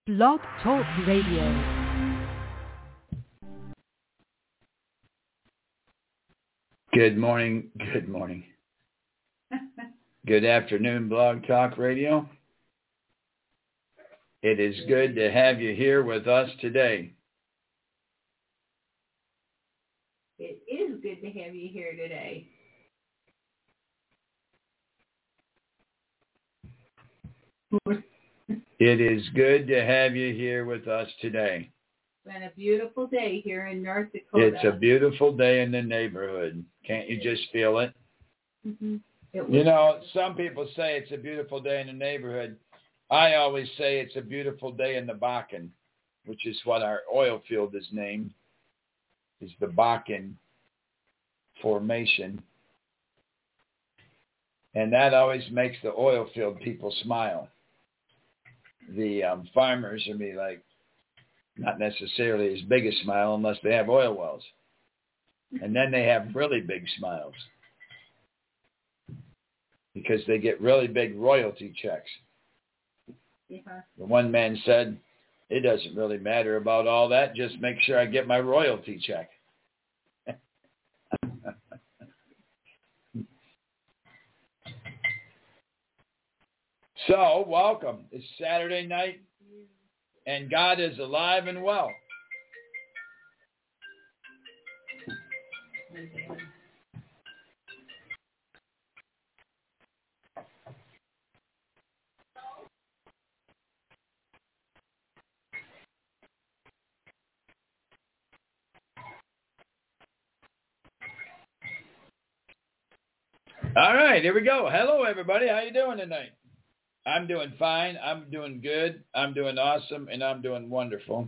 Blog Talk Radio. Good morning. Good afternoon, Blog Talk Radio. It is good to have you here with us today. It is good to have you here today. It is good to have you here with us today. It's been a beautiful day here in North Dakota. It's a beautiful day in the neighborhood. Can't you just feel it? Mm-hmm. You know, some people say it's a beautiful day in the neighborhood. I always say it's a beautiful day in the Bakken, which is what our oil field is named, is the Bakken Formation. And that always makes the oil field people smile. The farmers will be like, not necessarily as big a smile unless they have oil wells. And then they have really big smiles because they get really big royalty checks. Yeah. The one man said, it doesn't really matter about all that. Just make sure I get my royalty check. So, welcome. It's Saturday night, and God is alive and well. All right, here we go. Hello, everybody. How you doing tonight? I'm doing fine. I'm doing good. I'm doing awesome, and I'm doing wonderful.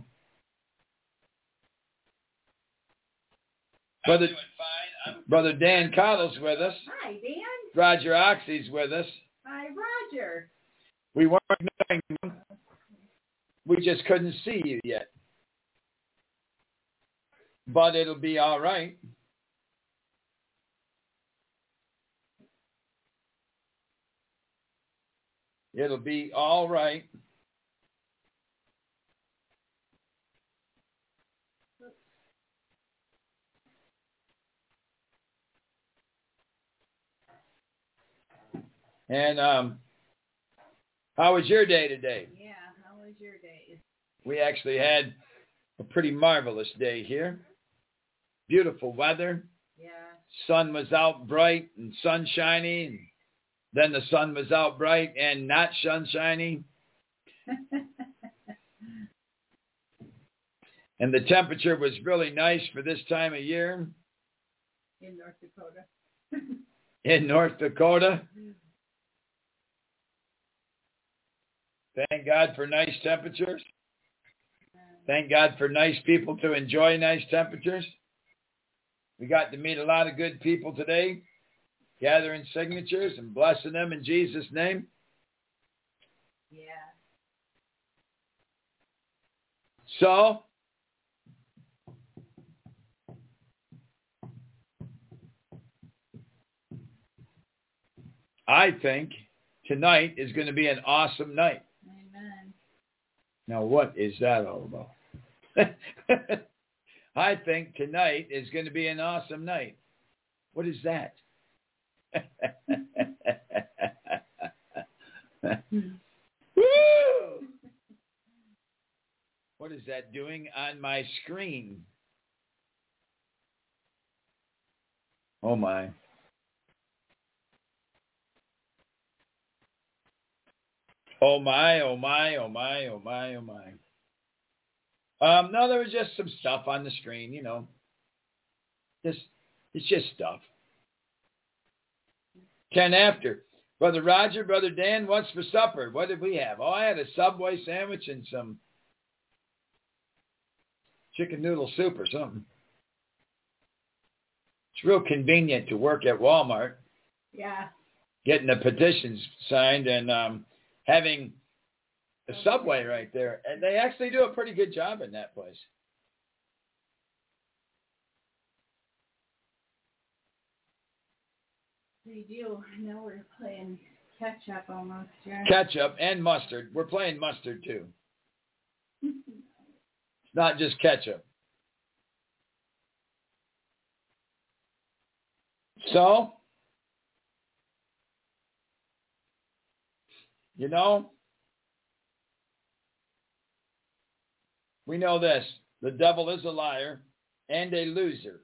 Brother Dan Cottle's with us. Hi, Dan. Roger Oxy's with us. Hi, Roger. We weren't knowing you. We just couldn't see you yet. But it'll be all right. It'll be all right. And how was your day today? Yeah, how was your day? We actually had a pretty marvelous day here. Beautiful weather. Yeah. Sun was out bright and sunshiny. And then the sun was out bright and not sunshiny. And the temperature was really nice for this time of year. In North Dakota. In North Dakota. Thank God for nice temperatures. Thank God for nice people to enjoy nice temperatures. We got to meet a lot of good people today, gathering signatures and blessing them in Jesus' name. Yeah. So, I think tonight is going to be an awesome night. Amen. Now, what is that all about? I think tonight is going to be an awesome night. What is that? Woo! What is that doing on my screen? Oh, my. Oh, my, oh, my, oh, my, oh, my, oh, my. No, there was just some stuff on the screen, you know. It's just stuff. 10 after. Brother Roger, Brother Dan, what's for supper? What did we have? Oh, I had a Subway sandwich and some chicken noodle soup or something. It's real convenient to work at Walmart. Yeah. Getting the petitions signed and having a Subway right there. And they actually do a pretty good job in that place. They do. Now we're playing catch-up almost, yeah. Ketchup and mustard. We're playing mustard, too. It's not just ketchup. So, you know, we know this. The devil is a liar and a loser.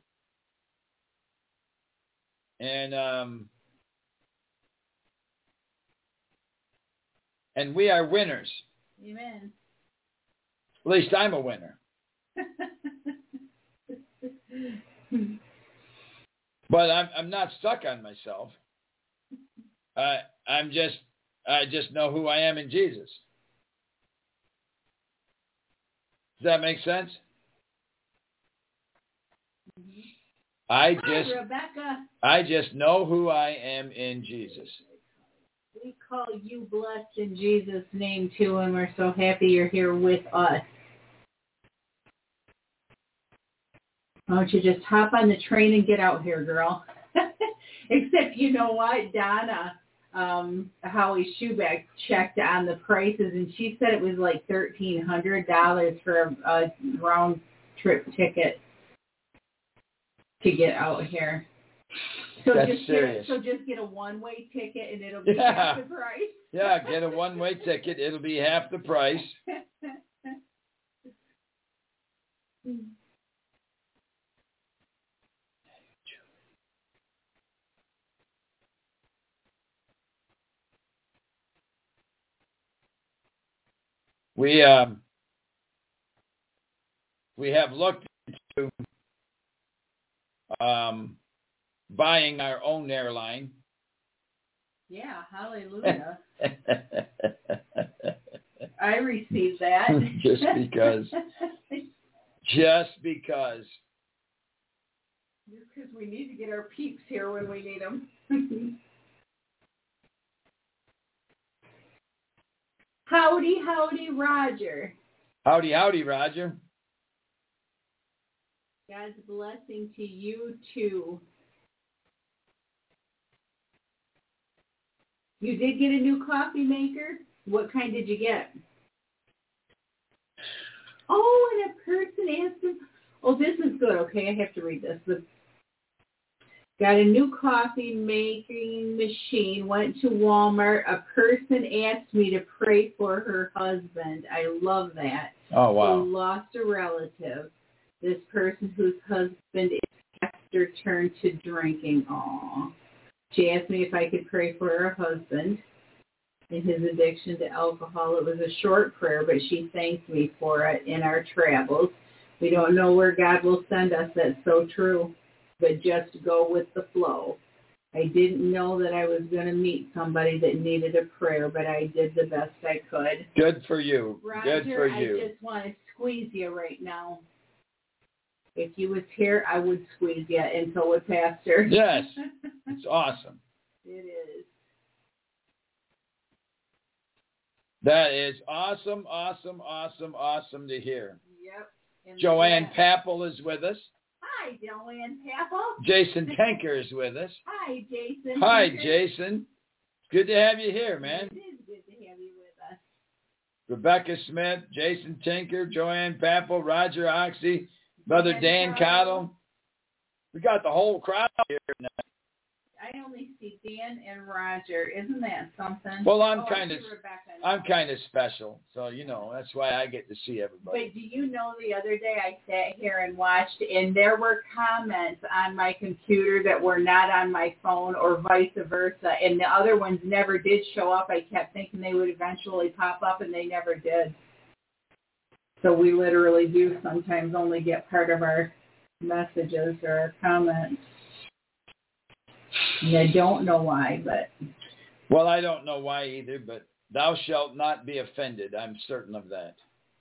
And we are winners. Amen. At least I'm a winner. But I'm not stuck on myself. I just know who I am in Jesus. Does that make sense? Mm-hmm. I Rebecca. just know who I am in Jesus. We call you blessed in Jesus' name too, and we're so happy you're here with us. Why don't you just hop on the train and get out here, girl? Except, you know what, Donna, Howie Schubeck checked on the prices, and she said it was like $1,300 for a round trip ticket to get out here. So That's just serious. Just get a one-way ticket, and it'll be half the price. Yeah, get a one-way ticket. It'll be half the price. We have looked into buying our own airline. Yeah, hallelujah. I received that. Just because. Just because we need to get our peeps here when we need them. Howdy, howdy, Roger. Howdy, howdy, Roger. God's blessing to you, too. You did get a new coffee maker? What kind did you get? Oh, and a person asked him. Oh, this is good. Okay, I have to read this. Got a new coffee making machine. Went to Walmart. A person asked me to pray for her husband. I love that. Oh, wow. Who lost a relative. This person whose husband is after turned to drinking. Aw. She asked me if I could pray for her husband and his addiction to alcohol. It was a short prayer, but she thanked me for it in our travels. We don't know where God will send us. That's so true. But just go with the flow. I didn't know that I was going to meet somebody that needed a prayer, but I did the best I could. Good for you. Roger, good for you. I just want to squeeze you right now. If you was here, I would squeeze you, and so would Pastor. Yes. It's awesome. It is. That is awesome, awesome, awesome, awesome to hear. Yep. And Joanne Papple is with us. Hi, Joanne Papple. Jason Tanker is with us. Hi, Jason. Hi, Tanker. Jason. Good to have you here, man. It is good to have you with us. Rebecca Smith, Jason Tinker, Joanne Papple, Roger Oxy, Brother Dan Cottle. We got the whole crowd here tonight. I only see Dan and Roger. Isn't that something? Well, I'm kind of special, so you know that's why I get to see everybody. But do you know the other day I sat here and watched, and there were comments on my computer that were not on my phone, or vice versa, and the other ones never did show up. I kept thinking they would eventually pop up, and they never did. So we literally do sometimes only get part of our messages or our comments. And I don't know why, but... Well, I don't know why either, but thou shalt not be offended. I'm certain of that.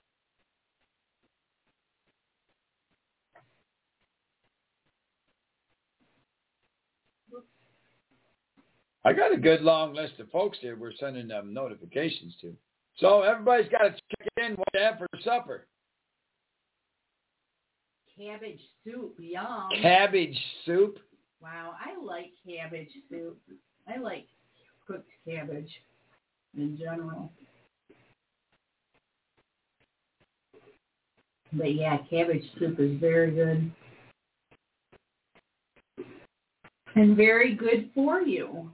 I got a good long list of folks here we're sending them notifications to. So everybody's got to check in what they have for supper. Cabbage soup, yum. Cabbage soup? Wow, I like cabbage soup. I like cooked cabbage in general. But yeah, cabbage soup is very good. And very good for you.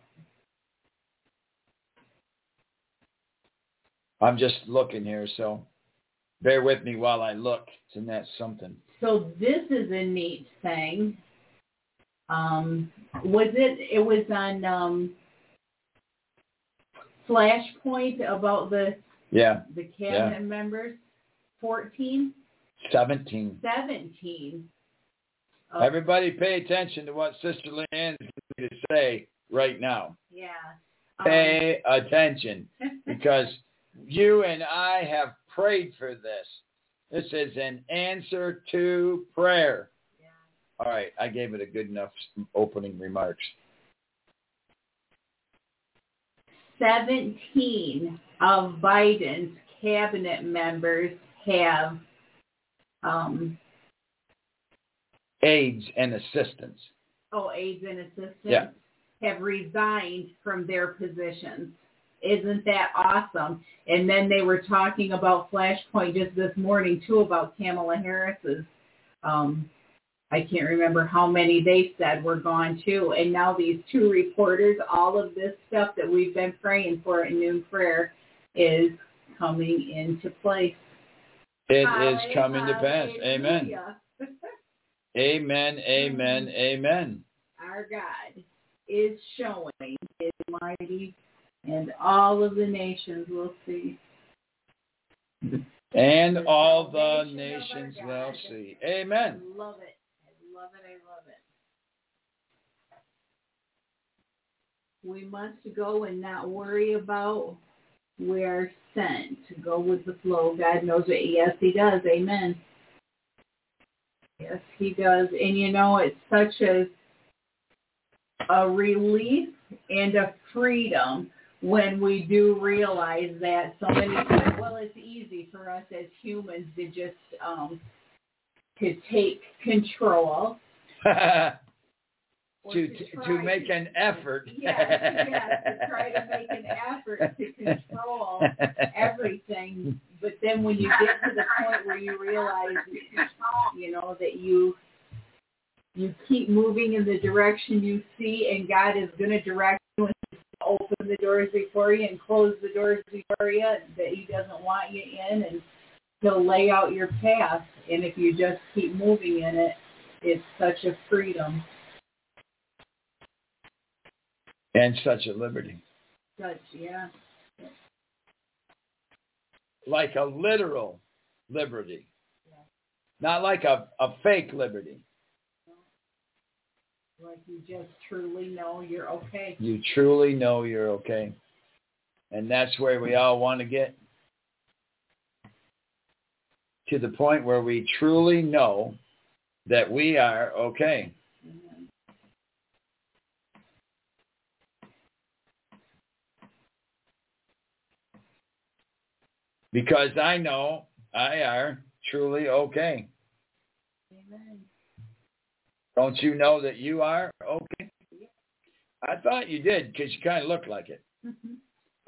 I'm just looking here, so bear with me while I look. Isn't that something? So this is a neat thing. It was on Flashpoint about the cabinet members. 14? 17. 17. Everybody pay attention to what Sister Leanne is going to say right now. Yeah. Pay attention, because you and I have prayed for this. This is an answer to prayer. Yeah. All right, I gave it a good enough opening remarks. 17 of Biden's cabinet members have aides and assistants. Oh, aides and assistants? Yeah. Have resigned from their positions. Isn't that awesome? And then they were talking about Flashpoint just this morning, too, about Kamala Harris's. I can't remember how many they said were gone, too. And now these two reporters, all of this stuff that we've been praying for at Noon Prayer is coming into place. It is coming to pass. Amen. Amen, amen, amen. Our God is showing His mighty, and all of the nations will see. And all the nations will see. Amen. I love it. I love it. I love it. We must go and not worry about. We are sent to go with the flow. God knows it. Yes, He does. Amen. Yes, He does. And you know, it's such a relief and a freedom when we do realize that so many times, well, it's easy for us as humans to just to take control. to make an effort. Yes, to try to make an effort to control everything. But then when you get to the point where you realize, you know, that you keep moving in the direction you see, and God is going to direct you and open the doors before you and close the doors before you that He doesn't want you in, and He'll lay out your path. And if you just keep moving in it, it's such a freedom. And such a liberty. Such, yeah. Like a literal liberty. Yeah. Not like a fake liberty. Like you just truly know you're okay. You truly know you're okay. And that's where we all want to get. To the point where we truly know that we are okay. Amen. Because I know I are truly okay. Amen. Don't you know that you are okay? Yeah. I thought you did, because you kind of look like it. Mm-hmm.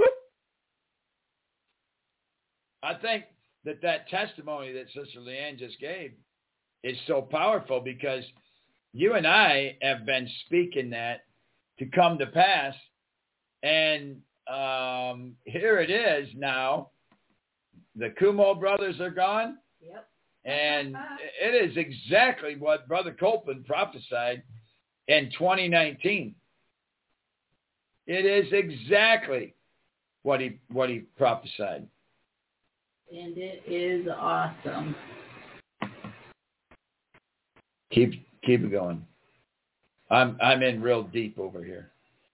I think that testimony that Sister Leanne just gave is so powerful, because you and I have been speaking that to come to pass. And here it is now. The Kumo brothers are gone. Yep. And it is exactly what Brother Copeland prophesied in 2019. It is exactly what he prophesied. And it is awesome. Keep it going. I'm in real deep over here.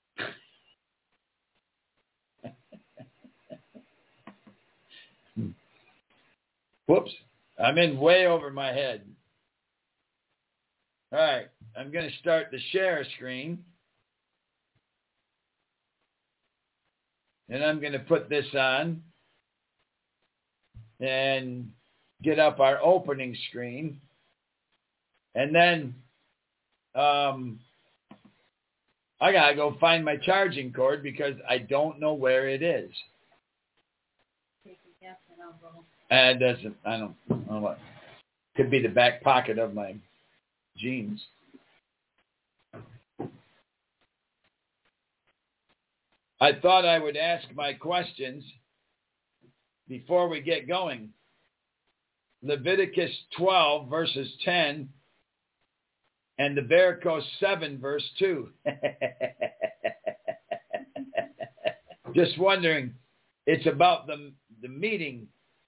Whoops. I'm in way over my head. All right. I'm going to start the share screen. And I'm going to put this on and get up our opening screen. And then I got to go find my charging cord, because I don't know where it is. Take a guess and I'll go. I don't know what. Could be the back pocket of my jeans. I thought I would ask my questions before we get going. Leviticus 12, verses 10, and Leviticus 7, verse 2. Just wondering, it's about the meaning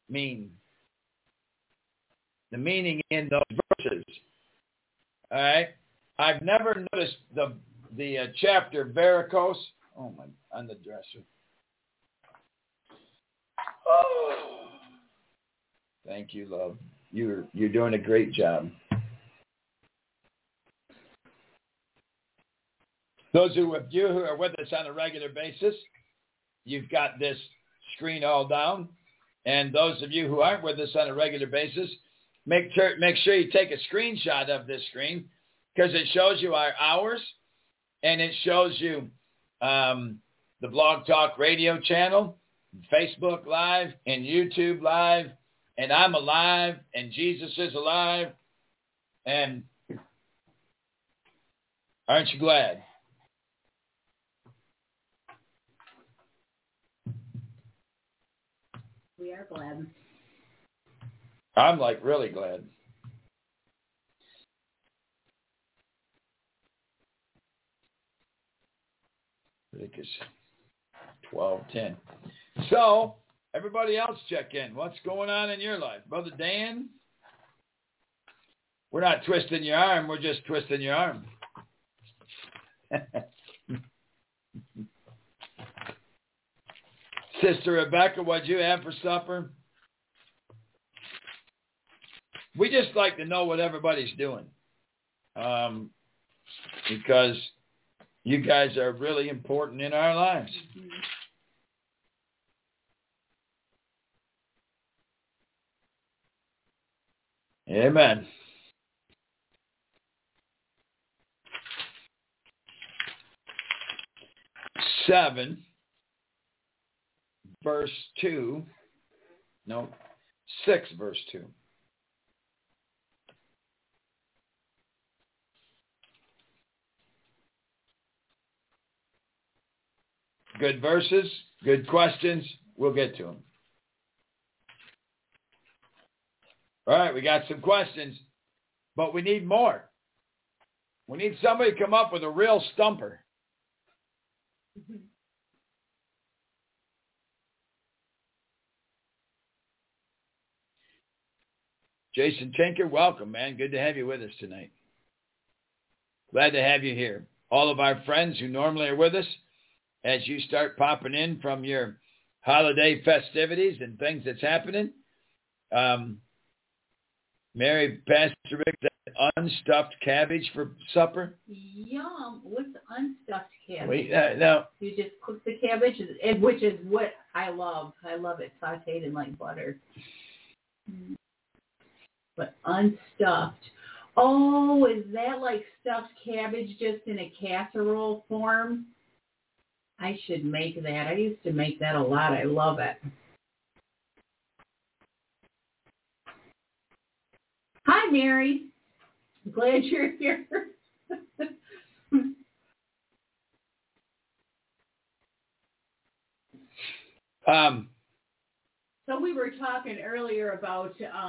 the meaning in those verses. All right? I've never noticed the chapter varicose. Oh, my, on the dresser. Oh. Thank you, love. You're doing a great job. Those of you who are with us on a regular basis, you've got this screen all down. And those of you who aren't with us on a regular basis, make sure you take a screenshot of this screen, because it shows you our hours, and it shows you the Blog Talk Radio channel, Facebook Live, and YouTube Live, and I'm alive, and Jesus is alive, and aren't you glad? We are glad. I'm like really glad. Leviticus 12:10. So, everybody else check in. What's going on in your life? Brother Dan? We're not twisting your arm. We're just twisting your arm. Sister Rebecca, what'd you have for supper? We just like to know what everybody's doing. Because you guys are really important in our lives. Amen. Seven, verse 2. No, 6, verse 2. Good verses, good questions. We'll get to them. All right, we got some questions, but we need more. We need somebody to come up with a real stumper. Jason Tinker, welcome, man. Good to have you with us tonight. Glad to have you here. All of our friends who normally are with us, as you start popping in from your holiday festivities and things that's happening. Mary, Pastor Rick, that unstuffed cabbage for supper? Yum. What's unstuffed cabbage? Wait, no. You just cook the cabbage, which is what I love. I love it sauteed in like butter. But unstuffed. Oh, is that like stuffed cabbage just in a casserole form? I should make that. I used to make that a lot. I love it. Hi, Mary. Glad you're here. So we were talking earlier about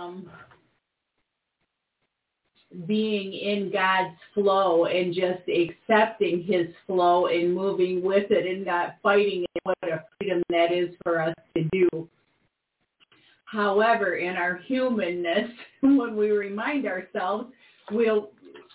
being in God's flow and just accepting his flow and moving with it and not fighting it. What a freedom that is for us to do. However, in our humanness, when we remind ourselves, we'll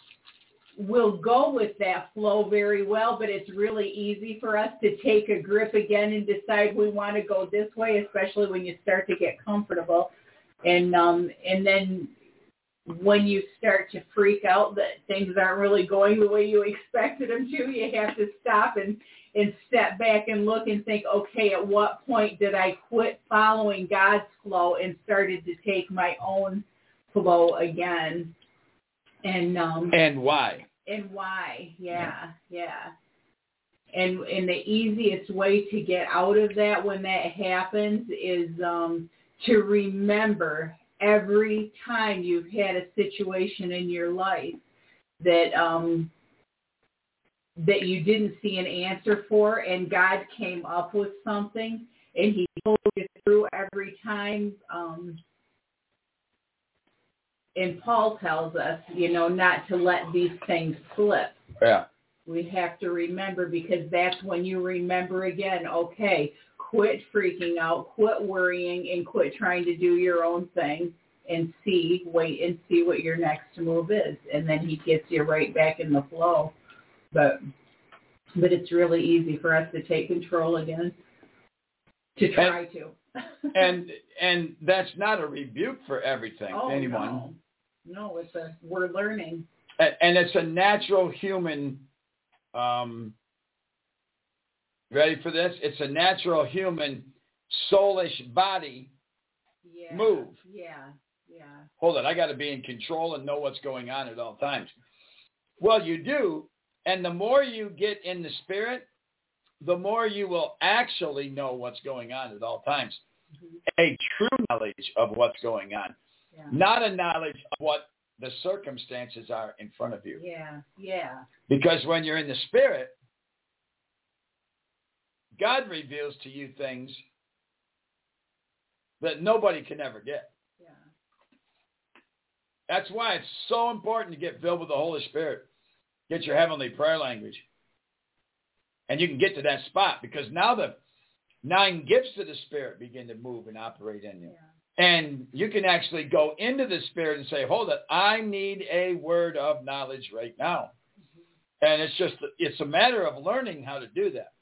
go with that flow very well, but it's really easy for us to take a grip again and decide we want to go this way, especially when you start to get comfortable. And then when you start to freak out that things aren't really going the way you expected them to, you have to stop and step back and look and think, okay, at what point did I quit following God's flow and started to take my own flow again? And why? And why, yeah. And the easiest way to get out of that when that happens is to remember every time you've had a situation in your life that that you didn't see an answer for, and God came up with something, and he pulled you through every time. And Paul tells us, not to let these things slip. Yeah. We have to remember, because that's when you remember again, okay, quit freaking out, quit worrying, and quit trying to do your own thing, and wait and see what your next move is. And then he gets you right back in the flow. But it's really easy for us to take control again, to try to. and that's not a rebuke for everything, anyone. No, we're learning. And it's a natural human, ready for this? It's a natural human soulish body move. Yeah. Hold it, I got to be in control and know what's going on at all times. Well, you do, and the more you get in the Spirit, the more you will actually know what's going on at all times. Mm-hmm. A true knowledge of what's going on. Yeah. Not a knowledge of what the circumstances are in front of you. Yeah. Because when you're in the Spirit, God reveals to you things that nobody can ever get. Yeah. That's why it's so important to get filled with the Holy Spirit. Get your heavenly prayer language. And you can get to that spot, because now the 9 gifts of the Spirit begin to move and operate in you. Yeah. And you can actually go into the Spirit and say, hold it, I need a word of knowledge right now. Mm-hmm. And it's a matter of learning how to do that.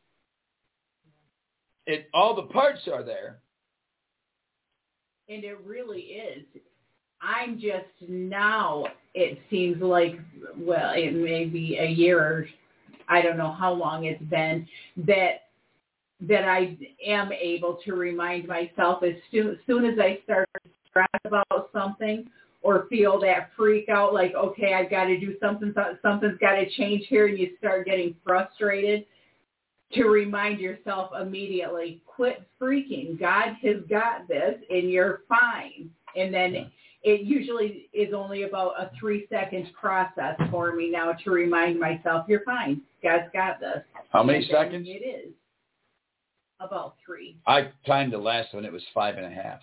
All the parts are there. And it really is. I'm just now, it seems like, well, it may be a year, or I don't know how long it's been, that I am able to remind myself as soon as I start to stress about something or feel that freak out, like, okay, I've got to do something, something's got to change here, and you start getting frustrated, to remind yourself immediately, quit freaking. God has got this, and you're fine. And then it usually is only about a 3-second process for me now to remind myself, you're fine. God's got this. How many seconds? It is about 3. I timed the last one. It was 5.5.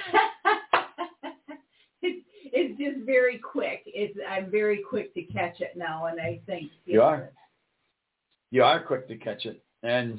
It's just very quick. I'm very quick to catch it now, and I think you are. You are quick to catch it, and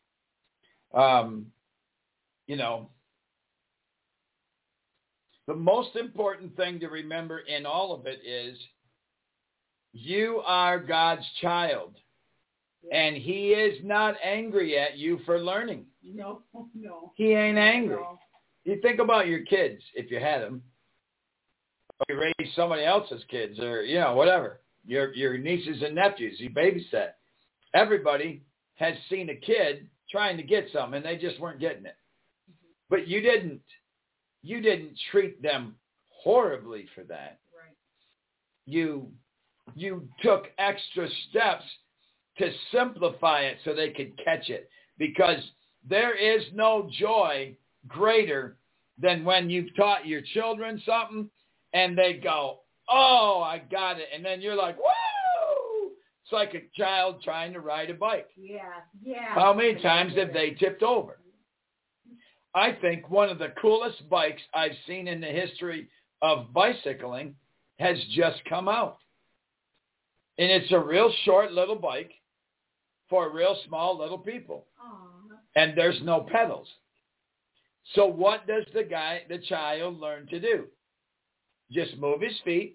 the most important thing to remember in all of it is you are God's child. Yeah. And he is not angry at you for learning. No. He ain't angry. No. You think about your kids, if you had them. Or you raise somebody else's kids, or, whatever. Your nieces and nephews, you babysit. Everybody has seen a kid trying to get something, and they just weren't getting it. Mm-hmm. But you didn't treat them horribly for that. Right. You took extra steps to simplify it so they could catch it, because there is no joy greater than when you've taught your children something and they go, oh, I got it. And then you're like, whoa! It's like a child trying to ride a bike. Yeah. How many times have they tipped over? I think one of the coolest bikes I've seen in the history of bicycling has just come out. And it's a real short little bike for real small little people. Aww. And there's no pedals. So what does the child learn to do? Just move his feet,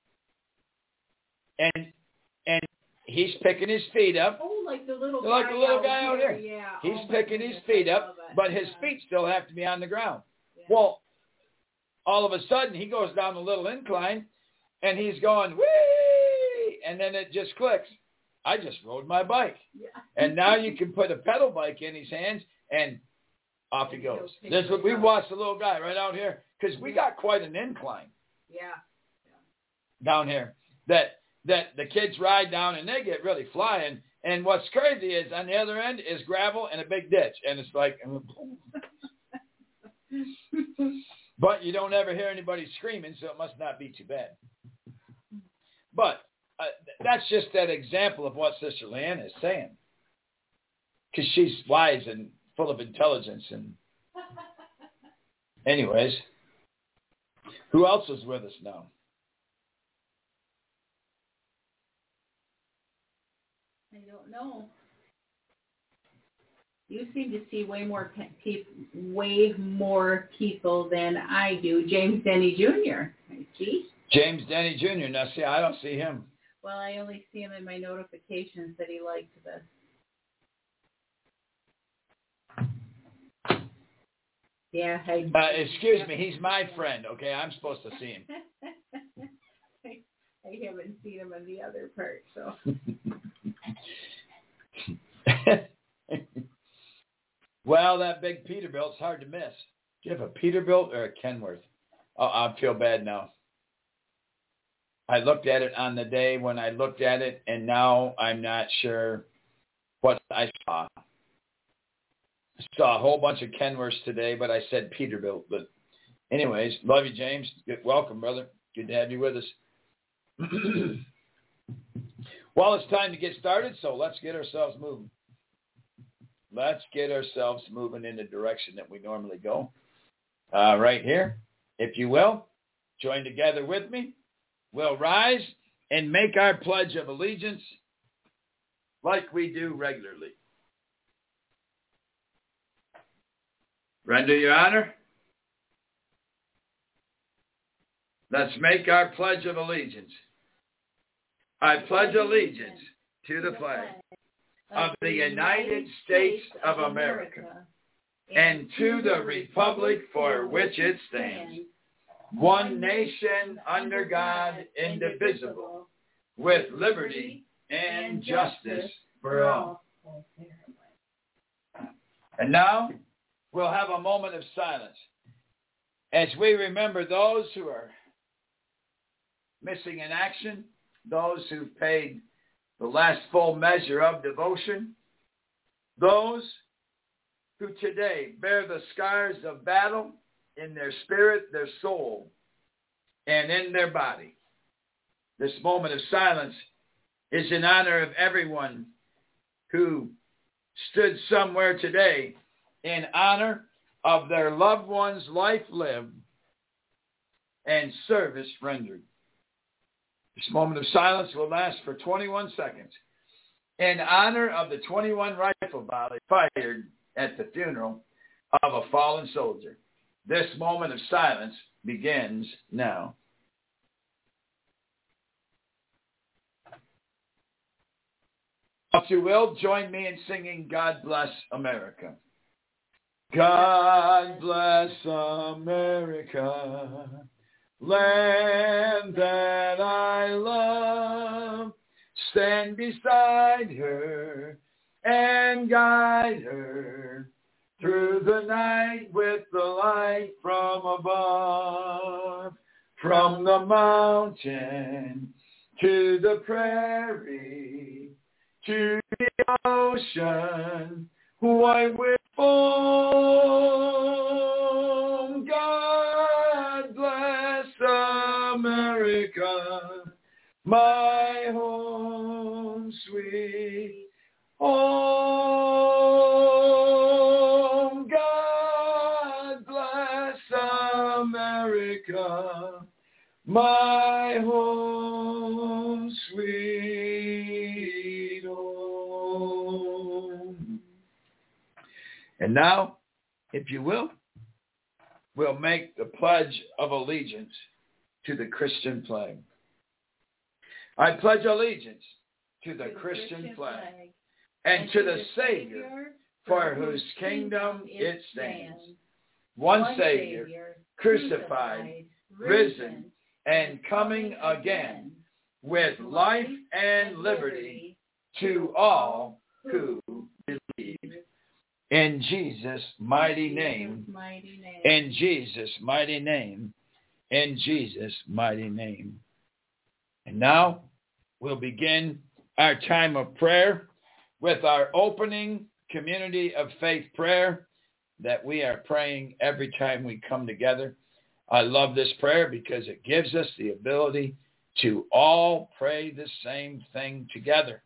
and he's picking his feet up. Oh, like the little guy out here. Yeah. He's picking his feet up, but his feet still have to be on the ground. Yeah. Well, all of a sudden, he goes down a little incline, and he's going, whee! And then it just clicks. I just rode my bike. Yeah. And now you can put a pedal bike in his hands, and off he goes. We watched the little guy right out here, because we got quite an incline. Yeah. Down here. That the kids ride down, and they get really flying. And what's crazy is on the other end is gravel and a big ditch. And it's like, But you don't ever hear anybody screaming, so it must not be too bad. But that's just that example of what Sister Leanna is saying. Because she's wise and full of intelligence. And anyways, who else is with us now? I don't know. You seem to see way more people than I do. James Denny Jr. I see. James Denny Jr. Now, see, I don't see him. Well, I only see him in my notifications that he liked this. Yeah. Excuse me, he's my friend, okay? I'm supposed to see him. I haven't seen him in the other part, so. Well, that big Peterbilt's hard to miss. Do you have a Peterbilt or a Kenworth? Oh, I feel bad now. I looked at it on the day when I looked at it, and now I'm not sure what I saw. I saw a whole bunch of Kenworths today, but I said Peterbilt. But anyways, love you, James. Welcome, brother. Good to have you with us. Well, it's time to get started, so let's get ourselves moving. Let's get ourselves moving in the direction that we normally go. Right here, if you will, join together with me. We'll rise and make our pledge of allegiance like we do regularly. Render your honor. Let's make our pledge of allegiance. I pledge allegiance to the flag of the United States of America and to the republic for which it stands, one nation under God, indivisible, with liberty and justice for all. And now we'll have a moment of silence as we remember those who are missing in action, those who paid the last full measure of devotion, those who today bear the scars of battle in their spirit, their soul, and in their body. This moment of silence is in honor of everyone who stood somewhere today in honor of their loved one's life lived and service rendered. This moment of silence will last for 21 seconds in honor of the 21 rifle volleys fired at the funeral of a fallen soldier. This moment of silence begins now. If you will, join me in singing God Bless America. God bless America, land that I love. Stand beside her and guide her through the night with the light from above. From the mountain to the prairie, to the ocean, white with foam. God bless America, my home sweet home. God bless America, my home sweet home. And now, if you will, we'll make the pledge of allegiance to the Christian flag. I pledge allegiance to the Christian flag and to the Savior for whose kingdom it stands, one Savior, crucified, risen, and coming again, with life and liberty to all who believe. In Jesus' mighty name, in Jesus' mighty name, in Jesus' mighty name. And now we'll begin our time of prayer with our opening community of faith prayer that we are praying every time we come together. I love this prayer because it gives us the ability to all pray the same thing together.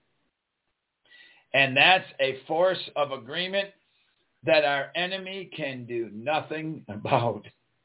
And that's a force of agreement that our enemy can do nothing about.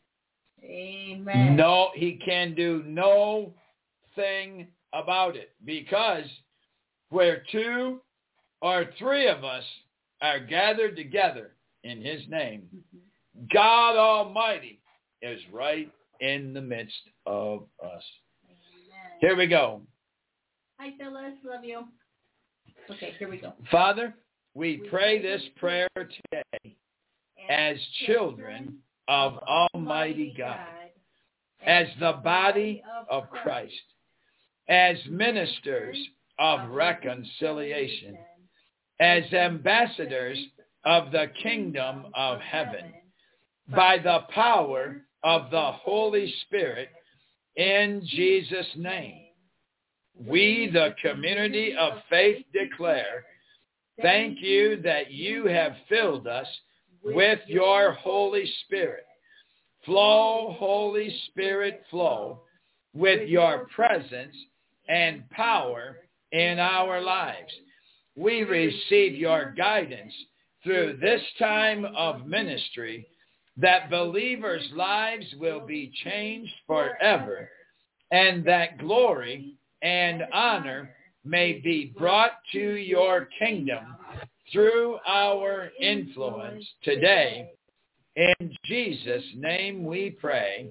Amen. No, he can do no thing about it, because where 2 or 3 of us are gathered together in his name, God Almighty is right in the midst of us. Amen. Here we go. Hi, Phyllis. Love you. Okay, here we go. Father, we pray this prayer today as children of Almighty God, as the body of Christ, as ministers of reconciliation, as ambassadors of the kingdom of heaven, by the power of the Holy Spirit, in Jesus' name. We, the community of faith, declare, thank you that you have filled us with your Holy Spirit. Flow, Holy Spirit, flow with your presence and power in our lives. We receive your guidance through this time of ministry, that believers' lives will be changed forever, and that glory and honor may be brought to your kingdom through our influence today. In Jesus' name we pray.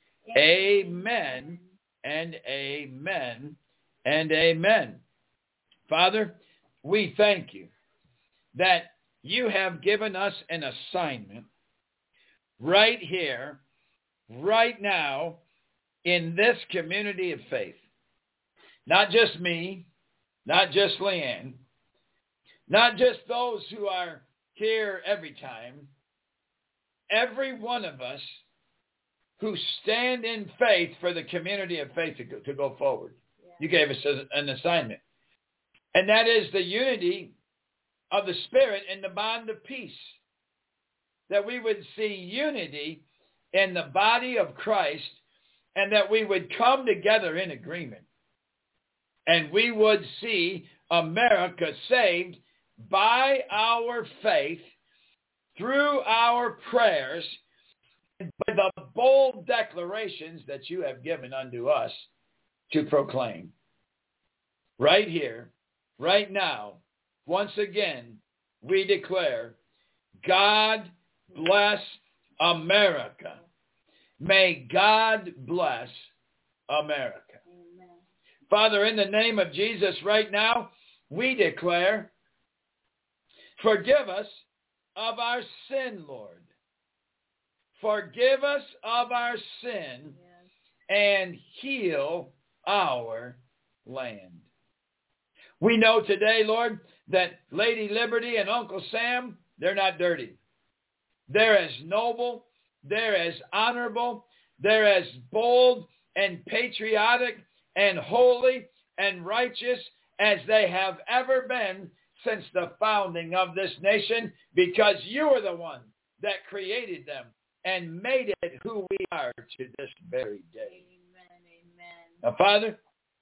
Amen and amen and amen. Father, we thank you that you have given us an assignment right here, right now, in this community of faith. Not just me, not just Leanne, not just those who are here every time. Every one of us who stand in faith for the community of faith to go forward. Yeah. You gave us an assignment. And that is the unity of the Spirit in the bond of peace. That we would see unity in the body of Christ, and that we would come together in agreement. And we would see America saved by our faith, through our prayers, and by the bold declarations that you have given unto us to proclaim. Right here, right now, once again, we declare, God bless America. May God bless America. Amen. Father, in the name of Jesus right now, we declare, forgive us of our sin, Lord. Forgive us of our sin, and heal our land. We know today, Lord, that Lady Liberty and Uncle Sam, they're not dirty. They're as noble, they're as honorable, they're as bold and patriotic and holy and righteous as they have ever been since the founding of this nation, because you are the one that created them and made it who we are to this very day. Amen, amen. Now, Father,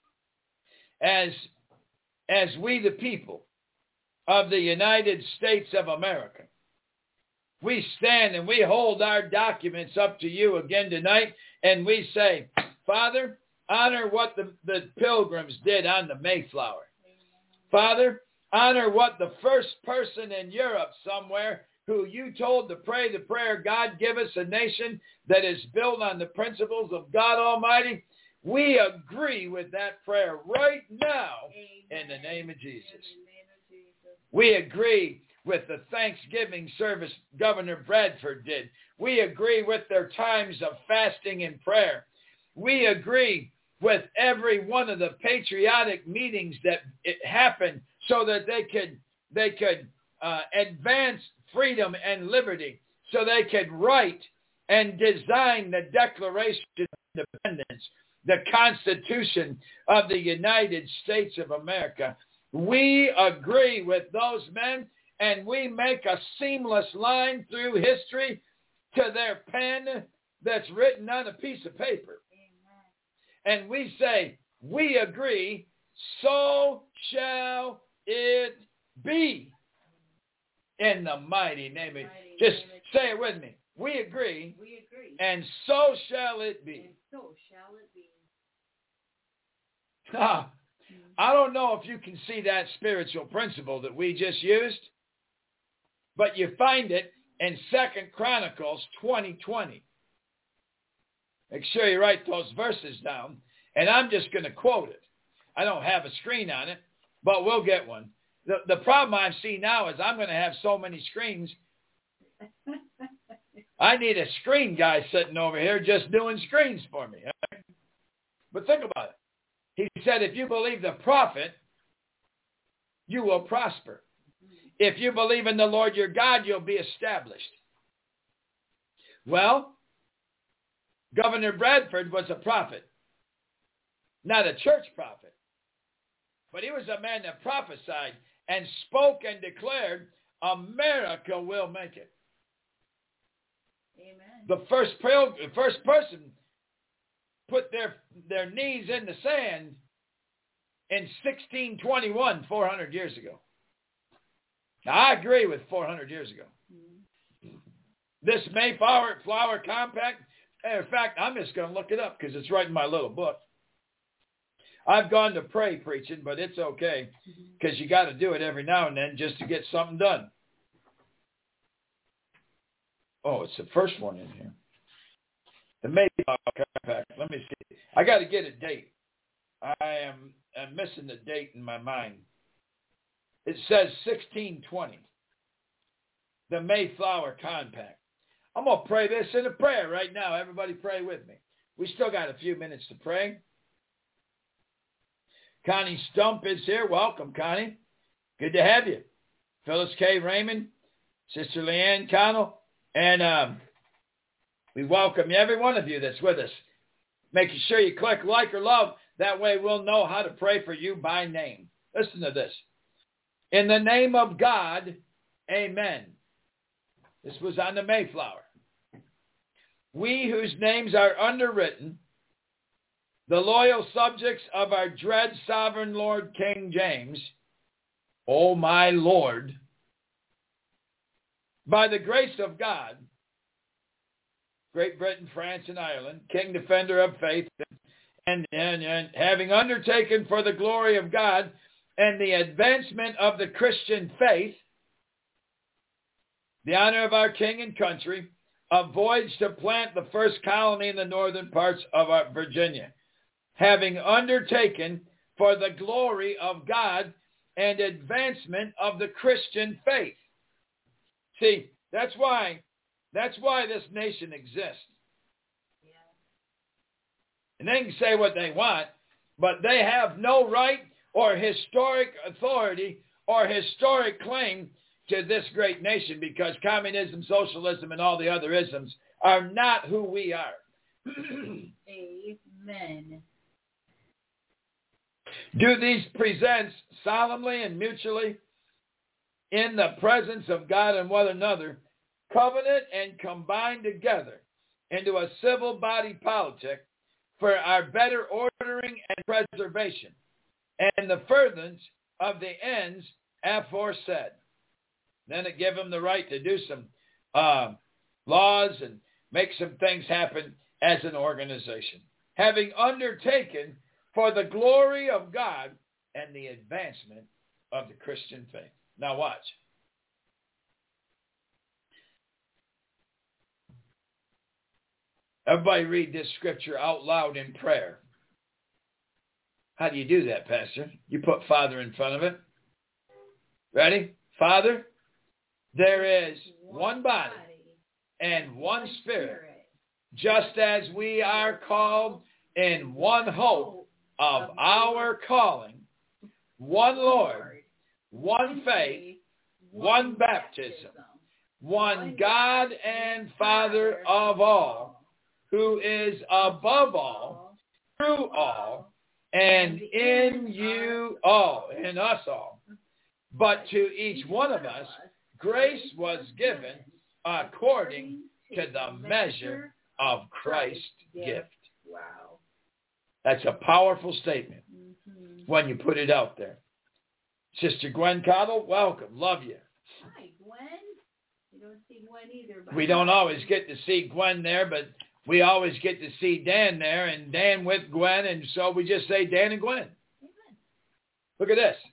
as we the people of the United States of America, we stand and we hold our documents up to you again tonight, and we say, Father, honor what the Pilgrims did on the Mayflower. Father, honor what the first person in Europe somewhere who you told to pray the prayer, God, give us a nation that is built on the principles of God Almighty. We agree with that prayer right now. Amen. In the name of Jesus. We agree with the Thanksgiving service Governor Bradford did. We agree with their times of fasting and prayer. We agree with every one of the patriotic meetings that it happened so that they could advance freedom and liberty, so they could write and design the Declaration of Independence, the Constitution of the United States of America. We agree with those men, and we make a seamless line through history to their pen that's written on a piece of paper. And we say, we agree, so shall it be. In the mighty name of, just say it with me. We agree, and so shall it be. I don't know if you can see that spiritual principle that we just used, but you find it in 2 Chronicles 20:20. Make sure you write those verses down, and I'm just going to quote it. I don't have a screen on it, but we'll get one. The problem I see now is I'm going to have so many screens. I need a screen guy sitting over here just doing screens for me. But think about it. He said, if you believe the prophet, you will prosper. If you believe in the Lord your God, you'll be established. Well, Governor Bradford was a prophet, not a church prophet. But he was a man that prophesied and spoke and declared, America will make it. Amen. The first person put their knees in the sand in 1621, 400 years ago. Now, I agree with 400 years ago. Mm-hmm. This Mayflower Compact, in fact, I'm just going to look it up because it's right in my little book. I've gone to pray preaching, but it's okay because you got to do it every now and then just to get something done. Oh, it's the first one in here. The Mayflower Compact. Let me see. I got to get a date. I'm missing the date in my mind. It says 1620. The Mayflower Compact. I'm going to pray this in a prayer right now. Everybody pray with me. We still got a few minutes to pray. Connie Stump is here. Welcome, Connie. Good to have you. Phyllis K. Raymond, Sister Leanne Connell, and we welcome every one of you that's with us. Making sure you click like or love. That way we'll know how to pray for you by name. Listen to this. In the name of God, amen. This was on the Mayflower. We whose names are underwritten, the loyal subjects of our dread sovereign Lord King James, O my Lord, by the grace of God, Great Britain, France, and Ireland, King Defender of Faith, and having undertaken for the glory of God and the advancement of the Christian faith, the honor of our King and country, a voyage to plant the first colony in the northern parts of Virginia, having undertaken for the glory of God and advancement of the Christian faith. See, that's why this nation exists. Yeah. And they can say what they want, but they have no right or historic authority or historic claim to this great nation because communism, socialism, and all the other isms are not who we are. Amen. Do these presents solemnly and mutually in the presence of God and one another, covenant and combine together into a civil body politic for our better ordering and preservation and the furtherance of the ends aforesaid. Then it give them the right to do some laws and make some things happen as an organization, having undertaken for the glory of God and the advancement of the Christian faith. Now watch. Everybody read this scripture out loud in prayer. How do you do that, Pastor? You put Father in front of it. Ready? Father, there is one body and one spirit, just as we are called in one hope of our calling, one Lord, one faith, one baptism, one God and Father of all, who is above all, through all, and in you all, in us all. But to each one of us, grace was given according to the measure of Christ's gift. Wow. That's a powerful statement when you put it out there. Sister Gwen Cottle, welcome. Love you. Hi, Gwen. You don't see Gwen either. We don't always get to see Gwen there, but we always get to see Dan there, and Dan with Gwen, and so we just say Dan and Gwen. Amen. Look at this.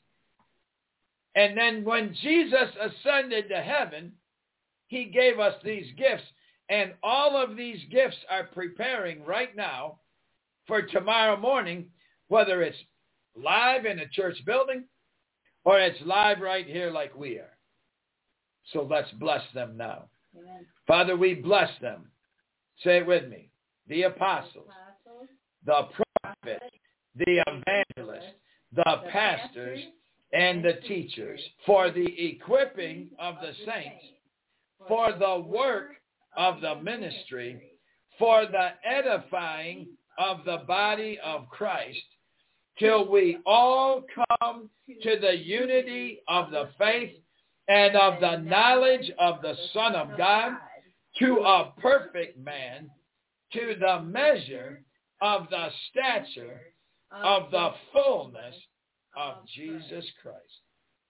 And then when Jesus ascended to heaven, he gave us these gifts, and all of these gifts are preparing right now for tomorrow morning, whether it's live in a church building or it's live right here like we are. So let's bless them now. Amen. Father, we bless them. Say it with me. The apostles, the prophets, the evangelists, the pastors, and the teachers, for the equipping of the saints, for the work of the ministry, for the edifying of the body of Christ, till we all come to the unity of the faith and of the knowledge of the Son of God, to a perfect man, to the measure of the stature of the fullness of Jesus Christ.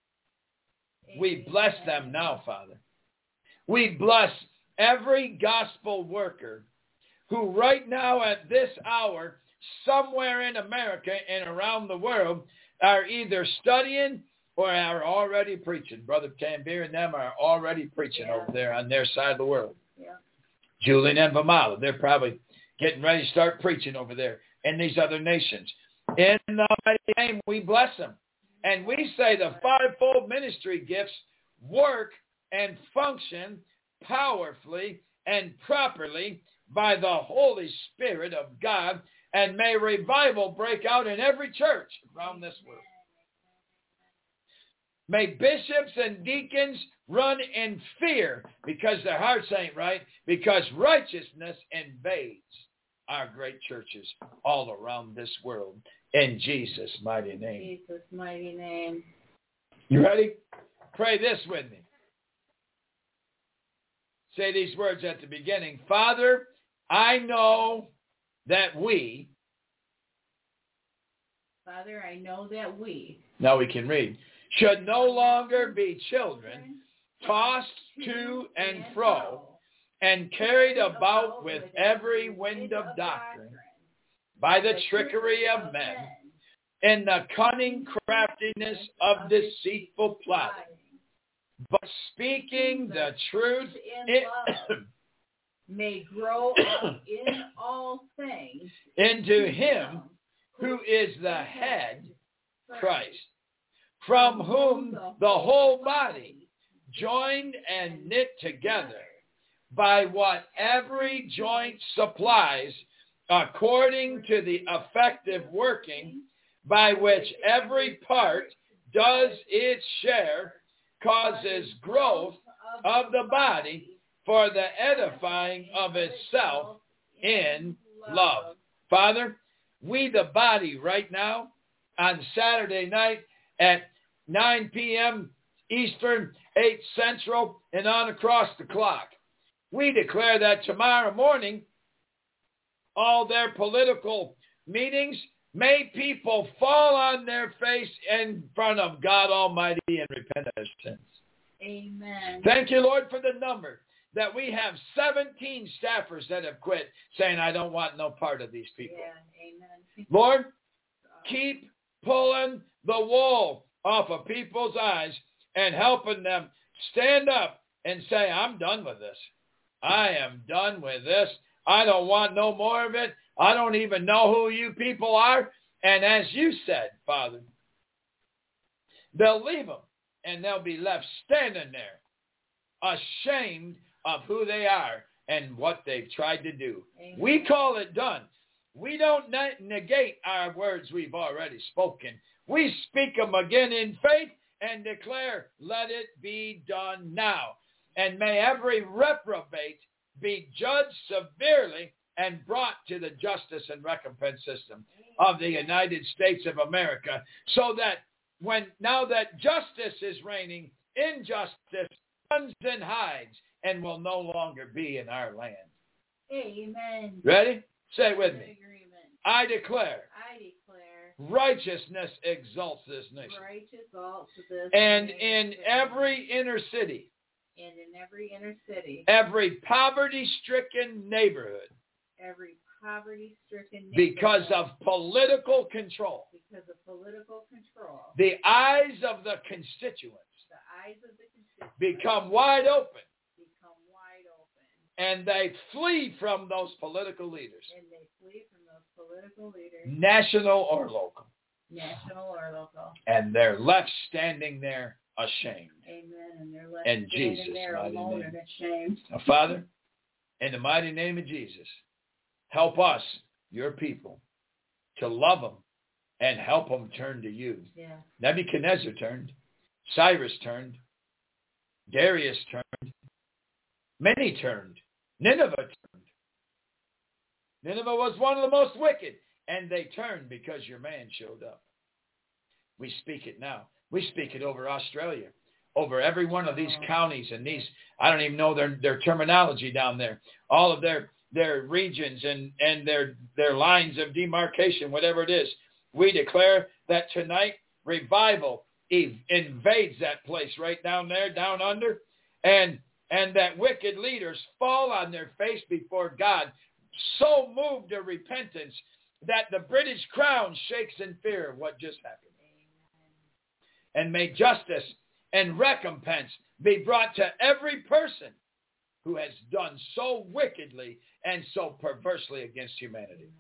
We bless them now, Father. We bless every gospel worker who right now at this hour, somewhere in America and around the world, are either studying or are already preaching. Brother Tambir and them are already preaching over there on their side of the world. Yeah. Julian and Vamala, they're probably getting ready to start preaching over there in these other nations. In the mighty name, we bless them. And we say the fivefold ministry gifts work and function powerfully and properly by the Holy Spirit of God, and may revival break out in every church around this world. May bishops and deacons run in fear because their hearts ain't right, because righteousness invades our great churches all around this world. In Jesus' mighty name. Jesus' mighty name. You ready? Pray this with me. Say these words at the beginning. Father, I know that we. Father, I know that we. Now we can read. Should no longer be children, tossed to and fro, and carried about with every wind of doctrine, by the trickery of men, in the cunning craftiness of deceitful plotting, but speaking the truth in love, may grow up in all things into him who is the head, Christ, from whom the whole body, joined and knit together by what every joint supplies, according to the effective working by which every part does its share, causes growth of the body for the edifying of itself in love. Father, we the body right now on Saturday night at 9 p.m. Eastern, 8 Central, and on across the clock. We declare that tomorrow morning, all their political meetings, may people fall on their face in front of God Almighty and repent of their sins. Amen. Thank you, Lord, for the number that we have 17 staffers that have quit saying, I don't want no part of these people. Yeah, amen. Lord, keep pulling the wool off of people's eyes and helping them stand up and say, I'm done with this. I am done with this. I don't want no more of it. I don't even know who you people are. And as you said, Father, they'll leave them and they'll be left standing there, ashamed of who they are and what they've tried to do. Amen. We call it done. We don't negate our words we've already spoken. We speak them again in faith and declare, let it be done now. And may every reprobate be judged severely and brought to the justice and recompense system of the United States of America, so that now that justice is reigning, injustice runs and hides and will no longer be in our land. Amen. Ready? Say it with me. Agreement. I declare. Righteousness exalts this nation. Righteous exalts this And nation. in every inner city. And in every inner city. Every poverty-stricken neighborhood. Every poverty-stricken neighborhood. Because of political control. Because of political control. The eyes of the constituents. The eyes of the constituents. Become wide open. Become wide open. And they flee from those political leaders. And they flee from those political leaders. National or local. National or local. And they're left standing there ashamed. Amen. And they're left in standing Jesus' there mighty alone name. and ashamed. Now, Father, in the mighty name of Jesus, help us, your people, to love them and help them turn to you. Yeah. Nebuchadnezzar turned. Cyrus turned. Darius turned. Many turned. Nineveh turned. Nineveh was one of the most wicked. And they turned because your man showed up. We speak it now. We speak it over Australia, over every one of these counties and these, I don't even know their terminology down there, all of their regions and their lines of demarcation, whatever it is. We declare that tonight revival invades that place right down there, down under, and that wicked leaders fall on their face before God, so moved to repentance that the British crown shakes in fear of what just happened. And may justice and recompense be brought to every person who has done so wickedly and so perversely against humanity.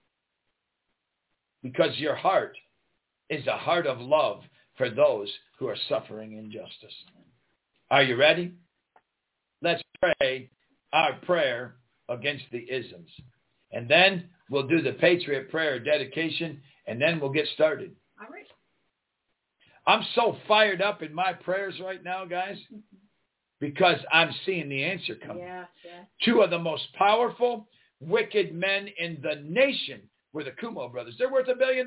Because your heart is a heart of love for those who are suffering injustice. Are you ready? Let's pray our prayer against the isms. And then we'll do the Patriot Prayer dedication, and then we'll get started. All right. I'm so fired up in my prayers right now, guys, because I'm seeing the answer come. Yeah. Two of the most powerful, wicked men in the nation were the Cuomo brothers. They're worth $1 billion.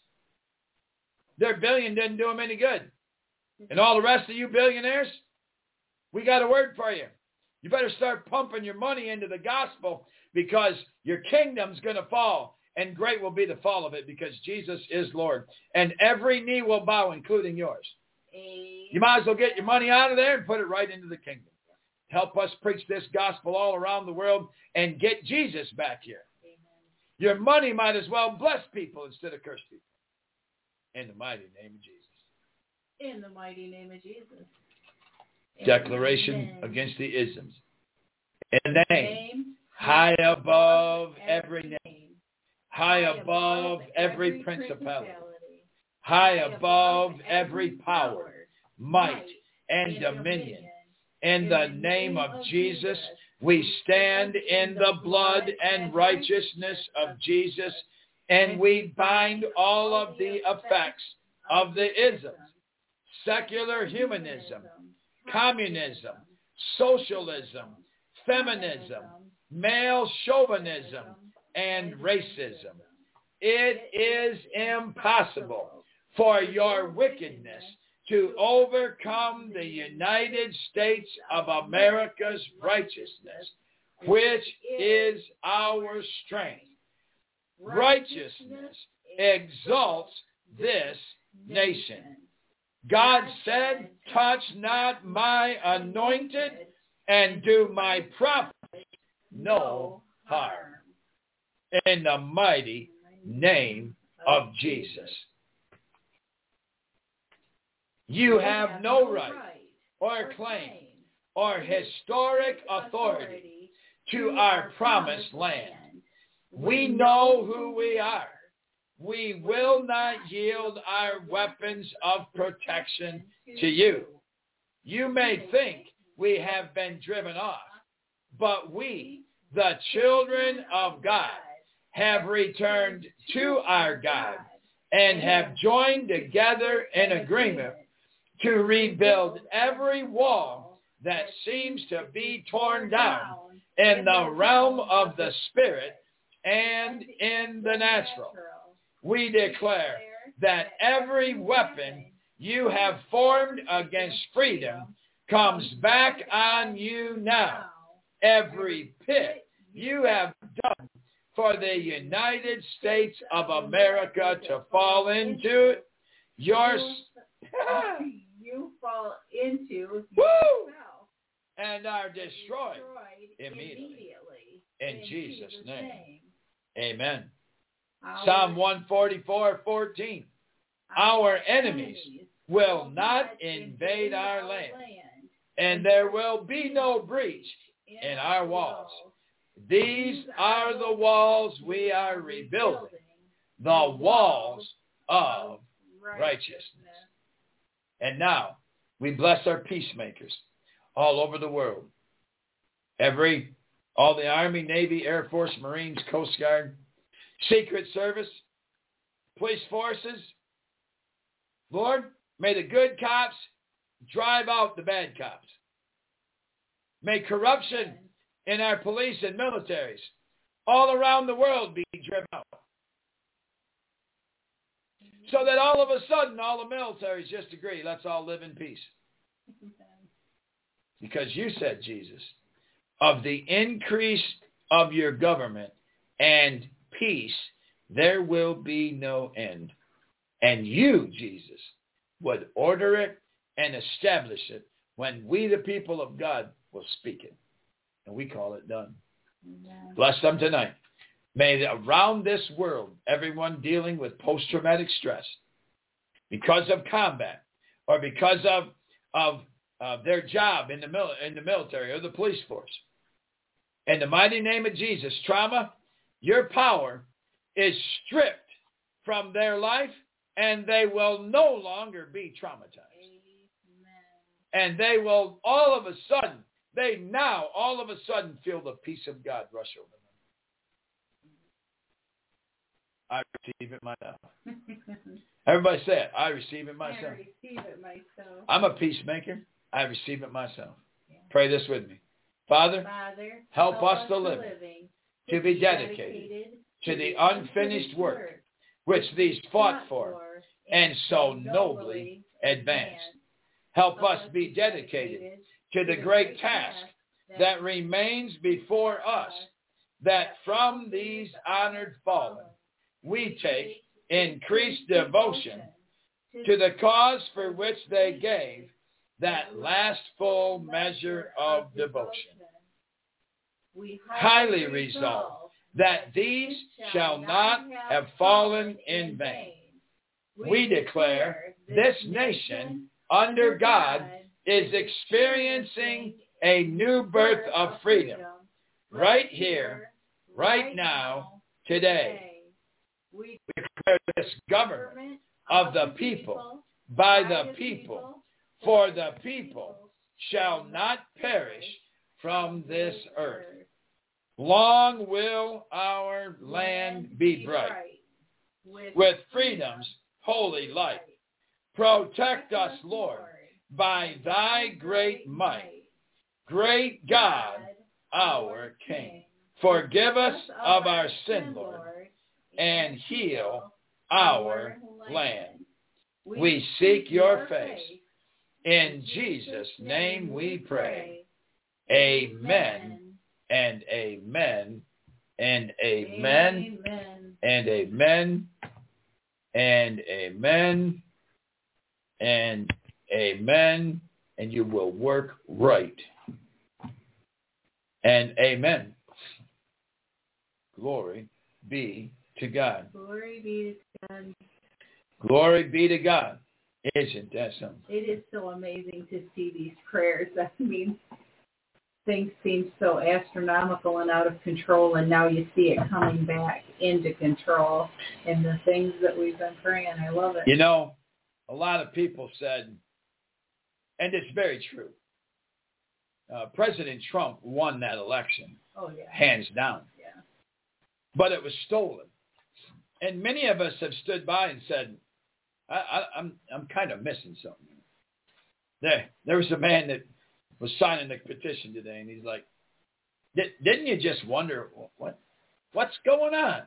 Their billion didn't do them any good. And all the rest of you billionaires, we got a word for you. You better start pumping your money into the gospel, because your kingdom's going to fall. And great will be the fall of it, because Jesus is Lord. And every knee will bow, including yours. Amen. You might as well get your money out of there and put it right into the kingdom. Help us preach this gospel all around the world and get Jesus back here. Amen. Your money might as well bless people instead of curse people. In the mighty name of Jesus. In the mighty name of Jesus. Declaration Amen. against the isms. In the name high above every name. High above every principality, high above every power, might, and dominion. In the name of Jesus, we stand in the blood and righteousness of Jesus, and we bind all of the effects of the isms, secular humanism, communism, socialism, feminism, male chauvinism, and racism. It is impossible for your wickedness to overcome the United States of America's righteousness, which is our strength. Righteousness exalts this nation. God said, touch not my anointed and do my prophets no harm. In the mighty name of Jesus. You have no right or claim or historic authority to our promised land. We know who we are. We will not yield our weapons of protection to you. You may think we have been driven off, but we, the children of God, have returned to our God and have joined together in agreement to rebuild every wall that seems to be torn down in the realm of the Spirit and in the natural. We declare that every weapon you have formed against freedom comes back on you now. Every pit you have done for the United States of America to fall into you fall into yourself and are destroyed immediately. In Jesus' name. Amen. Psalm 144:14. Our enemies will not invade our land, and there will be no breach in our walls. These are the walls we are rebuilding, the walls of righteousness. And now, we bless our peacemakers all over the world. All the Army, Navy, Air Force, Marines, Coast Guard, Secret Service, police forces. Lord, may the good cops drive out the bad cops. May corruption in our police and militaries all around the world be driven out. So that all of a sudden, all the militaries just agree, let's all live in peace. Because you said, Jesus, of the increase of your government and peace, there will be no end. And you, Jesus, would order it and establish it when we, the people of God, will speak it. And we call it done. Amen. Bless them tonight. May around this world, everyone dealing with post-traumatic stress because of combat or because of their job in the military or the police force. In the mighty name of Jesus, trauma, your power is stripped from their life, and they will no longer be traumatized. Amen. And they will all of a sudden feel the peace of God rush over them. I receive it myself. Everybody say it. I receive it myself. I receive it myself. I'm a peacemaker. I receive it myself. Yeah. Pray this with me. Father, help us the living to be dedicated to the unfinished work which these fought for and so nobly advanced. Help us be dedicated to the great task that remains before us, that from these honored fallen we take increased devotion to the cause for which they gave that last full measure of devotion. We highly resolve that these shall not have fallen in vain. We declare this nation under God is experiencing a new birth of freedom right here, right now, today. We declare this government of the people, by the people, for the people shall not perish from this earth. Long will our land be bright with freedom's holy light. Protect us, Lord, by thy great might. Great God, our King, forgive us of our sin, Lord, and heal our land. We seek your face. In Jesus' name we pray. Amen and amen and amen and amen and amen and amen. And you will work right. And amen. Glory be to God. Glory be to God. Glory be to God. Isn't that something? It is so amazing to see these prayers. I mean, things seem so astronomical and out of control, and now you see it coming back into control and the things that we've been praying. I love it. You know, a lot of people said, and it's very true, President Trump won that election. Oh, yeah. Hands down. Yeah. But it was stolen. And many of us have stood by and said, I'm kind of missing something. There was a man that was signing the petition today, and he's like, didn't you just wonder what's going on?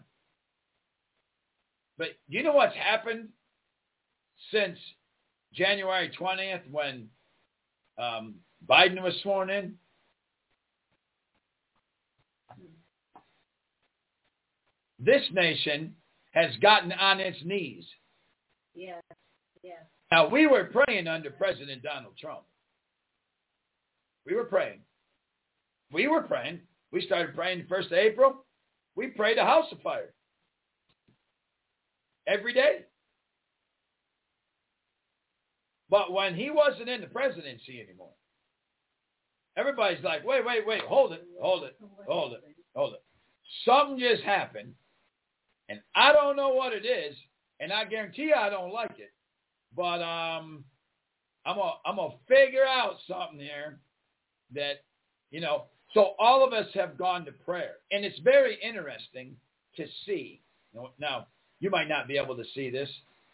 But you know what's happened since January 20th when Biden was sworn in? this nation has gotten on its knees. Yes. Yes. Now, we were praying under President Donald Trump. We were praying. We started praying the 1st of April. We prayed a house afire. Every day. But when he wasn't in the presidency anymore, everybody's like, wait, hold it. Something just happened, and I don't know what it is, and I guarantee you I don't like it. But I'm gonna figure out something here that, so all of us have gone to prayer. And it's very interesting to see. Now, you might not be able to see this.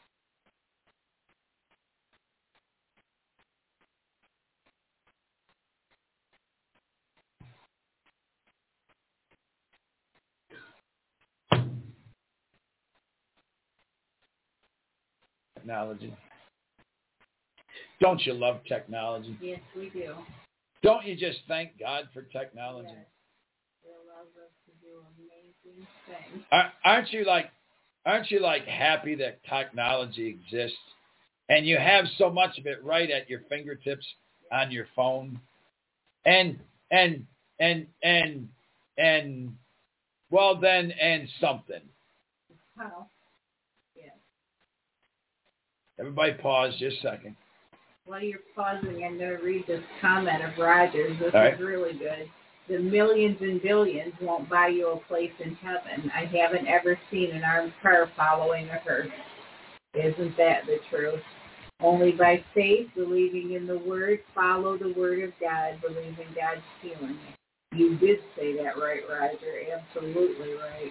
Technology. Don't you love technology? Yes, we do. Don't you just thank God for technology? Yes. It allows us to do amazing things. Aren't you happy that technology exists and you have so much of it right at your fingertips on your phone? And something. Wow. Yes. Everybody pause just a second. While you're pausing, I'm going to read this comment of Rogers. This All is really good. The millions and billions won't buy you a place in heaven. I haven't ever seen an armed car following a hearse. Isn't that the truth? Only by faith, believing in the Word, follow the Word of God, believe in God's healing. You did say that right, Roger. Absolutely right.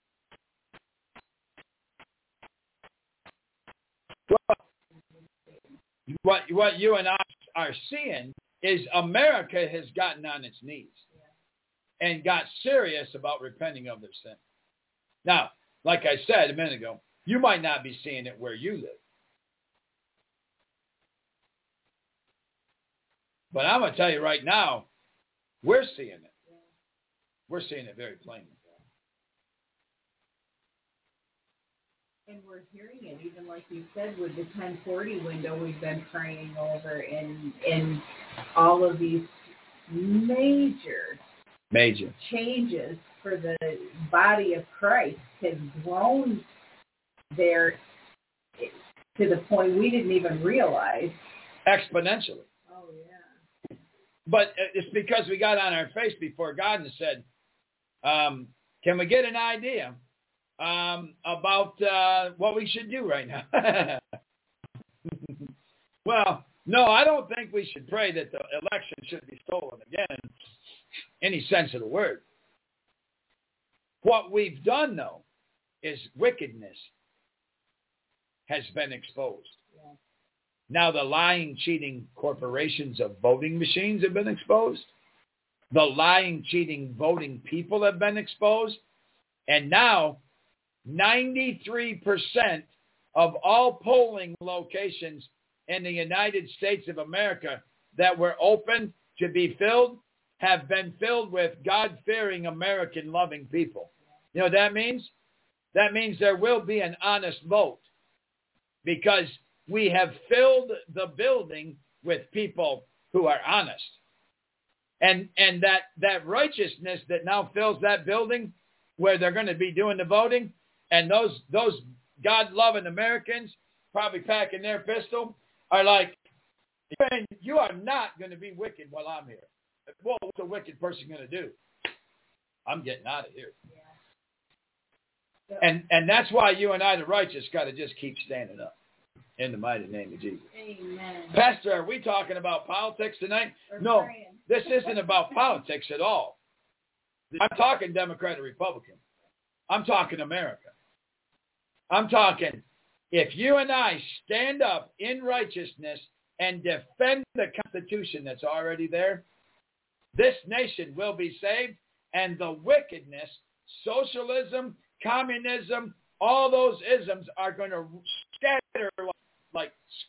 What you and I are seeing is America has gotten on its knees and got serious about repenting of their sin. Now, like I said a minute ago, you might not be seeing it where you live. But I'm going to tell you right now, we're seeing it. We're seeing it very plainly. And we're hearing it, even like you said, with the 1040 window we've been praying over, and all of these major changes for the body of Christ has grown there to the point we didn't even realize. Exponentially. Oh, yeah. But it's because we got on our face before God and said, can we get an idea about what we should do right now? Well, no, I don't think we should pray that the election should be stolen again in any sense of the word. What we've done, though, is wickedness has been exposed. Yeah. Now the lying, cheating corporations of voting machines have been exposed. The lying, cheating voting people have been exposed. And now 93% of all polling locations in the United States of America that were open to be filled have been filled with God-fearing, American-loving people. You know what that means? That means there will be an honest vote because we have filled the building with people who are honest. And that righteousness that now fills that building where they're going to be doing the voting, and those God-loving Americans probably packing their pistol are like, you are not going to be wicked while I'm here. Well, what's a wicked person going to do? I'm getting out of here. Yeah. And that's why you and I, the righteous, got to just keep standing up in the mighty name of Jesus. Amen. Pastor, are we talking about politics tonight? No, this isn't about politics at all. I'm talking Democrat or Republican. I'm talking America. I'm talking if you and I stand up in righteousness and defend the Constitution that's already there, this nation will be saved, and the wickedness, socialism, communism, all those isms are going to scatter like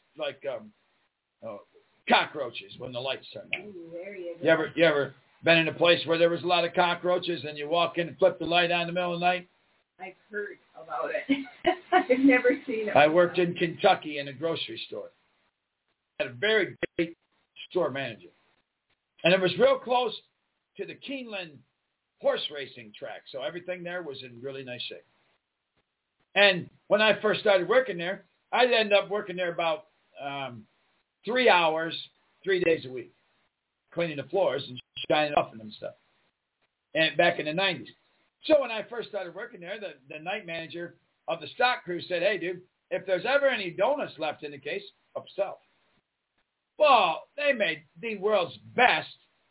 cockroaches when the lights turn on. Ooh, there you go. You ever been in a place where there was a lot of cockroaches and you walk in and flip the light on in the middle of the night I've heard about it. I've never seen it. I worked in Kentucky in a grocery store. I had a very great store manager. And it was real close to the Keeneland horse racing track. So everything there was in really nice shape. And when I first started working there, I'd end up working there about 3 hours, 3 days a week, cleaning the floors and shining off and stuff. And back in the 90s. So when I first started working there, the night manager of the stock crew said, hey, dude, if there's ever any donuts left in the case, up south. Well, they made the world's best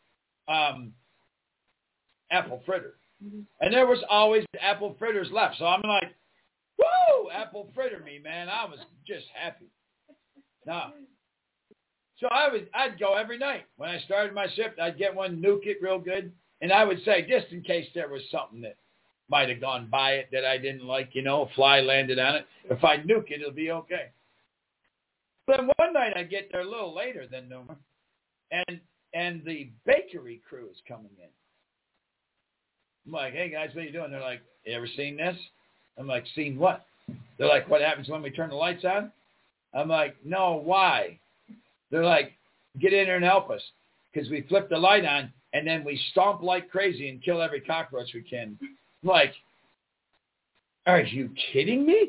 apple fritter. Mm-hmm. And there was always apple fritters left. So I'm like, woo, apple fritter me, man. I was just happy. Now, so I'd go every night. When I started my shift, I'd get one, nuke it real good. And I would say, just in case there was something that might have gone by it that I didn't like, a fly landed on it. If I nuke it, it'll be okay. But one night I get there a little later than normal, and the bakery crew is coming in. I'm like, hey, guys, what are you doing? They're like, you ever seen this? I'm like, seen what? They're like, what happens when we turn the lights on? I'm like, no, why? They're like, get in there and help us because we flip the light on, and then we stomp like crazy and kill every cockroach we can. I'm like, are you kidding me?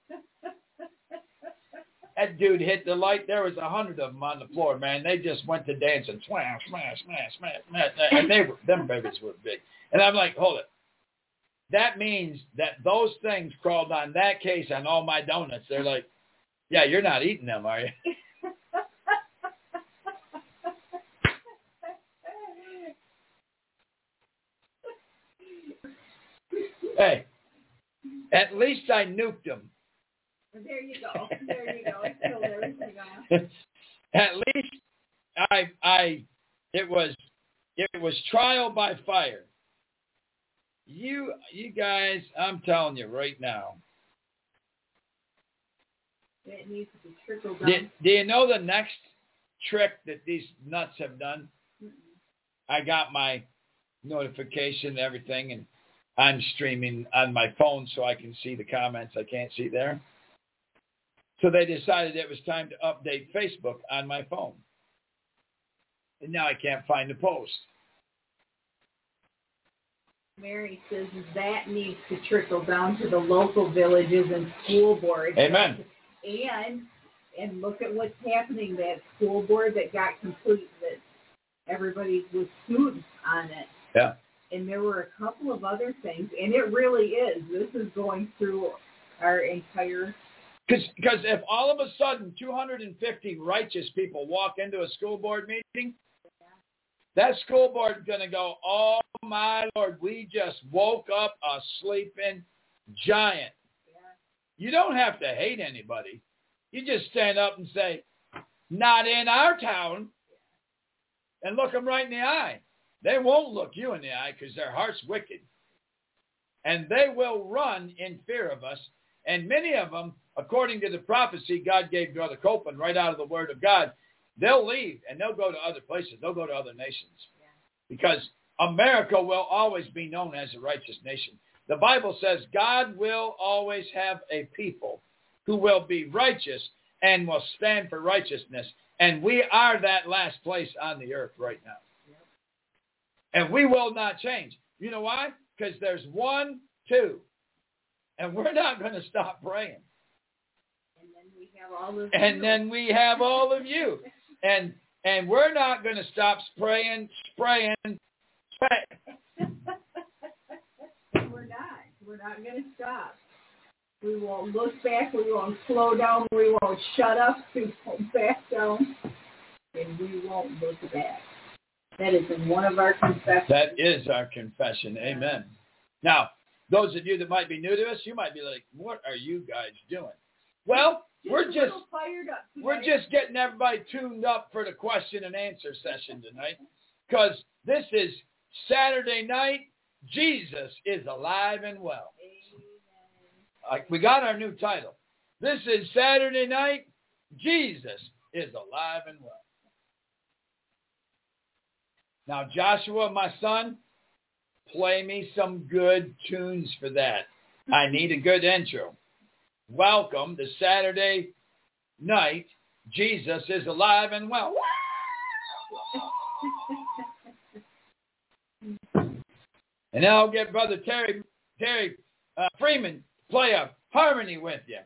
That dude hit the light. There was 100 of them on the floor, man. They just went to dancing. Smash, smash, smash, smash, smash. And them babies were big. And I'm like, hold it. That means that those things crawled on that case on all my donuts. They're like, yeah, you're not eating them, are you? Hey, at least I nuked them. There you go. There you go. It killed everything off. At least it was trial by fire. You guys, I'm telling you right now. It needs to be trickled down. Do you know the next trick that these nuts have done? Mm-mm. I got my notification and everything, and I'm streaming on my phone so I can see the comments I can't see there. So they decided it was time to update Facebook on my phone. And now I can't find the post. Mary says that needs to trickle down to the local villages and school boards. Amen. And look at what's happening. That school board that got complete, that everybody was sued on it. Yeah. And there were a couple of other things. And it really is. This is going through our entire... Because if all of a sudden 250 righteous people walk into a school board meeting, that school board is going to go, oh, my Lord, we just woke up a sleeping giant. Yeah. You don't have to hate anybody. You just stand up and say, not in our town, and look them right in the eye. They won't look you in the eye because their heart's wicked. And they will run in fear of us. And many of them, according to the prophecy God gave Brother Copeland right out of the Word of God, they'll leave and they'll go to other places. They'll go to other nations. Yeah. Because America will always be known as a righteous nation. The Bible says God will always have a people who will be righteous and will stand for righteousness. And we are that last place on the earth right now. Yeah. And we will not change. You know why? Because there's 1, 2. And we're not going to stop praying. And then we have all of you. And then we have all of you. And we're not going to stop spraying. We're not. We're not going to stop. We won't look back. We won't slow down. We won't shut up. We won't back down. And we won't look back. That is in one of our confessions. That is our confession. Amen. Now, those of you that might be new to us, you might be like, what are you guys doing? Well, we're just getting everybody tuned up for the question and answer session tonight, because this is Saturday night. Jesus is alive and well. We got our new title. This is Saturday night. Jesus is alive and well. Now, Joshua, my son, play me some good tunes for that. I need a good intro. Welcome to Saturday night. Jesus is alive and well. And I'll get Brother Terry Freeman play a harmony with you.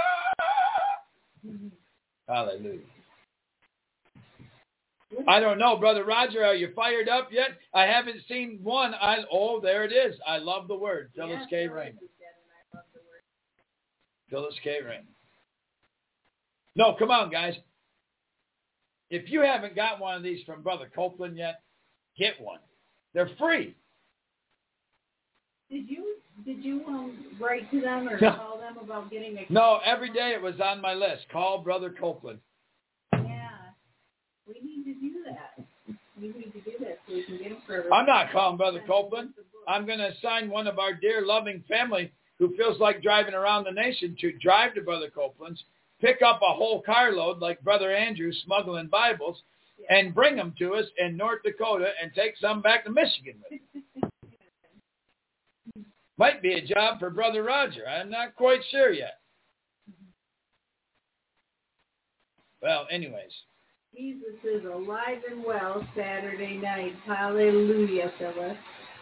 Hallelujah. I don't know, Brother Roger, are you fired up yet? I haven't seen one. There it is. I love the word. Phyllis K. Raymond. Phyllis K. Raymond. No, come on, guys. If you haven't got one of these from Brother Copeland yet, get one. They're free. Did you write to them or call them about getting a... No, every day it was on my list. Call Brother Copeland. Yeah. We need to do that. We need to do that so we can get them for everybody. I'm not calling Brother Copeland. I'm going to assign one of our dear loving family who feels like driving around the nation to drive to Brother Copeland's, pick up a whole carload like Brother Andrew smuggling Bibles, and bring them to us in North Dakota and take some back to Michigan with them. Might be a job for Brother Roger. I'm not quite sure yet. Well, anyways. Jesus is alive and well Saturday night. Hallelujah, Phyllis.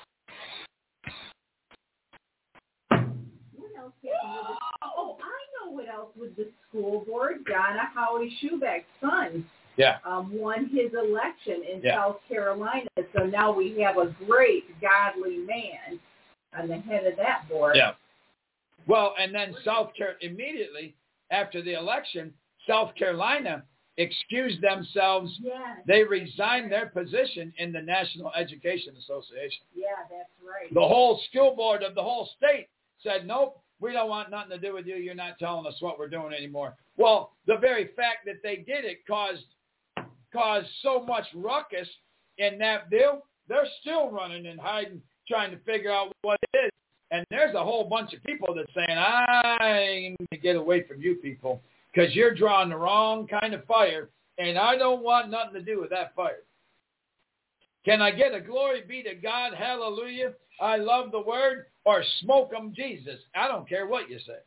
What else happened with I know what else with the school board. Donna Howie Schubeck's son won his election in South Carolina. So now we have a great, godly man on the head of that board. Yeah. Well, and then immediately after the election, South Carolina excused themselves. Yes. They resigned their position in the National Education Association. Yeah, that's right. The whole school board of the whole state said, nope, we don't want nothing to do with you. You're not telling us what we're doing anymore. Well, the very fact that they did it caused so much ruckus in that deal. They're still running and hiding, trying to figure out what it is. And there's a whole bunch of people that's saying, I need to get away from you people because you're drawing the wrong kind of fire, and I don't want nothing to do with that fire. Can I get a glory be to God, hallelujah, I love the word, or smoke 'em Jesus? I don't care what you say.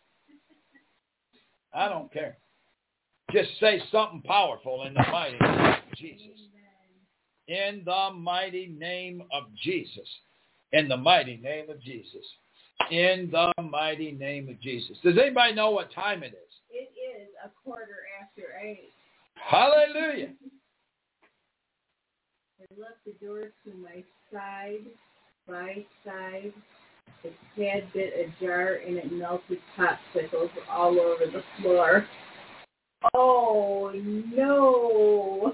I don't care. Just say something powerful in the mighty name of Jesus. In the mighty name of Jesus. In the mighty name of Jesus. In the mighty name of Jesus. Does anybody know what time it is? It is 8:15. Hallelujah. I left the door to my side, by side. A tad bit ajar, and it melted popsicles all over the floor. Oh, no.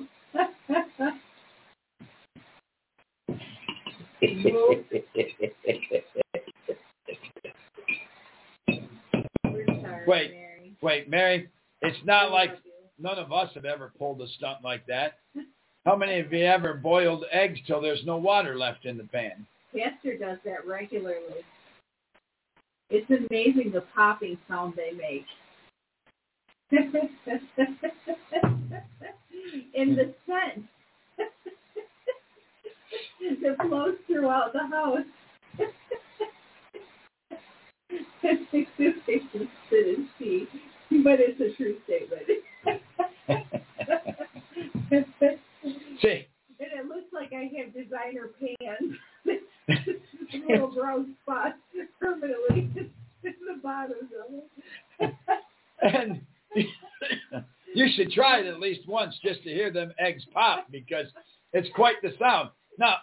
Wait, Mary, it's not like none of us have ever pulled a stunt like that. How many of you ever boiled eggs till there's no water left in the pan? Pastor does that regularly. It's amazing the popping sound they make. In the scent that flows throughout the house. But it's a true statement. See. And it looks like I have designer pants. Little brown spots permanently in the bottoms of it. And you should try it at least once just to hear them eggs pop because it's quite the sound. Now,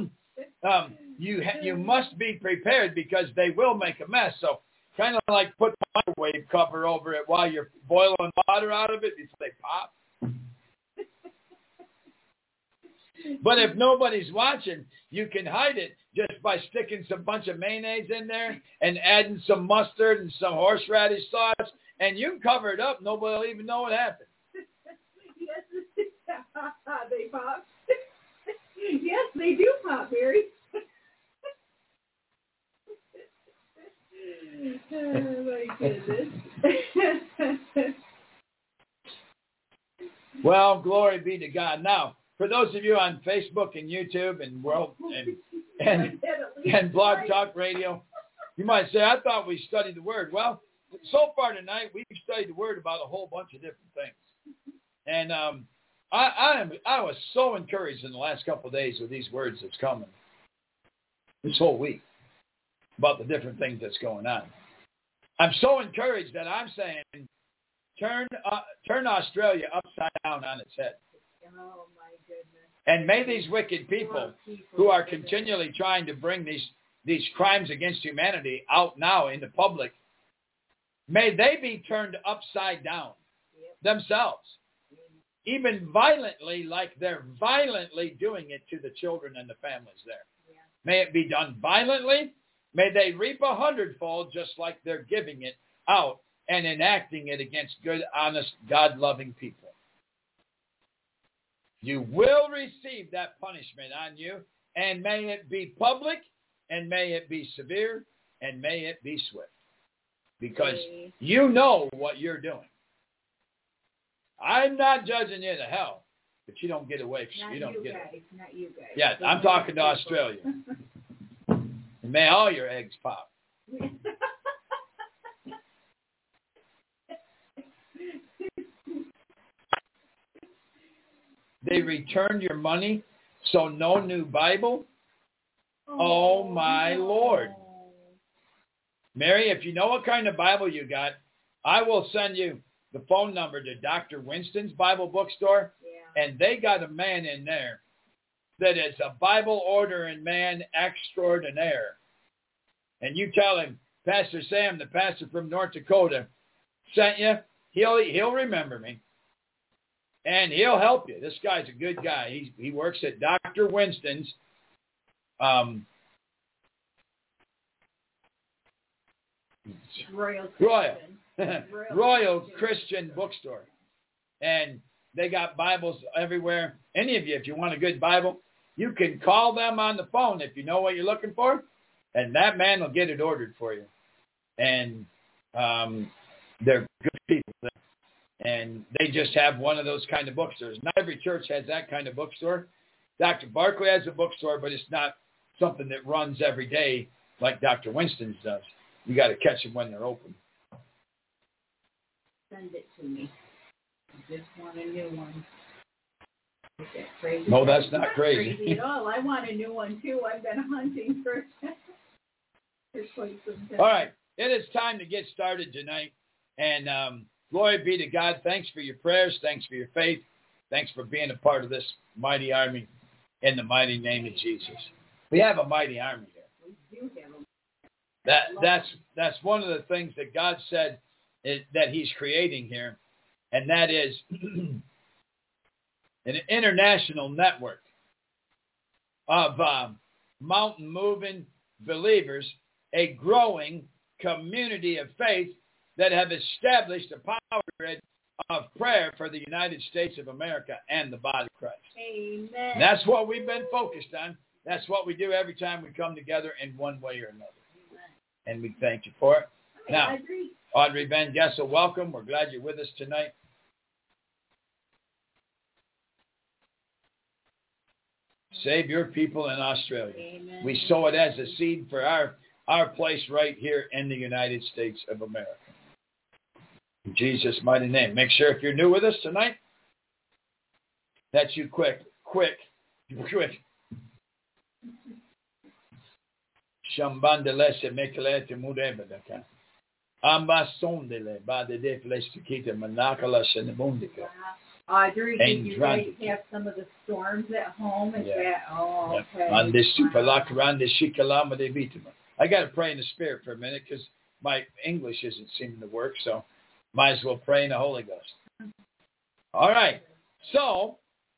you must be prepared because they will make a mess. So kind of like put the microwave cover over it while you're boiling water out of it before they pop. But if nobody's watching, you can hide it just by sticking some bunch of mayonnaise in there and adding some mustard and some horseradish sauce, and you can cover it up. Nobody will even know what happened. Yes, they pop. Yes, they do pop, Mary. Oh, my goodness. Well, glory be to God. Now, for those of you on Facebook and YouTube and Blog Talk Radio, You might say, I thought we studied the Word. Well, so far tonight, we've studied the Word about a whole bunch of different things. And I was so encouraged in the last couple of days with these words that's coming this whole week about the different things that's going on. I'm so encouraged that I'm saying turn Australia upside down on its head. Oh, my goodness. And may these wicked people who are continually trying to bring these crimes against humanity out now in the public, may they be turned upside down themselves, even violently, like they're violently doing it to the children and the families there. Yeah. May it be done violently. May they reap 100-fold just like they're giving it out and enacting it against good, honest, God-loving people. You will receive that punishment on you, and may it be public, and may it be severe, and may it be swift. Because you know what you're doing. I'm not judging you to hell, but you don't get away. You don't get it. Not you guys. Yeah, I'm talking to Australia. And may all your eggs pop. They returned your money, so no new Bible? Oh my Lord. Mary, if you know what kind of Bible you got, I will send you the phone number to Dr. Winston's Bible bookstore. Yeah. And they got a man in there that is a Bible ordering man extraordinaire. And you tell him, Pastor Sam, the pastor from North Dakota, sent you. He'll remember me. And he'll help you. This guy's a good guy. He works at Dr. Winston's Royal Christian Bookstore. And they got Bibles everywhere. Any of you, if you want a good Bible, you can call them on the phone if you know what you're looking for, and that man will get it ordered for you. And they're good people. And they just have one of those kind of bookstores. Not every church has that kind of bookstore. Dr. Barkley has a bookstore, but it's not something that runs every day like Dr. Winston's does. You got to catch them when they're open. Send it to me. I just want a new one. Is that crazy? No, that's not crazy. At all. I want a new one too. I've been hunting for quite some time. All right, it is time to get started tonight, and glory be to God. Thanks for your prayers. Thanks for your faith. Thanks for being a part of this mighty army in the mighty name of Jesus. We have a mighty army here. We do have a That's one of the things that God said that he's creating here, and that is an international network of mountain-moving believers, a growing community of faith that have established a power grid of prayer for the United States of America and the body of Christ. Amen. And that's what we've been focused on. That's what we do every time we come together in one way or another. Amen. And we thank you for it. Now, Audrey Van Gessel, welcome. We're glad you're with us tonight. Save your people in Australia. Amen. We sow it as a seed for our place right here in the United States of America. In Jesus' mighty name. Make sure if you're new with us tonight, that you quick. Shambandele se meklete mudebedaka. Ambasondele badede flestikita manakala senebundika. Audrey, did you guys have some of the storms at home? Okay. I got to pray in the Spirit for a minute because my English isn't seeming to work, so might as well pray in the Holy Ghost. All right. So,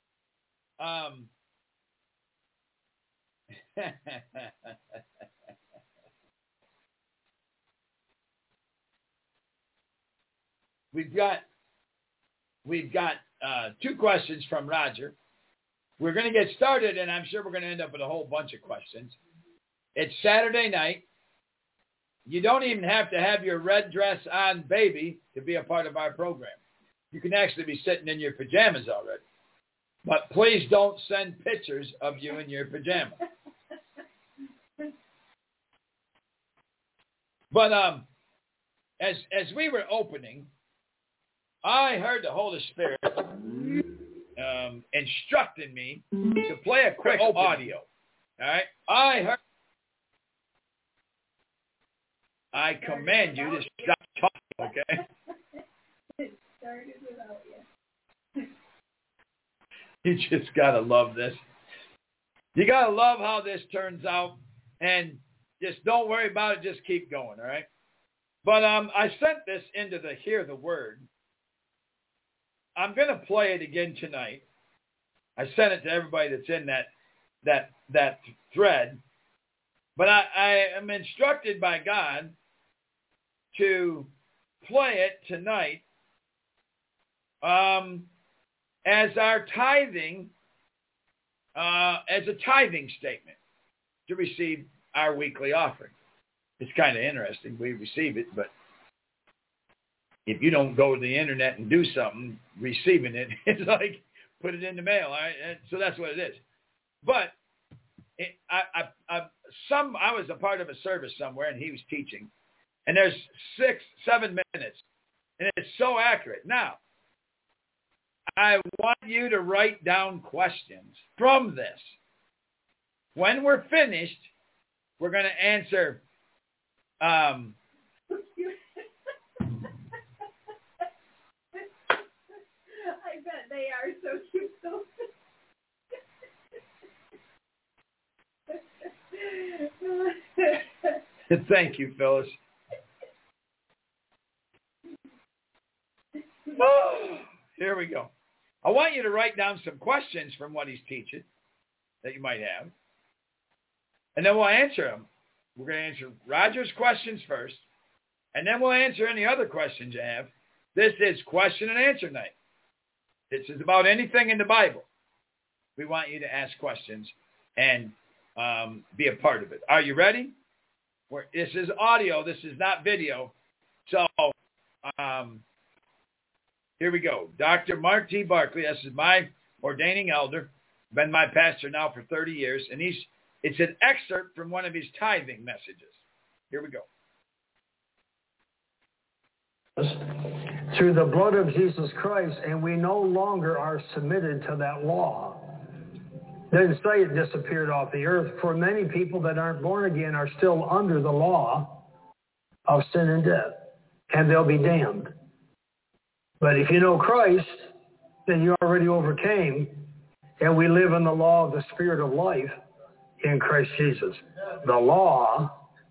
we've got two questions from Roger. We're going to get started, and I'm sure we're going to end up with a whole bunch of questions. It's Saturday night. You don't even have to have your red dress on, baby, to be a part of our program. You can actually be sitting in your pajamas already. But please don't send pictures of you in your pajamas. But as we were opening, I heard the Holy Spirit instructing me to play a quick audio. All right? I command you to stop talking, okay? It started without you. You just got to love this. You got to love how this turns out, and just don't worry about it. Just keep going, all right? But I sent this into the Hear the Word. I'm going to play it again tonight. I sent it to everybody that's in that thread. But I am instructed by God to play it tonight as our tithing, as a tithing statement to receive our weekly offering. It's kind of interesting. We receive it, but if you don't go to the internet and do something, receiving it, it's like put it in the mail. All right? And so that's what it is. But I was a part of a service somewhere, and he was teaching, and there's 6-7 minutes, and it's so accurate. Now, I want you to write down questions from this. When we're finished, we're going to answer. I bet they are so cute. Thank you, Phyllis. Oh, here we go. I want you to write down some questions from what he's teaching that you might have. And then we'll answer them. We're going to answer Roger's questions first, and then we'll answer any other questions you have. This is question and answer night. This is about anything in the Bible. We want you to ask questions and be a part of it. Are you ready? This is audio. This is not video. So here we go. Dr. Mark T. Barkley, this is my ordaining elder, been my pastor now for 30 years, and it's an excerpt from one of his tithing messages. Here we go. Through the blood of Jesus Christ, and we no longer are submitted to that law. Doesn't say it disappeared off the earth. For many people that aren't born again are still under the law of sin and death, and they'll be damned. But if you know Christ, then you already overcame, and we live in the law of the Spirit of life in Christ Jesus. The law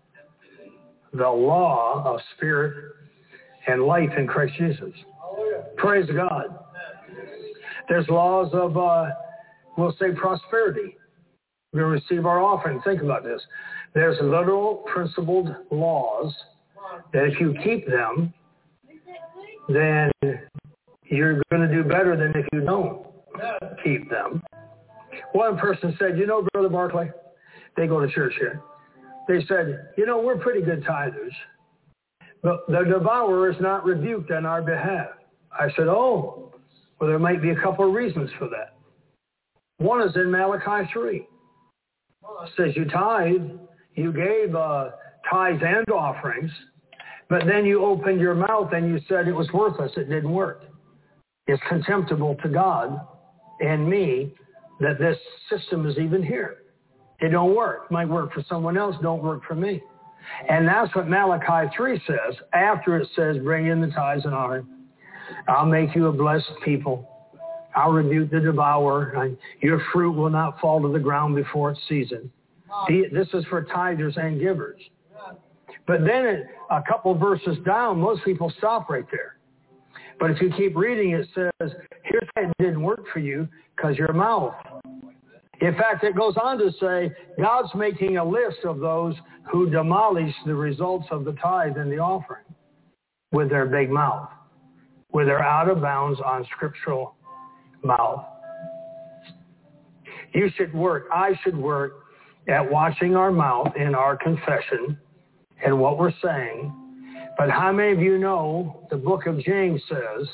of Spirit and life in Christ Jesus. Praise God. There's laws of, we'll say, prosperity. We receive our offering. Think about this. There's literal principled laws that if you keep them, then you're going to do better than if you don't keep them. One person said, you know, Brother Barkley, they go to church here. They said, you know, we're pretty good tithers, but the devourer is not rebuked on our behalf. I said, oh, well, there might be a couple of reasons for that. One is in Malachi 3. It says you tithe, you gave tithes and offerings, but then you opened your mouth and you said it was worthless. It didn't work. It's contemptible to God and me that this system is even here. It don't work. Might work for someone else, don't work for me. And that's what Malachi 3 says. After it says, bring in the tithes and offering. I'll make you a blessed people. I'll rebuke the devourer. Your fruit will not fall to the ground before its season. This is for tithers and givers. But then a couple verses down, most people stop right there. But if you keep reading, it says, here's why it didn't work for you, because your mouth. In fact, it goes on to say, God's making a list of those who demolish the results of the tithe and the offering with their big mouth, with their out of bounds on scriptural mouth. You should work, I should work at watching our mouth in our confession and what we're saying. But how many of you know the book of James says,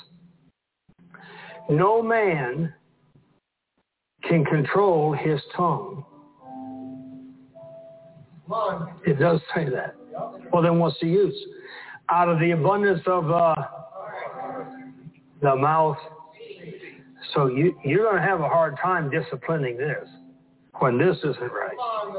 no man can control his tongue. It does say that. Well, then what's the use? Out of the abundance of the mouth. So you're going to have a hard time disciplining this when this isn't right.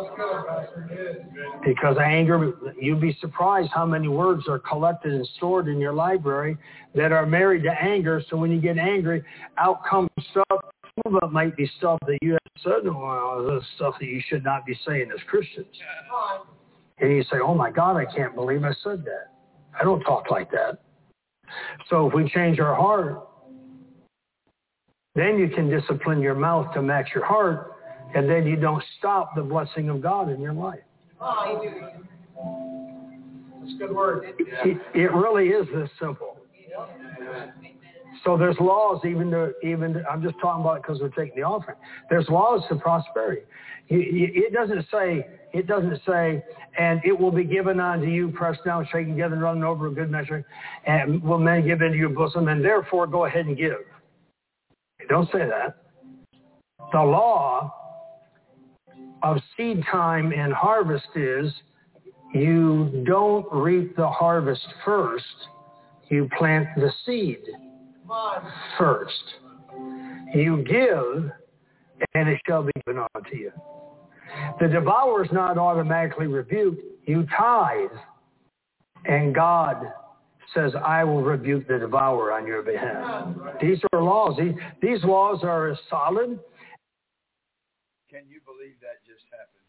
Because anger, you'd be surprised how many words are collected and stored in your library that are married to anger. So when you get angry, out comes stuff. Some of it might be stuff that you have said, well, this stuff that you should not be saying as Christians. And you say, oh my God, I can't believe I said that. I don't talk like that. So if we change our heart, then you can discipline your mouth to match your heart, and then you don't stop the blessing of God in your life. That's a good word. It really is this simple. So there's laws even I'm just talking about it because we're taking the offering. There's laws to prosperity. It doesn't say, and it will be given unto you, pressed down, shaken together, and running over a good measure, and will men give into your bosom, and therefore go ahead and give. It don't say that. The law of seed time and harvest is you don't reap the harvest first. You plant the seed first. You give, and it shall be given unto you. The devourer is not automatically rebuked. You tithe, and God says, I will rebuke the devourer on your behalf. These are laws. These laws are as solid. Can you believe that just happened?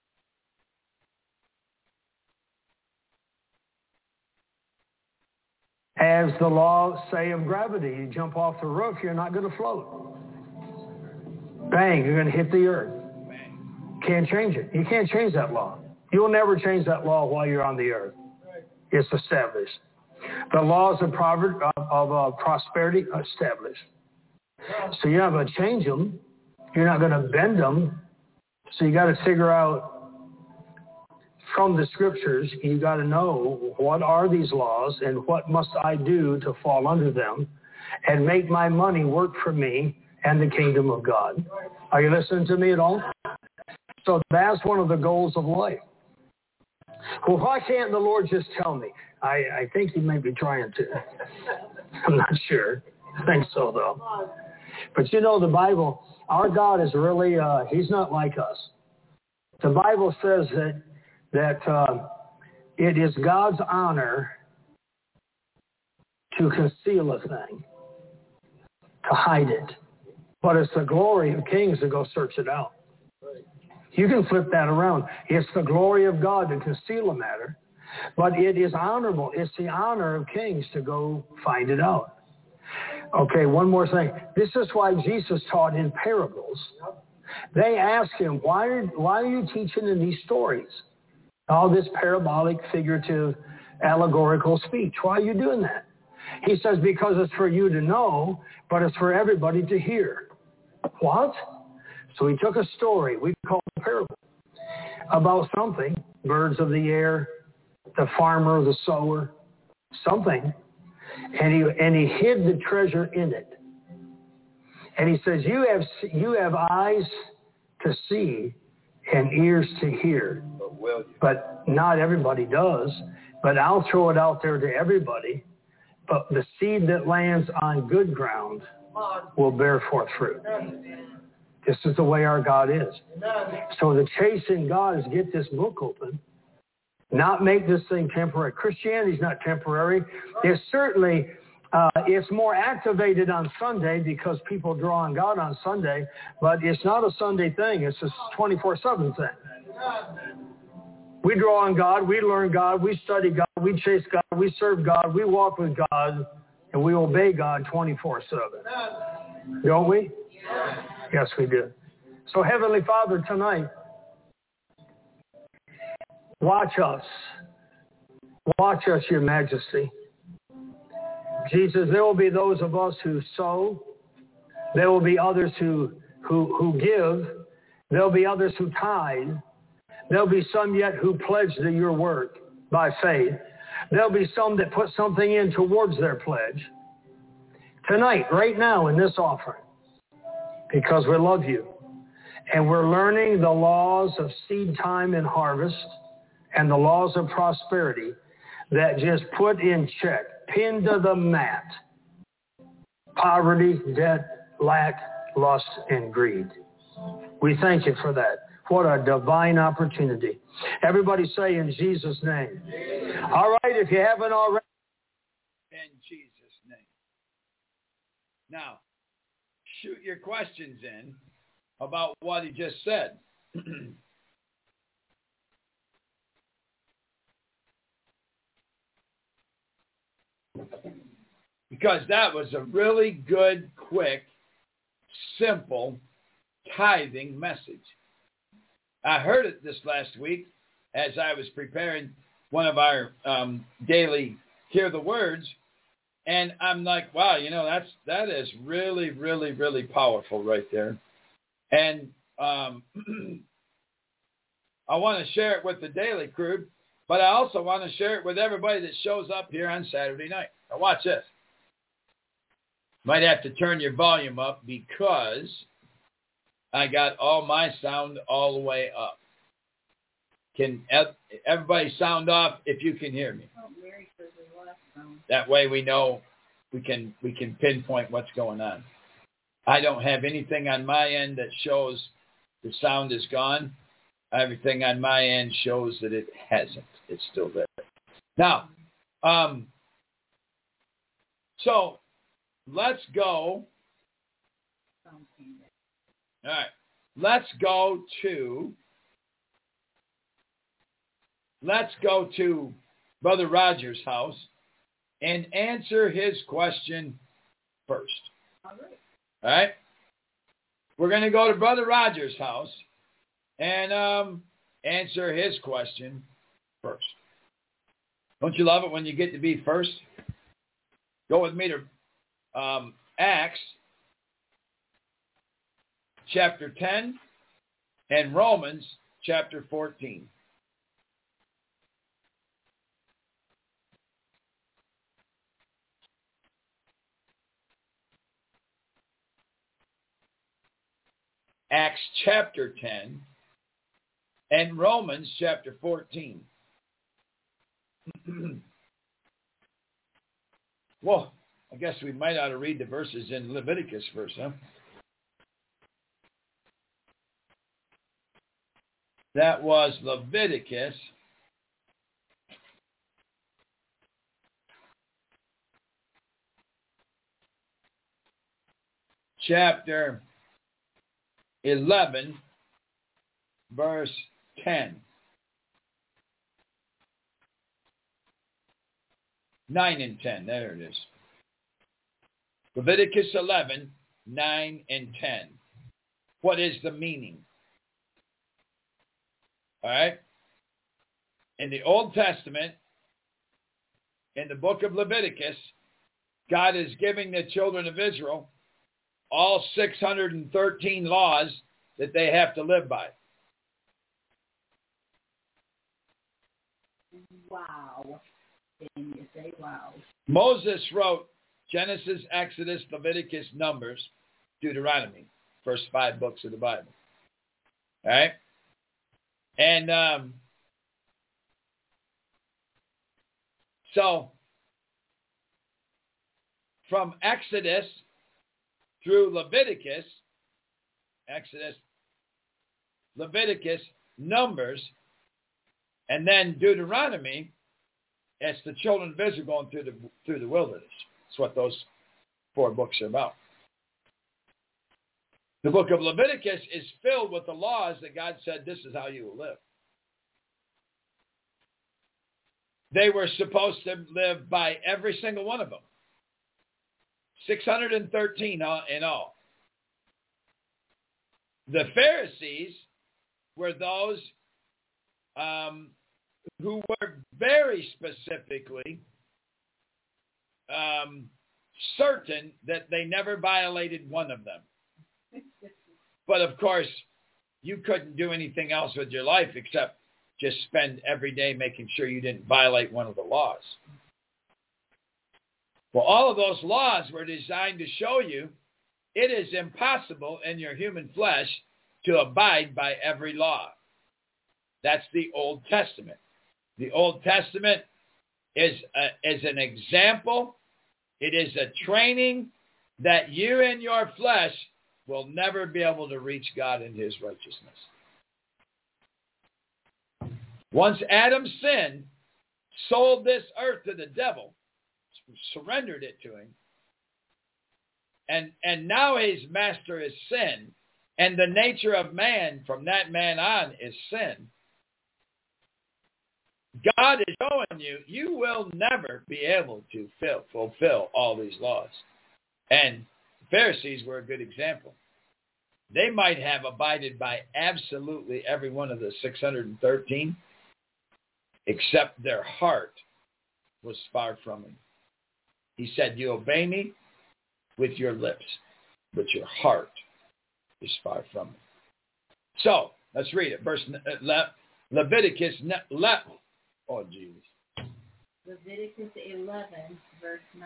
As the laws say of gravity, you jump off the roof, you're not going to float. Bang, you're going to hit the earth. Can't change it. You can't change that law. You'll never change that law while you're on the earth. It's established. The laws of prosperity are established. So you're not going to change them. You're not going to bend them. So you got to figure out from the scriptures, you got to know what are these laws and what must I do to fall under them and make my money work for me and the kingdom of God. Are you listening to me at all? So that's one of the goals of life. Well, why can't the Lord just tell me? I think he may be trying to. I'm not sure. I think so, though. But you know, the Bible, our God is really, he's not like us. The Bible says that it is God's honor to conceal a thing, to hide it. But it's the glory of kings to go search it out. You can flip that around. It's the glory of God to conceal a matter, but it is honorable. It's the honor of kings to go find it out. Okay, one more thing. This is why Jesus taught in parables. They asked him, why are you teaching in these stories? All this parabolic, figurative, allegorical speech. Why are you doing that? He says, because it's for you to know, but it's for everybody to hear. What? So he took a story, we call it a parable, about something, birds of the air, the farmer, the sower, something, and he hid the treasure in it. And he says, you have eyes to see and ears to hear, but not everybody does. But I'll throw it out there to everybody. But the seed that lands on good ground will bear forth fruit. This is the way our God is. So the chase in God is get this book open, not make this thing temporary. Christianity is not temporary. It's certainly, it's more activated on Sunday because people draw on God on Sunday, but it's not a Sunday thing. It's a 24/7 thing. We draw on God, we learn God, we study God, we chase God, we serve God, we walk with God, and we obey God 24/7. Don't we? Yes, we do. So Heavenly Father, tonight, watch us. Watch us, Your Majesty. Jesus, there will be those of us who sow. There will be others who give. There will be others who tithe. There will be some yet who pledge to your work by faith. There will be some that put something in towards their pledge. Tonight, right now, in this offering, because we love you, and we're learning the laws of seed time and harvest, and the laws of prosperity that just put in check, pinned to the mat, poverty, debt, lack, lust, and greed. We thank you for that. What a divine opportunity. Everybody say in Jesus' name. All right, if you haven't already. In Jesus' name. Now, shoot your questions in about what he just said. Because that was a really good, quick, simple tithing message. I heard it this last week as I was preparing one of our daily Hear the Words, and I'm like, wow, that is really, really, really powerful right there. And I want to share it with the daily crew, but I also want to share it with everybody that shows up here on Saturday night. Now watch this. Might have to turn your volume up because I got all my sound all the way up. Can everybody sound off if you can hear me? Oh, Mary says we lost sound. That way we know we can pinpoint what's going on. I don't have anything on my end that shows the sound is gone. Everything on my end shows that it hasn't. It's still there. Now, so let's go. All right. Let's go to Brother Rogers' house and answer his question first. All right. All right? We're going to go to Brother Rogers' house and answer his question first. Don't you love it when you get to be first? Go with me to Acts chapter 10 and Romans chapter 14. Acts chapter 10 and Romans chapter 14. Well, I guess we might ought to read the verses in Leviticus first, huh? That was Leviticus chapter 11, verse 10. 9 and 10. There it is. Leviticus 11, 9 and 10. What is the meaning? All right. In the Old Testament, in the book of Leviticus, God is giving the children of Israel all 613 laws that they have to live by. Wow. Can you say wow? Moses wrote Genesis, Exodus, Leviticus, Numbers, Deuteronomy, first 5 books of the Bible. All right? And so from Exodus through Leviticus, Numbers, and then Deuteronomy, it's the children of Israel going through the wilderness. That's what those 4 books are about. The book of Leviticus is filled with the laws that God said, this is how you will live. They were supposed to live by every single one of them. 613 in all. The Pharisees were those who were very specifically certain that they never violated one of them. But of course, you couldn't do anything else with your life except just spend every day making sure you didn't violate one of the laws. Well, all of those laws were designed to show you it is impossible in your human flesh to abide by every law. That's the Old Testament. The Old Testament is an example. It is a training that you in your flesh will never be able to reach God in his righteousness. Once Adam sinned, sold this earth to the devil, surrendered it to him, and now his master is sin, and the nature of man from that man on is sin. God is showing you, you will never be able to fulfill all these laws. And the Pharisees were a good example. They might have abided by absolutely every one of the 613, except their heart was far from him. He said, you obey me with your lips, but your heart is far from me. So, let's read it. Leviticus, oh, Jesus. Leviticus 11, verse 9.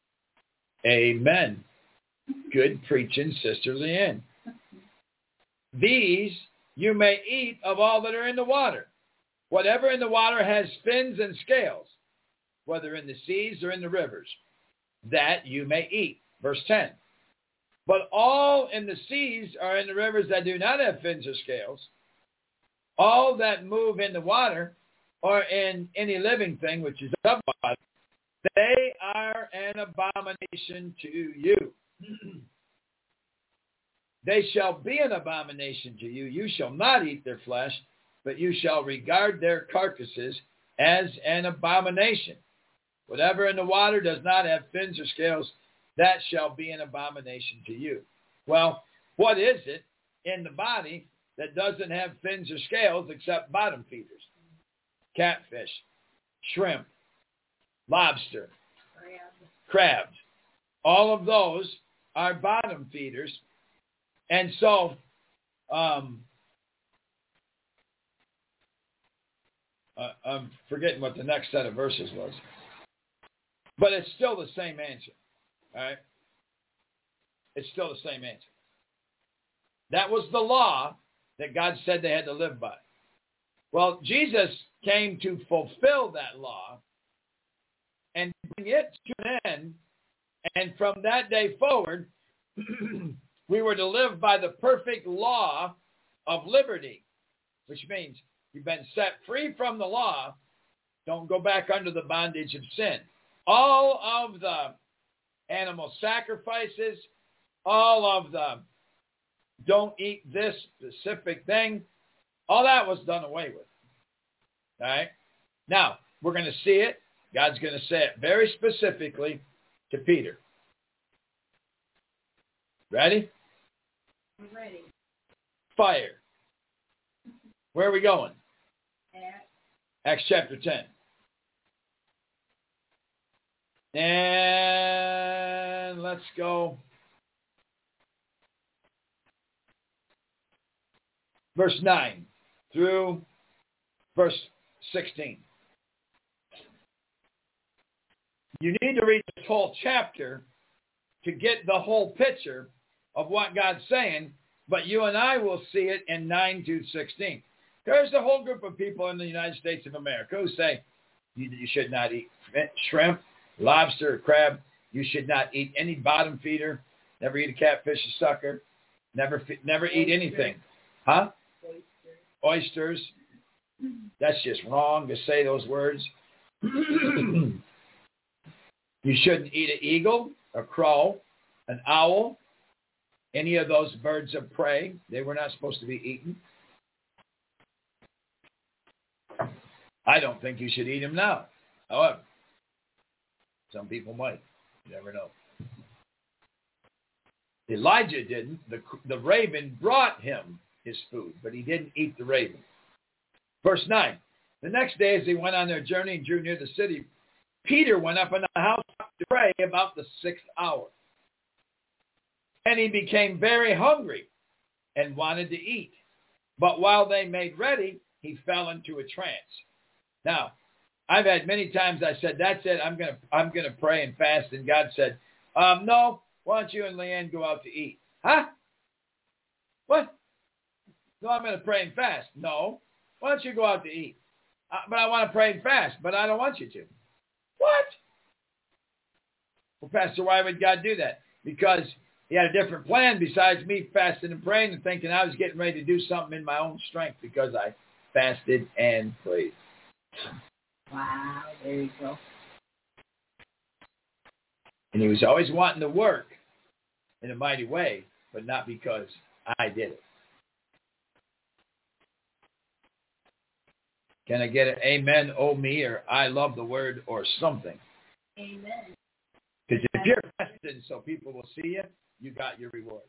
Amen. Good preaching, Sister Leanne. These you may eat of all that are in the water. Whatever in the water has fins and scales, whether in the seas or in the rivers, that you may eat. Verse 10. But all in the seas or in the rivers that do not have fins or scales, all that move in the water or in any living thing which is of water, they are an abomination to you. They shall be an abomination to you. You shall not eat their flesh, but you shall regard their carcasses as an abomination. Whatever in the water does not have fins or scales, that shall be an abomination to you. Well, what is it in the body that doesn't have fins or scales except bottom feeders? Catfish, shrimp, lobster, crabs. All of those are bottom feeders. And so, I'm forgetting what the next set of verses was. But it's still the same answer. All right? It's still the same answer. That was the law that God said they had to live by. Well, Jesus came to fulfill that law and bring it to an end. And from that day forward, we were to live by the perfect law of liberty, which means you've been set free from the law. Don't go back under the bondage of sin. All of the animal sacrifices, all of the don't eat this specific thing, all that was done away with. All right? Now, we're going to see it. God's going to say it very specifically to Peter. Ready? I'm ready. Fire. Where are we going? Acts chapter 10. And let's go. Verse 9 through verse 16. You need to read this whole chapter to get the whole picture of what God's saying, but you and I will see it in 9 to 16. There's a whole group of people in the United States of America who say you should not eat shrimp, lobster, or crab. You should not eat any bottom feeder. Never eat a catfish, a sucker. Never eat anything. Huh? Oysters. That's just wrong to say those words. You shouldn't eat an eagle, a crow, an owl, any of those birds of prey. They were not supposed to be eaten. I don't think you should eat them now. However, some people might. You never know. Elijah didn't. The raven brought him his food, but he didn't eat the raven. Verse 9. The next day as they went on their journey and drew near the city, Peter went up in the house to pray about the 6th hour. And he became very hungry and wanted to eat. But while they made ready, he fell into a trance. Now, I've had many times I said, that's it, I'm gonna pray and fast, and God said, no, why don't you and Leanne go out to eat? Huh? What? No, I'm gonna pray and fast. No. Why don't you go out to eat? But I want to pray and fast, but I don't want you to. What? Well, Pastor, why would God do that? Because he had a different plan besides me fasting and praying and thinking I was getting ready to do something in my own strength because I fasted and prayed. Wow, there you go. And he was always wanting to work in a mighty way, but not because I did it. Can I get an amen, oh me, or I love the word, or something? Amen. Because if you're fasting so people will see you, you got your reward.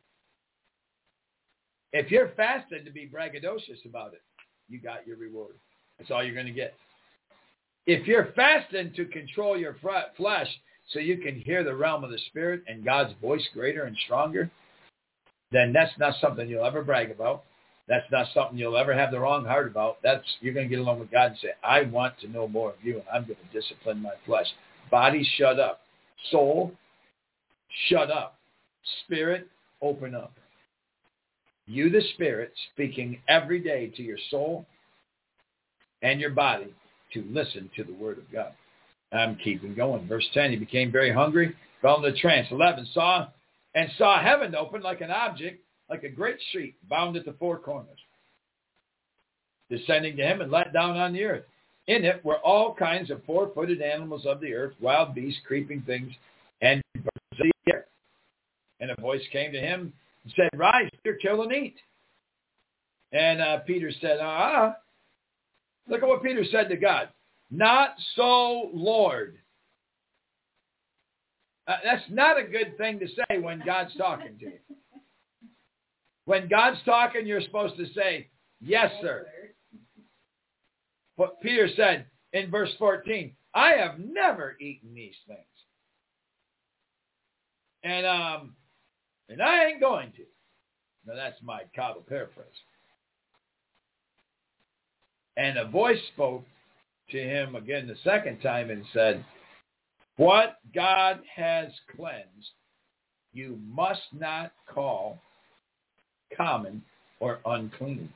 If you're fasting to be braggadocious about it, you got your reward. That's all you're going to get. If you're fasting to control your flesh so you can hear the realm of the Spirit and God's voice greater and stronger, then that's not something you'll ever brag about. That's not something you'll ever have the wrong heart about. You're going to get along with God and say, I want to know more of you, and I'm going to discipline my flesh. Body, shut up. Soul, shut up. Spirit, open up. You, the Spirit, speaking every day to your soul and your body to listen to the word of God. I'm keeping going. Verse 10, he became very hungry, fell into a trance. 11, saw heaven open like an object, like a great sheet bound at the four corners, descending to him and let down on the earth. In it were all kinds of four-footed animals of the earth, wild beasts, creeping things, and birds of the air. And a voice came to him and said, Rise, Peter, kill and eat. And Peter said, Look at what Peter said to God. Not so, Lord. That's not a good thing to say when God's talking to you. When God's talking, you're supposed to say, yes, sir. But Peter said in verse 14, I have never eaten these things. And I ain't going to. Now, that's my Cottle paraphrase. And a voice spoke to him again the second time and said, what God has cleansed, you must not call common or unclean.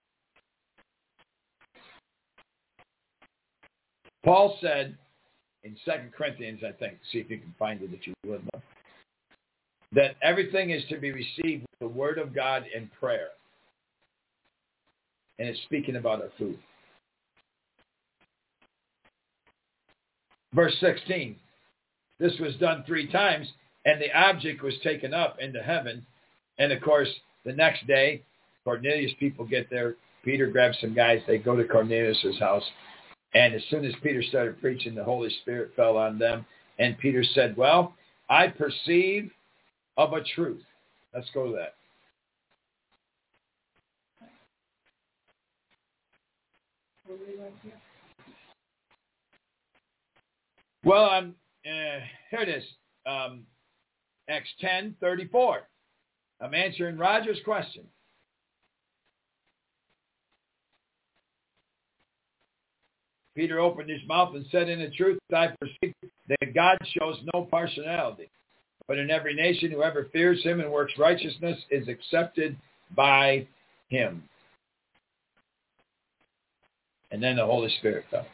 Paul said in 2 Corinthians, I think, see if you can find it if you would know, that everything is to be received with the word of God in prayer. And it's speaking about our food. Verse 16, this was done 3 times, and the object was taken up into heaven. And, of course, the next day, Cornelius' people get there. Peter grabs some guys. They go to Cornelius' house. And as soon as Peter started preaching, the Holy Spirit fell on them. And Peter said, well, I perceive of a truth. Let's go to that. Well, here it is. Acts 10:34. I'm answering Roger's question. Peter opened his mouth and said, in the truth, I perceive that God shows no partiality, but in every nation whoever fears him and works righteousness is accepted by him. And then the Holy Spirit fell.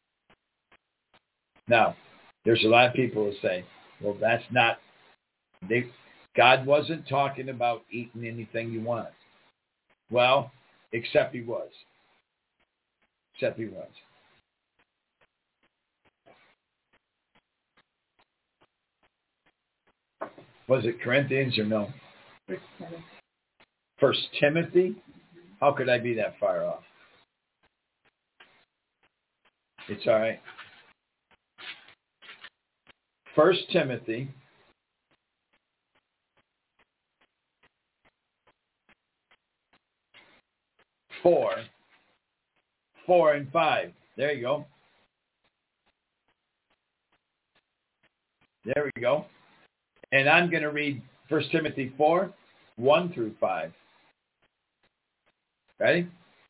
Now, there's a lot of people who say, well, that's not, God wasn't talking about eating anything you want. Well, except he was. Except he was. Was it Corinthians or no? 1 Timothy? How could I be that far off? It's all right. 1 Timothy 4 and 5. There you go. There we go. And I'm going to read 1 Timothy 4, 1 through 5. Ready?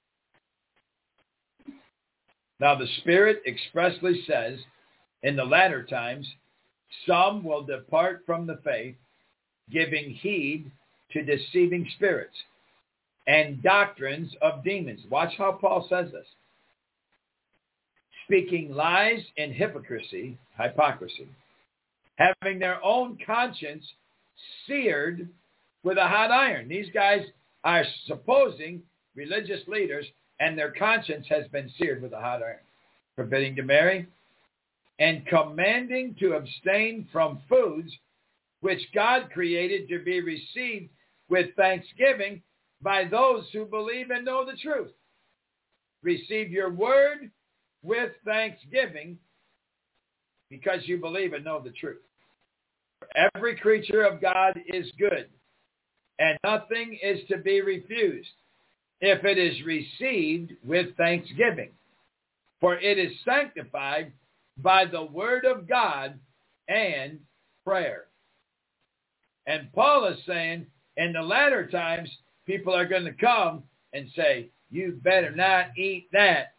Now the Spirit expressly says, in the latter times, some will depart from the faith, giving heed to deceiving spirits and doctrines of demons. Watch how Paul says this. speaking lies and hypocrisy, having their own conscience seared with a hot iron. These guys are supposing religious leaders, and their conscience has been seared with a hot iron. Forbidding to marry, and commanding to abstain from foods which God created to be received with thanksgiving by those who believe and know the truth. Receive your word with thanksgiving because you believe and know the truth. Every creature of God is good, and nothing is to be refused if it is received with thanksgiving. For it is sanctified by the word of God and prayer. And Paul is saying, in the latter times, people are going to come and say, you better not eat that.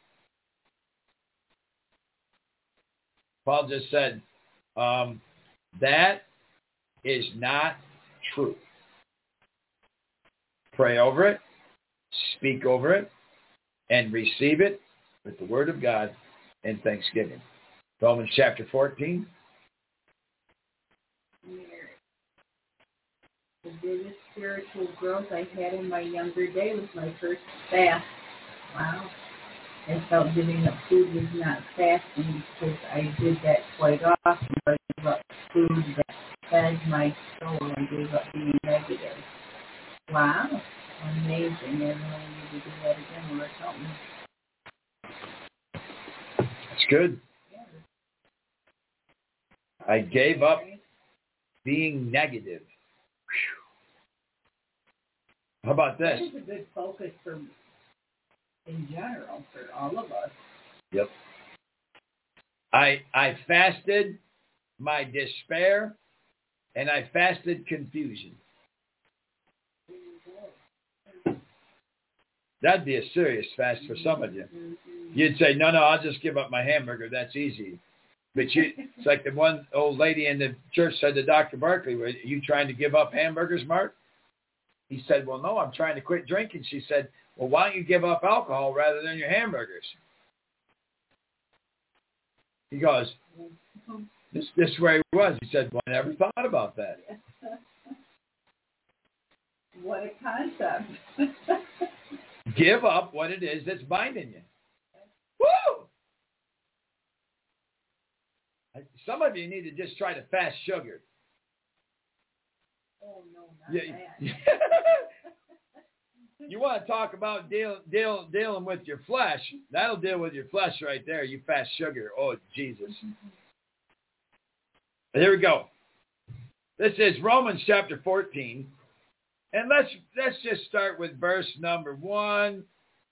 Paul just said, that is not true. Pray over it, speak over it, and receive it with the word of God and thanksgiving. Romans chapter 14. The biggest spiritual growth I had in my younger day was my first fast. Wow. I felt giving up food was not fasting because I did that quite often. I gave up food that fed my soul and gave up being negative. Wow. Amazing. I really need to do that again. Lord, help me. That's good. I gave up being negative. Whew. How about this? That is a good focus for, in general, for all of us. Yep. I fasted my despair, and I fasted confusion. That'd be a serious fast for some of you. You'd say, no, I'll just give up my hamburger. That's easy. But it's like the one old lady in the church said to Dr. Barkley, are you trying to give up hamburgers, Mark? He said, well, no, I'm trying to quit drinking. She said, well, why don't you give up alcohol rather than your hamburgers? He goes, this is where he was. He said, well, I never thought about that. What a concept. Give up what it is that's binding you. Woo! Some of you need to just try to fast sugar. Oh, no, not that. You want to talk about dealing with your flesh. That'll deal with your flesh right there. You fast sugar. Oh, Jesus. Here we go. This is Romans chapter 14. And let's just start with verse number 1.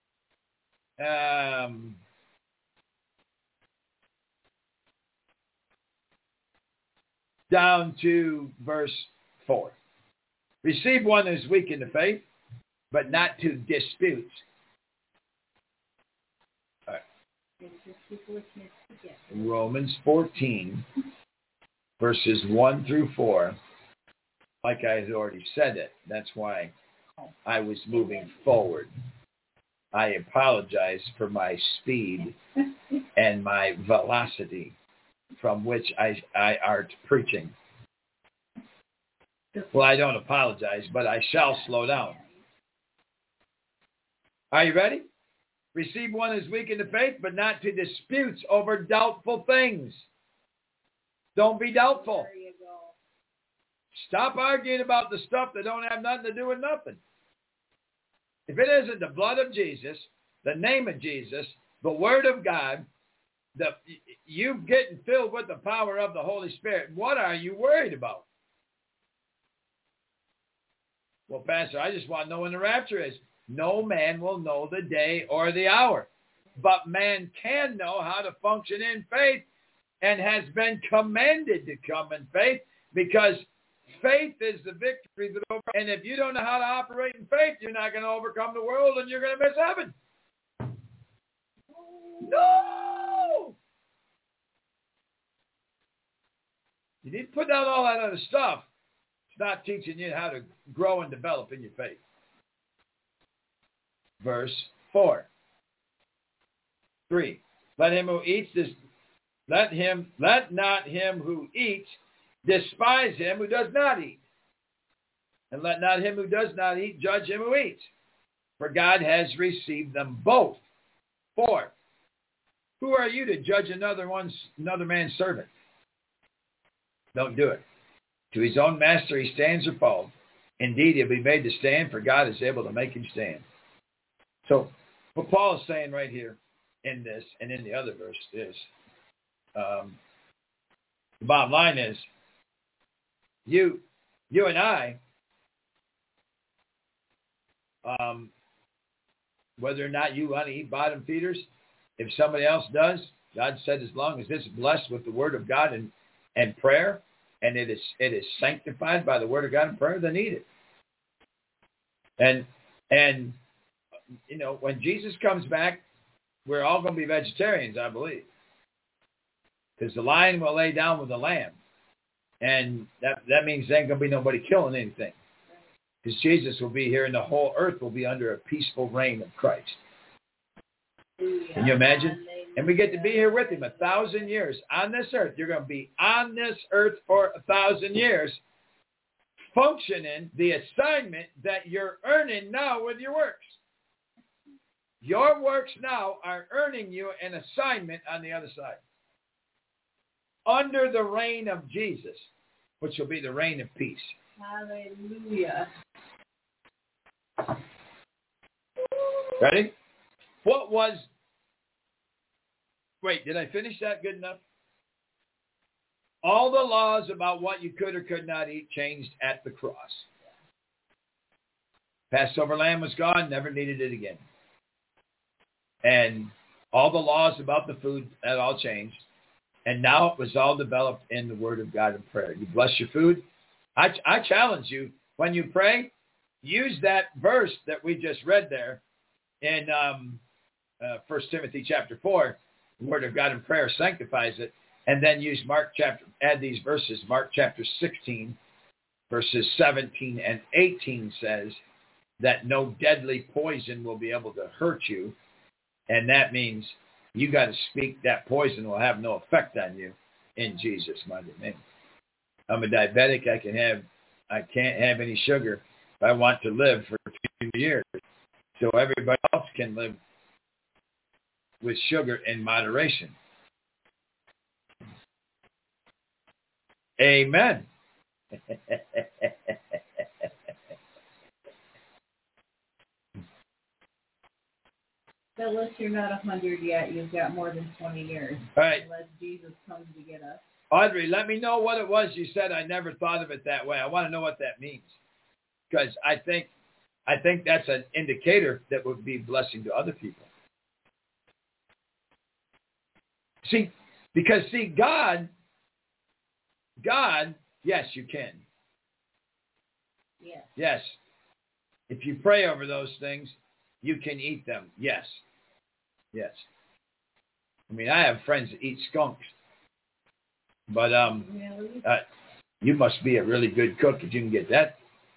Down to verse 4. Receive one who is weak in the faith, but not to disputes. All right. Romans 14, verses 1 through 4. Like I had already said it. That's why I was moving forward. I apologize for my speed and my velocity from which I art preaching. Well, I don't apologize, but I shall slow down. Are you ready? Receive one who is weak in the faith, but not to disputes over doubtful things. Don't be doubtful. There you go. Stop arguing about the stuff that don't have nothing to do with nothing. If it isn't the blood of Jesus, the name of Jesus, the word of God, you getting filled with the power of the Holy Spirit, what are you worried about? Well, Pastor, I just want to know when the rapture is. No man will know the day or the hour. But man can know how to function in faith and has been commanded to come in faith because faith is the victory that over. And if you don't know how to operate in faith, you're not going to overcome the world and you're going to miss heaven. No! You need to put down all that other stuff. It's not teaching you how to grow and develop in your faith. Verse 4. 3. Let not him who eats despise him who does not eat. And let not him who does not eat judge him who eats. For God has received them both. 4. Who are you to judge another man's servant? Don't do it. To his own master he stands or falls. Indeed, he'll be made to stand, for God is able to make him stand. So what Paul is saying right here in this and in the other verse is, the bottom line is, you and I, whether or not you want to eat bottom feeders, if somebody else does, God said as long as it's blessed with the word of God and prayer, and it is sanctified by the word of God and prayer, then eat it. And you know, when Jesus comes back, we're all going to be vegetarians, I believe. Because the lion will lay down with the lamb. And that means there ain't going to be nobody killing anything. Because Jesus will be here and the whole earth will be under a peaceful reign of Christ. Can you imagine? And we get to be here with him 1,000 years on this earth. You're going to be on this earth for 1,000 years, functioning the assignment that you're earning now with your works. Your works now are earning you an assignment on the other side. Under the reign of Jesus, which will be the reign of peace. Hallelujah. Ready? Wait, did I finish that good enough? All the laws about what you could or could not eat changed at the cross. Passover lamb was gone, never needed it again. And all the laws about the food, that all changed. And now it was all developed in the word of God and prayer. You bless your food. I challenge you, when you pray, use that verse that we just read there in 1 Timothy chapter 4. The word of God and prayer sanctifies it. And then use add these verses. Mark chapter 16, verses 17 and 18 says that no deadly poison will be able to hurt you. And that means you got to speak that poison will have no effect on you in Jesus' mighty name. I'm a diabetic. I can't have any sugar if I want to live for 2 years. So everybody else can live with sugar in moderation. Amen. Unless you're not 100 yet, you've got more than 20 years. All right. Unless Jesus comes to get us. Audrey, let me know what it was you said. I never thought of it that way. I want to know what that means. Because I think that's an indicator that would be a blessing to other people. Because God, yes, you can. Yes. Yes. If you pray over those things, you can eat them. Yes. Yes. I mean, I have friends that eat skunks. But Really? You must be a really good cook if you can get that.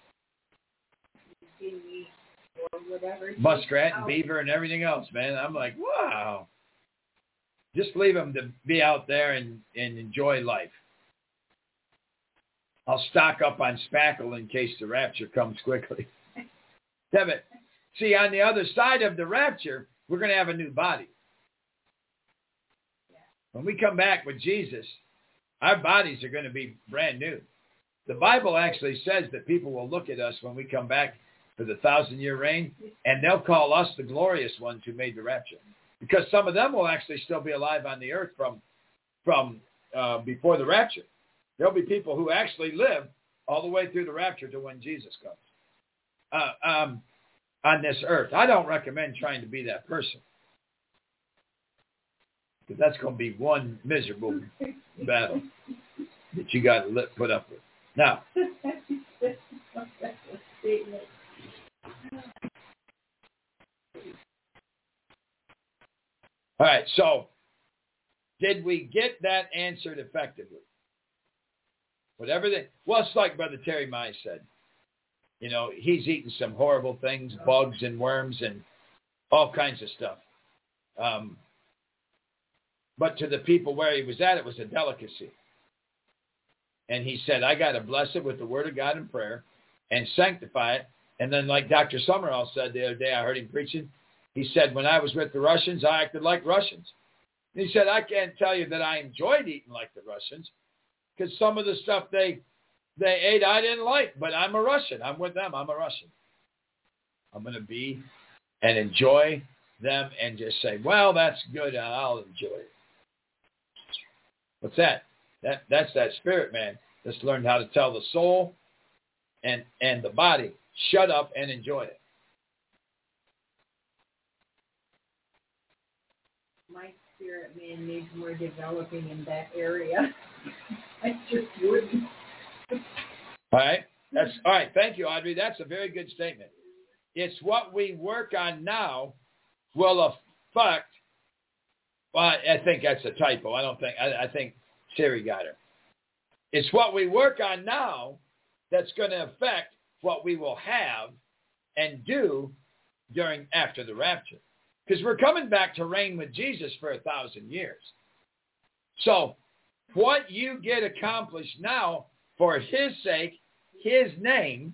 Or whatever. Muskrat and beaver and everything else, man. I'm like, wow. Just leave them to be out there and enjoy life. I'll stock up on spackle in case the rapture comes quickly. Devin, see, on the other side of the rapture, we're going to have a new body. When we come back with Jesus, our bodies are going to be brand new. The Bible actually says that people will look at us when we come back for the 1,000-year reign, and they'll call us the glorious ones who made the rapture. Because some of them will actually still be alive on the earth from before the rapture. There'll be people who actually live all the way through the rapture to when Jesus comes on this earth. I don't recommend trying to be that person, because that's going to be one miserable battle that you got to put up with. Now, all right, so did we get that answered effectively? Well, it's like Brother Terry Mize said. You know, he's eating some horrible things, bugs and worms and all kinds of stuff. But to the people where he was at, it was a delicacy. And he said, I got to bless it with the word of God and prayer and sanctify it. And then like Dr. Summerall said the other day, I heard him preaching, he said, when I was with the Russians, I acted like Russians. And he said, I can't tell you that I enjoyed eating like the Russians because some of the stuff they ate I didn't like, but I'm a Russian. I'm with them. I'm a Russian. I'm going to be and enjoy them and just say, well, that's good. I'll enjoy it. What's that? That's that spirit, man. That's learned how to tell the soul and the body, shut up and enjoy it. My spirit man needs more developing in that area. I just wouldn't. All right. That's all right. Thank you, Audrey. That's a very good statement. It's what we work on now will affect. Well, I think that's a typo. I think Siri got her. It's what we work on now that's going to affect what we will have and do after the rapture. Because we're coming back to reign with Jesus for 1,000 years. So what you get accomplished now for his sake, his name,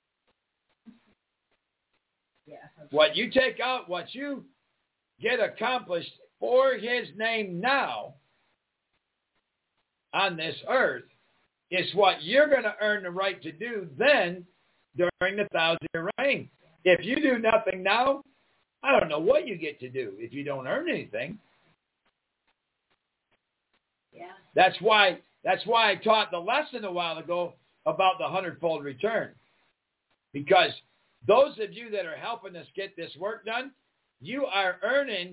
what you take out, what you get accomplished for his name now on this earth is what you're going to earn the right to do then during the 1,000-year reign. If you do nothing now, I don't know what you get to do if you don't earn anything. Yeah. That's why I taught the lesson a while ago about the 100-fold return. Because those of you that are helping us get this work done, you are earning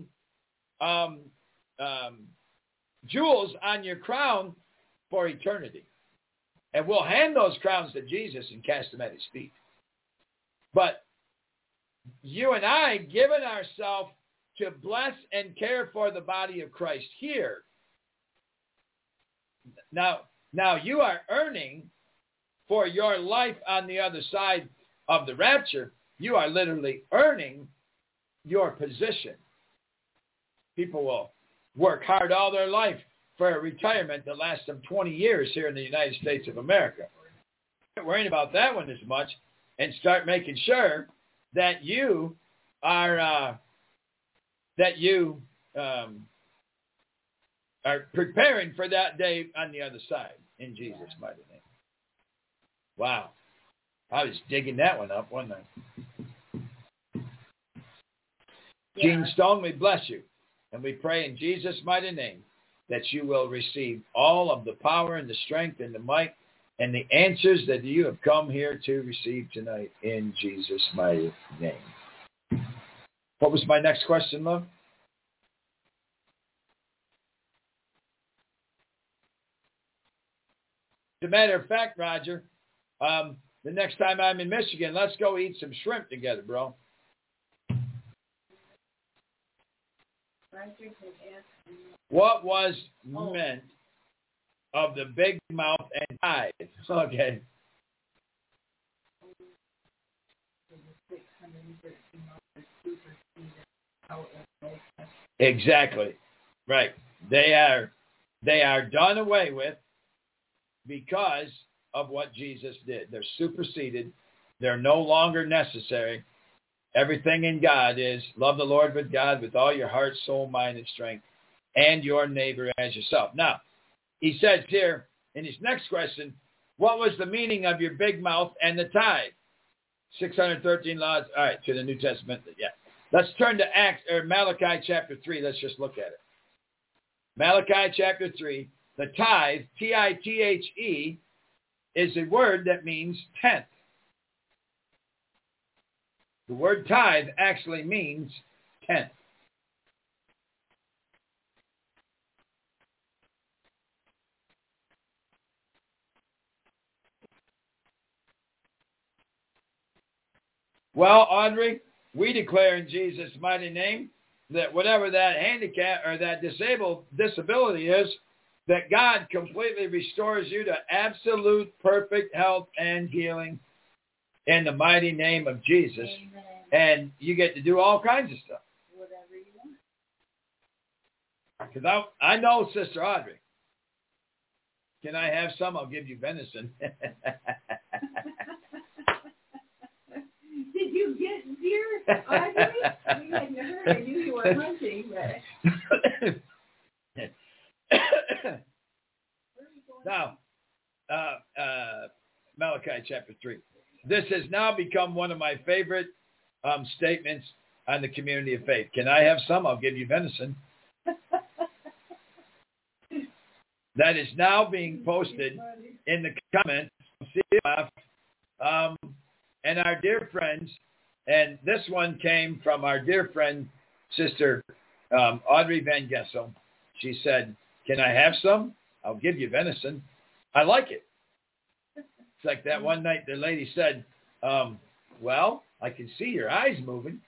jewels on your crown for eternity. And we'll hand those crowns to Jesus and cast them at his feet. But you and I, giving ourselves to bless and care for the body of Christ here. Now you are earning for your life on the other side of the rapture. You are literally earning your position. People will work hard all their life for a retirement that lasts them 20 years here in the United States of America. Don't worry about that one as much and start making sure that you are preparing for that day on the other side in Jesus' mighty name. Wow. I was digging that one up, wasn't I? Yeah. Gene Stone, we bless you. And we pray in Jesus' mighty name that you will receive all of the power and the strength and the might and the answers that you have come here to receive tonight in Jesus' mighty name. What was my next question, love? As a matter of fact, Roger, the next time I'm in Michigan, let's go eat some shrimp together, bro. What was meant of the big mouth and tithe? Okay. Exactly. Right. They are done away with because of what Jesus did. They're superseded. They're no longer necessary. Everything in God is love the Lord with God with all your heart, soul, mind, and strength, and your neighbor as yourself. Now, he says here in his next question, what was the meaning of your big mouth and the tithe? 613 laws. All right, to the New Testament. Yeah. Let's turn to Malachi chapter 3. Let's just look at it. Malachi chapter 3. The tithe, T-I-T-H-E, is a word that means tenth. The word tithe actually means tenth. Well, Audrey, we declare in Jesus' mighty name that whatever that handicap or that disability is, that God completely restores you to absolute perfect health and healing in the mighty name of Jesus. Amen. And you get to do all kinds of stuff. Whatever you want. Because I know Sister Audrey. Can I have some? I'll give you venison. Did you get deer, Audrey? We hadn't heard. I knew you were hunting, but... Now, Malachi chapter 3. This has now become one of my favorite statements on the community of faith. Can I have some? I'll give you venison. That is now being posted in the comments of CLF, and our dear friends, and this one came from our dear friend, Sister Audrey Van Gessel. She said, can I have some? I'll give you venison. I like it. It's like that one night the lady said, well, I can see your eyes moving.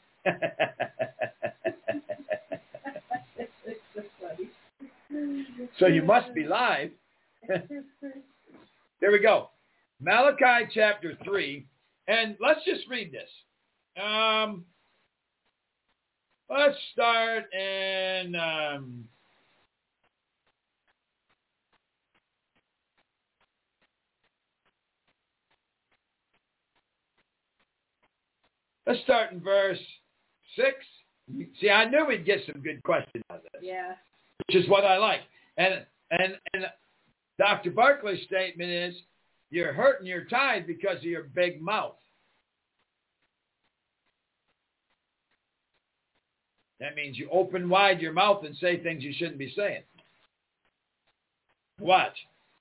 So you must be live. There we go. Malachi chapter 3. And let's just read this. Let's start in... Let's start in verse 6. See, I knew we'd get some good questions out of this. Yeah. Which is what I like. And Dr. Barclay's statement is, you're hurting your tithe because of your big mouth. That means you open wide your mouth and say things you shouldn't be saying. Watch.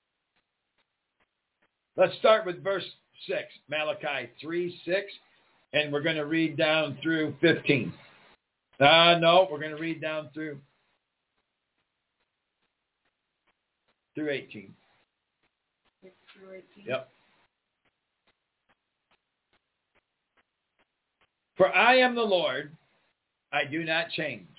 Let's start with verse 6, Malachi 3:6. And we're going to read down through 15. No, we're going to read down through 18. Through 18. Yep. For I am the Lord, I do not change.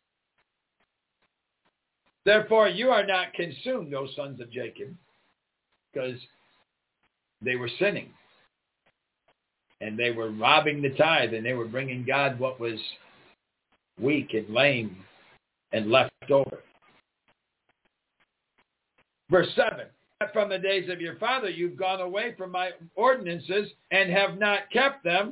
Therefore you are not consumed, O sons of Jacob, because they were sinning. And they were robbing the tithe, and they were bringing God what was weak and lame and left over. Verse 7, from the days of your father you've gone away from my ordinances and have not kept them.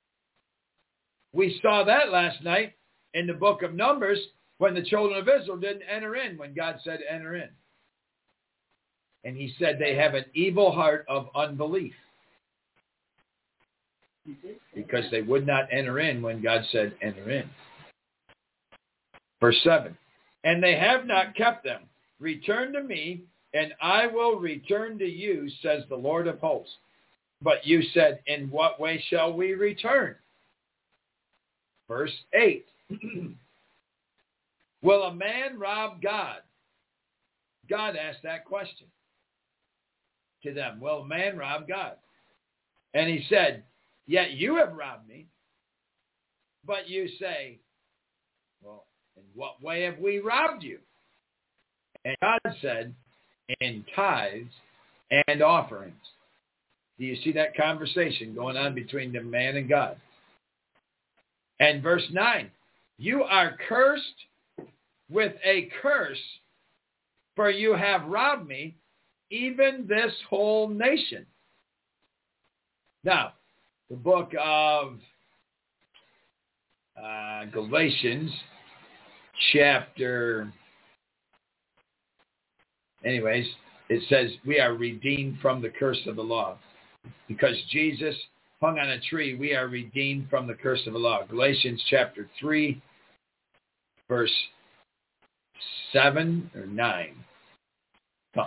We saw that last night in the book of Numbers when the children of Israel didn't enter in when God said enter in. And he said they have an evil heart of unbelief. Because they would not enter in when God said enter in. Verse 7, and they have not kept them. Return to me, and I will return to you, says the Lord of hosts. But you said, in what way shall we return? Verse 8, will a man rob God? God asked that question to them. Will a man rob God? And he said, yet you have robbed me. But you say, well, in what way have we robbed you? And God said, in tithes and offerings. Do you see that conversation going on between the man and God? And verse 9, you are cursed with a curse, for you have robbed me, even this whole nation. Now, the book of Galatians, chapter... Anyways, it says we are redeemed from the curse of the law. Because Jesus hung on a tree, we are redeemed from the curse of the law. Galatians chapter 3, verse 7 or 9. Oh.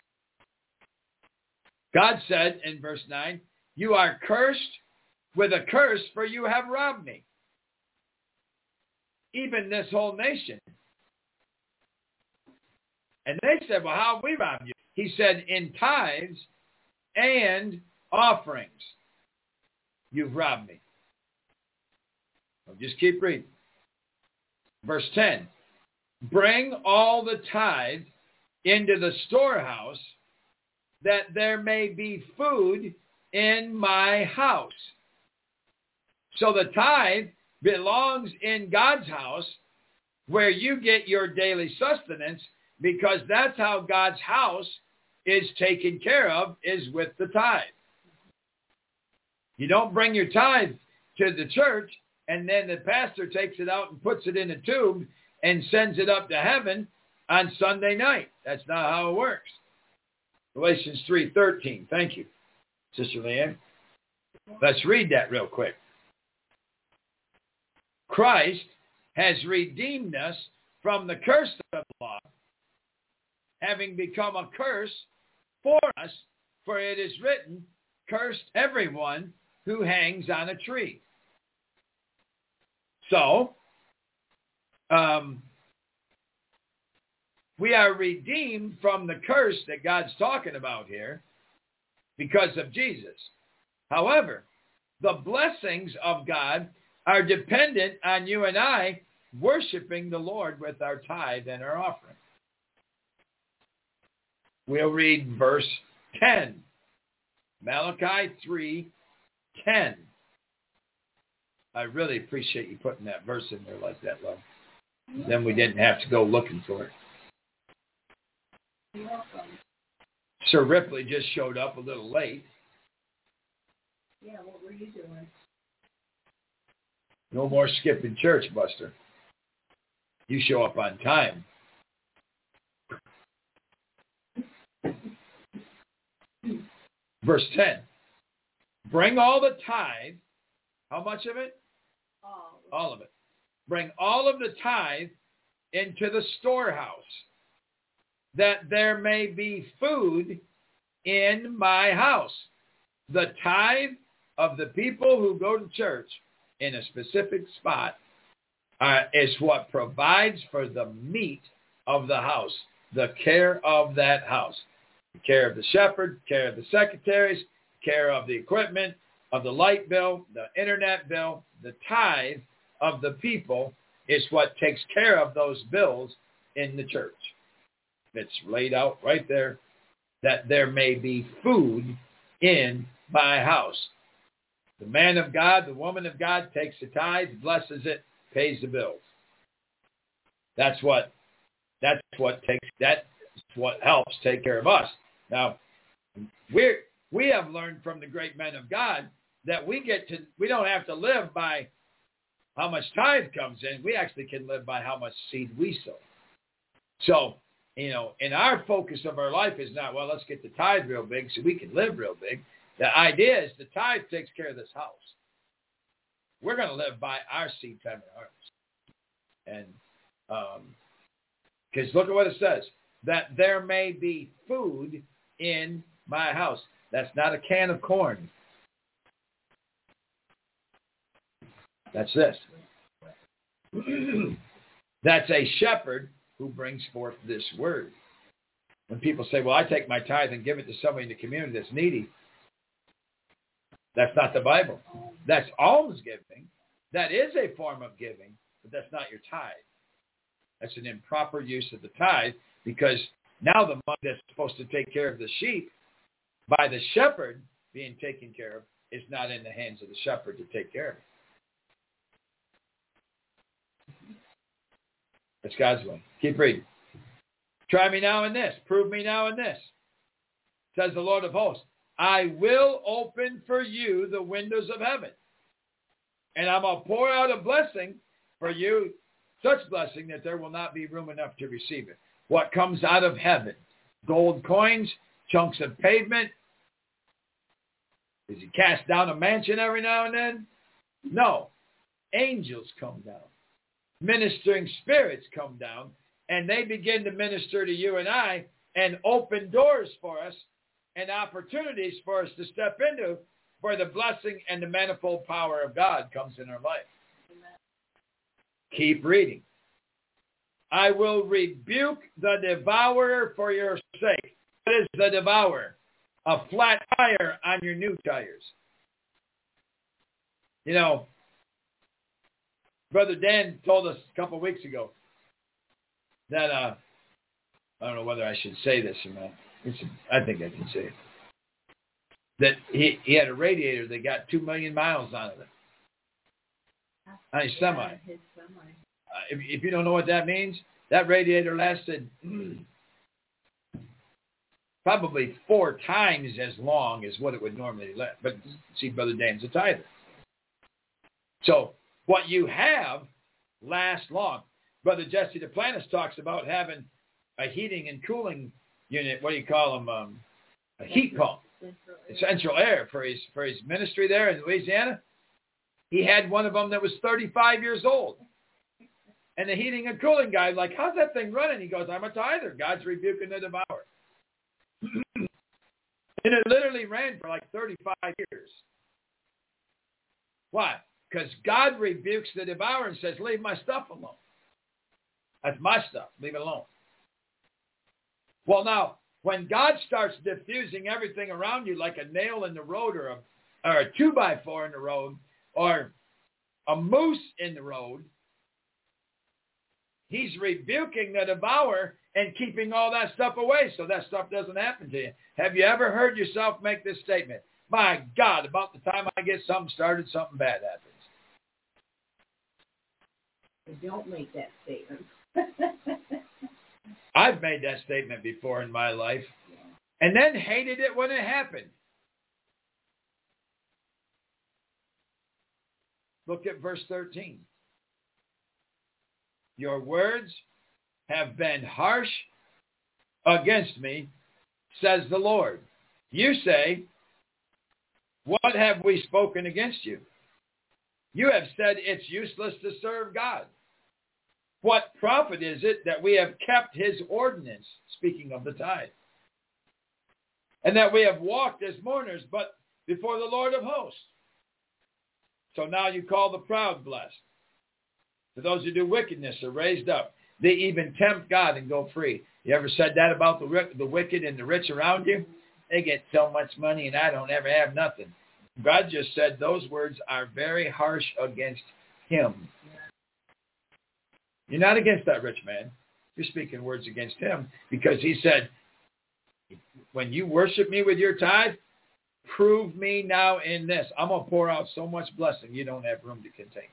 God said in verse 9, you are cursed with a curse, for you have robbed me, even this whole nation. And they said, well, how have we robbed you? He said, in tithes and offerings, you've robbed me. Well, just keep reading. Verse 10, bring all the tithe into the storehouse, that there may be food in my house. So the tithe belongs in God's house, where you get your daily sustenance, because that's how God's house is taken care of, is with the tithe. You don't bring your tithe to the church and then the pastor takes it out and puts it in a tube and sends it up to heaven on Sunday night. That's not how it works. Galatians 3:13. Thank you, Sister Leanne. Let's read that real quick. Christ has redeemed us from the curse of the law, having become a curse for us, for it is written, cursed everyone who hangs on a tree. So, we are redeemed from the curse that God's talking about here because of Jesus. However, the blessings of God are dependent on you and I worshiping the Lord with our tithe and our offering. We'll read verse 10. Malachi 3:10. I really appreciate you putting that verse in there like that, love. Then we didn't have to go looking for it. You're welcome. Sir Ripley just showed up a little late. Yeah, what were you doing? No more skipping church, Buster. You show up on time. Verse 10. Bring all the tithe. How much of it? All of it. Bring all of the tithe into the storehouse, that there may be food in my house. The tithe of the people who go to church in a specific spot is what provides for the meat of the house, the care of that house, the care of the shepherd, care of the secretaries, care of the equipment, of the light bill, the internet bill. The tithe of the people is what takes care of those bills in the church. It's laid out right there, that there may be food in my house. The man of God, the woman of God takes the tithe, blesses it, pays the bills. That's what helps take care of us. Now, we have learned from the great men of God that we don't have to live by how much tithe comes in. We actually can live by how much seed we sow. So, and our focus of our life is not, well, let's get the tithe real big so we can live real big. The idea is the tithe takes care of this house. We're going to live by our seed time and harvest. And because look at what it says, that there may be food in my house. That's not a can of corn. That's this. That's a shepherd who brings forth this word. When people say, well, I take my tithe and give it to somebody in the community that's needy, that's not the Bible. That's almsgiving. That is a form of giving, but that's not your tithe. That's an improper use of the tithe, because now the money that's supposed to take care of the sheep by the shepherd being taken care of is not in the hands of the shepherd to take care of it. That's God's way. Keep reading. Try me now in this. Prove me now in this. Says the Lord of hosts. I will open for you the windows of heaven. And I'm going to pour out a blessing for you, such blessing that there will not be room enough to receive it. What comes out of heaven? Gold coins, chunks of pavement. Does he cast down a mansion every now and then? No. Angels come down. Ministering spirits come down, and they begin to minister to you and I and open doors for us and opportunities for us to step into, where the blessing and the manifold power of God comes in our life. Amen. Keep reading. I will rebuke the devourer for your sake. What is the devourer? A flat tire on your new tires. Brother Dan told us a couple of weeks ago that, I don't know whether I should say this or not. I think I can say it. That he had a radiator that got 2 million miles out of it. On his semi. if you don't know what that means, that radiator lasted probably 4 times as long as what it would normally last. But see, Brother Dan's a tither. So what you have lasts long. Brother Jesse Duplantis talks about having a heating and cooling unit. What do you call them? A heat pump. Central air for his ministry there in Louisiana. He had one of them that was 35 years old. And the heating and cooling guy, like, how's that thing running? He goes, I'm a tither. God's rebuking the devourer. And it literally ran for like 35 years. Why? Because God rebukes the devourer and says, leave my stuff alone. That's my stuff. Leave it alone. Well, now, when God starts diffusing everything around you like a nail in the road or a 2x4 in the road or a moose in the road, he's rebuking the devourer and keeping all that stuff away so that stuff doesn't happen to you. Have you ever heard yourself make this statement? My God, about the time I get something started, something bad happens. Don't make that statement. I've made that statement before in my life and then hated it when it happened. Look at verse 13. Your words have been harsh against me, says the Lord. You say, what have we spoken against you? You have said it's useless to serve God. What profit is it that we have kept his ordinance, speaking of the tithe, and that we have walked as mourners, but before the Lord of hosts? So now you call the proud blessed. For those who do wickedness are raised up. They even tempt God and go free. You ever said that about the wicked and the rich around you? They get so much money and I don't ever have nothing. God just said those words are very harsh against him. You're not against that rich man. You're speaking words against him because he said, when you worship me with your tithe, prove me now in this. I'm going to pour out so much blessing you don't have room to contain.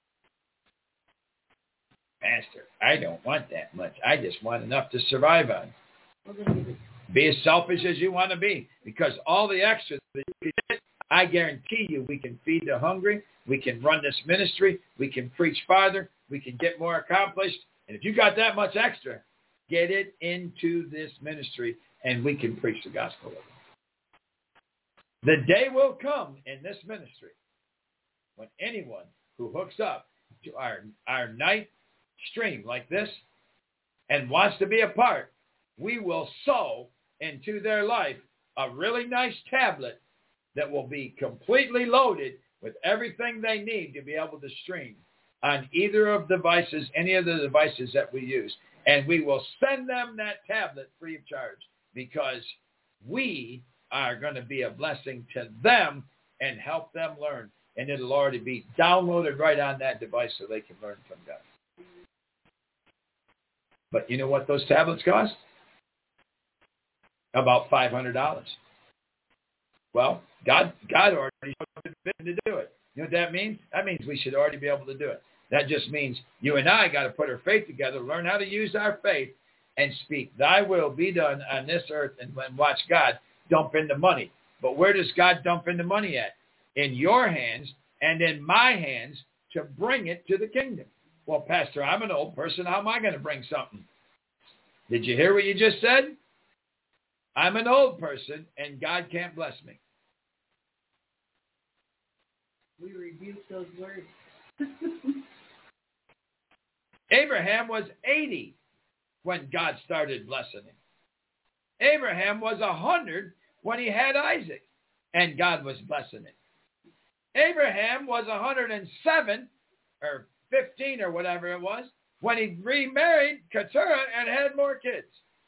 Pastor, I don't want that much. I just want enough to survive on. Be as selfish as you want to be, because all the extra that you get, I guarantee you we can feed the hungry, we can run this ministry, we can preach farther, we can get more accomplished. And if you got that much extra, get it into this ministry and we can preach the gospel of it. The day will come in this ministry when anyone who hooks up to our night stream like this and wants to be a part, we will sow into their life a really nice tablet that will be completely loaded with everything they need to be able to stream on either of the devices, any of the devices that we use. And we will send them that tablet free of charge because we are going to be a blessing to them and help them learn. And it'll already be downloaded right on that device so they can learn from God. But you know what those tablets cost? About $500. Well, God already showed to do it. You know what that means? That means we should already be able to do it. That just means you and I got to put our faith together, learn how to use our faith, and speak, thy will be done on this earth, and watch God dump in the money. But where does God dump in the money at? In your hands and in my hands to bring it to the kingdom. Well, Pastor, I'm an old person. How am I going to bring something? Did you hear what you just said? I'm an old person, and God can't bless me. We rebuke those words. Abraham was 80 when God started blessing him. Abraham was 100 when he had Isaac, and God was blessing him. Abraham was 107 or 15 or whatever it was when he remarried Keturah and had more kids.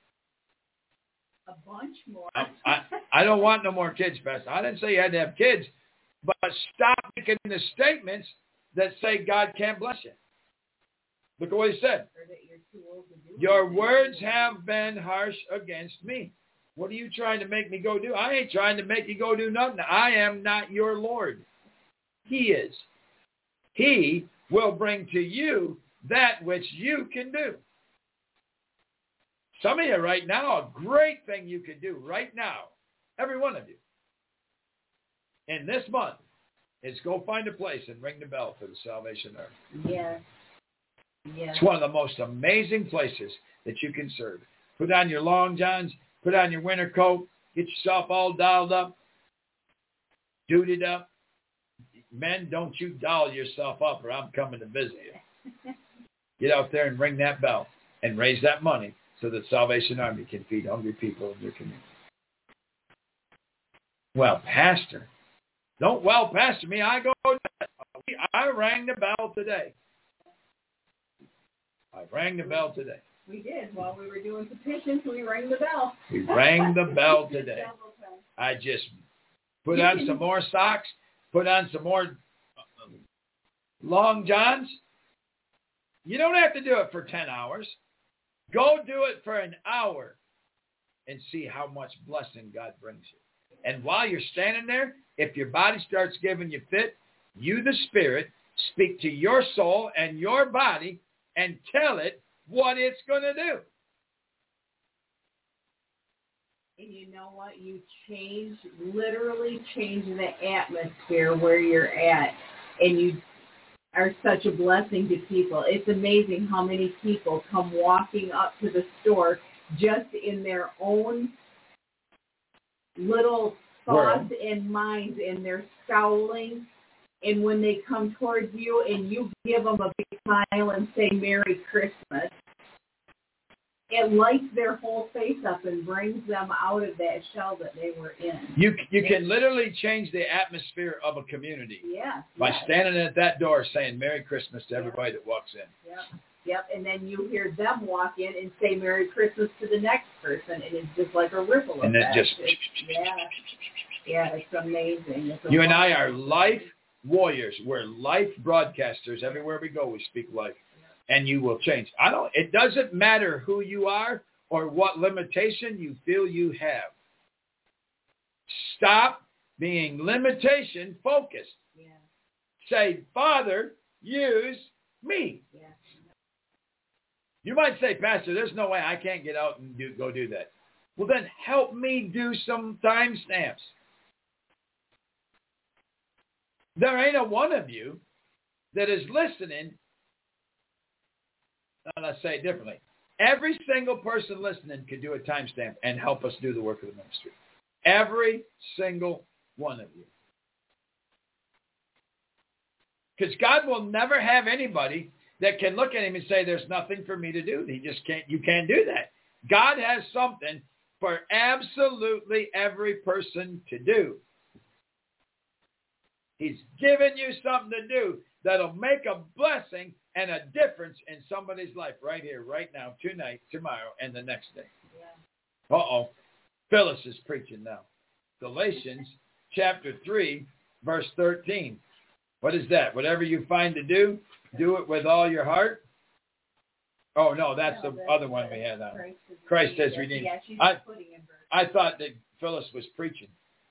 A bunch more. I don't want no more kids, Pastor. I didn't say you had to have kids, but stop making the statements that say God can't bless you. Look at what he said. Your words have been harsh against me. What are you trying to make me go do? I ain't trying to make you go do nothing. I am not your Lord. He is. He will bring to you that which you can do. Some of you right now, a great thing you could do right now, every one of you, in this month, is go find a place and ring the bell for the Salvation Army. Yes. Yes. It's one of the most amazing places that you can serve. Put on your long johns, put on your winter coat, get yourself all dialed up, duded up. Men, don't you doll yourself up or I'm coming to visit you. Get out there and ring that bell and raise that money so that Salvation Army can feed hungry people in your community. Well, Pastor, don't pastor me. I rang the bell today. I rang the bell today. We did. While we were doing petitions, we rang the bell. We rang the bell today. I just put on some more socks, put on some more long johns. You don't have to do it for 10 hours. Go do it for an hour and see how much blessing God brings you. And while you're standing there, if your body starts giving you fit, you, the Spirit, speak to your soul and your body and tell it what it's going to do. And you know what? You literally change the atmosphere where you're at. And you are such a blessing to people. It's amazing how many people come walking up to the store just in their own little thoughts and minds, and they're scowling. And when they come towards you and you give them a big smile and say Merry Christmas, it lights their whole face up and brings them out of that shell that they were in. You can literally change the atmosphere of a community by standing at that door saying Merry Christmas to everybody that walks in. Yep, and then you hear them walk in and say Merry Christmas to the next person, and it's just like a ripple effect. And then just... it's amazing. You and I are life warriors. We're life broadcasters. Everywhere we go, we speak life. And you will change. It doesn't matter who you are or what limitation you feel you have. Stop being limitation focused. Yeah. Say, Father, use me. Yeah. You might say, Pastor, there's no way I can't get out and go do that. Well, then help me do some timestamps. There ain't a one of you that is listening. Let's say it differently. Every single person listening could do a timestamp and help us do the work of the ministry. Every single one of you. Because God will never have anybody that can look at him and say, there's nothing for me to do. You can't do that. God has something for absolutely every person to do. He's given you something to do that'll make a blessing and a difference in somebody's life right here, right now, tonight, tomorrow, and the next day. Yeah. Phyllis is preaching now. Galatians chapter 3, verse 13. What is that? Whatever you find to do, do it with all your heart. Oh, no, that's the other one we had on. Christ has redeemed. Yeah, she's putting in verse. I thought that Phyllis was preaching.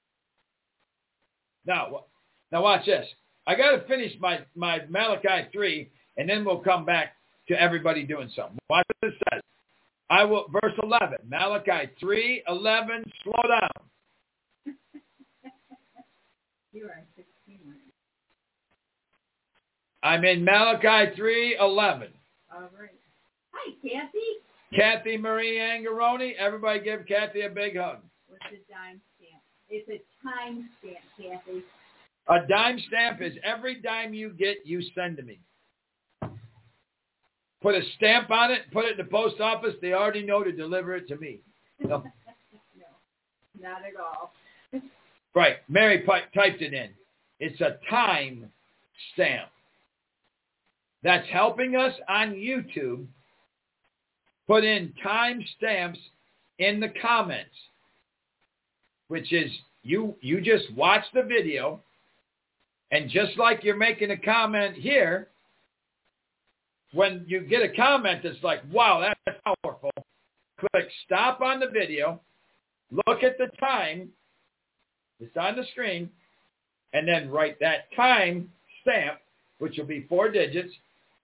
Now watch this. I got to finish my Malachi 3, and then we'll come back to everybody doing something. Watch what it says. Verse 11, Malachi 3:11. Slow down. You are 16. I'm in Malachi 3:11. All right. Hi, Kathy. Kathy Marie Angaroni. Everybody give Kathy a big hug. What's a dime stamp? It's a time stamp, Kathy. A dime stamp is every dime you get, you send to me. Put a stamp on it, put it in the post office. They already know to deliver it to me. No, not at all. Right. Mary typed it in. It's a time stamp. That's helping us on YouTube put in time stamps in the comments, which is you just watch the video, and just like you're making a comment here, when you get a comment that's like, wow, that's powerful, click stop on the video, look at the time, it's on the screen, and then write that time stamp, which will be 4 digits,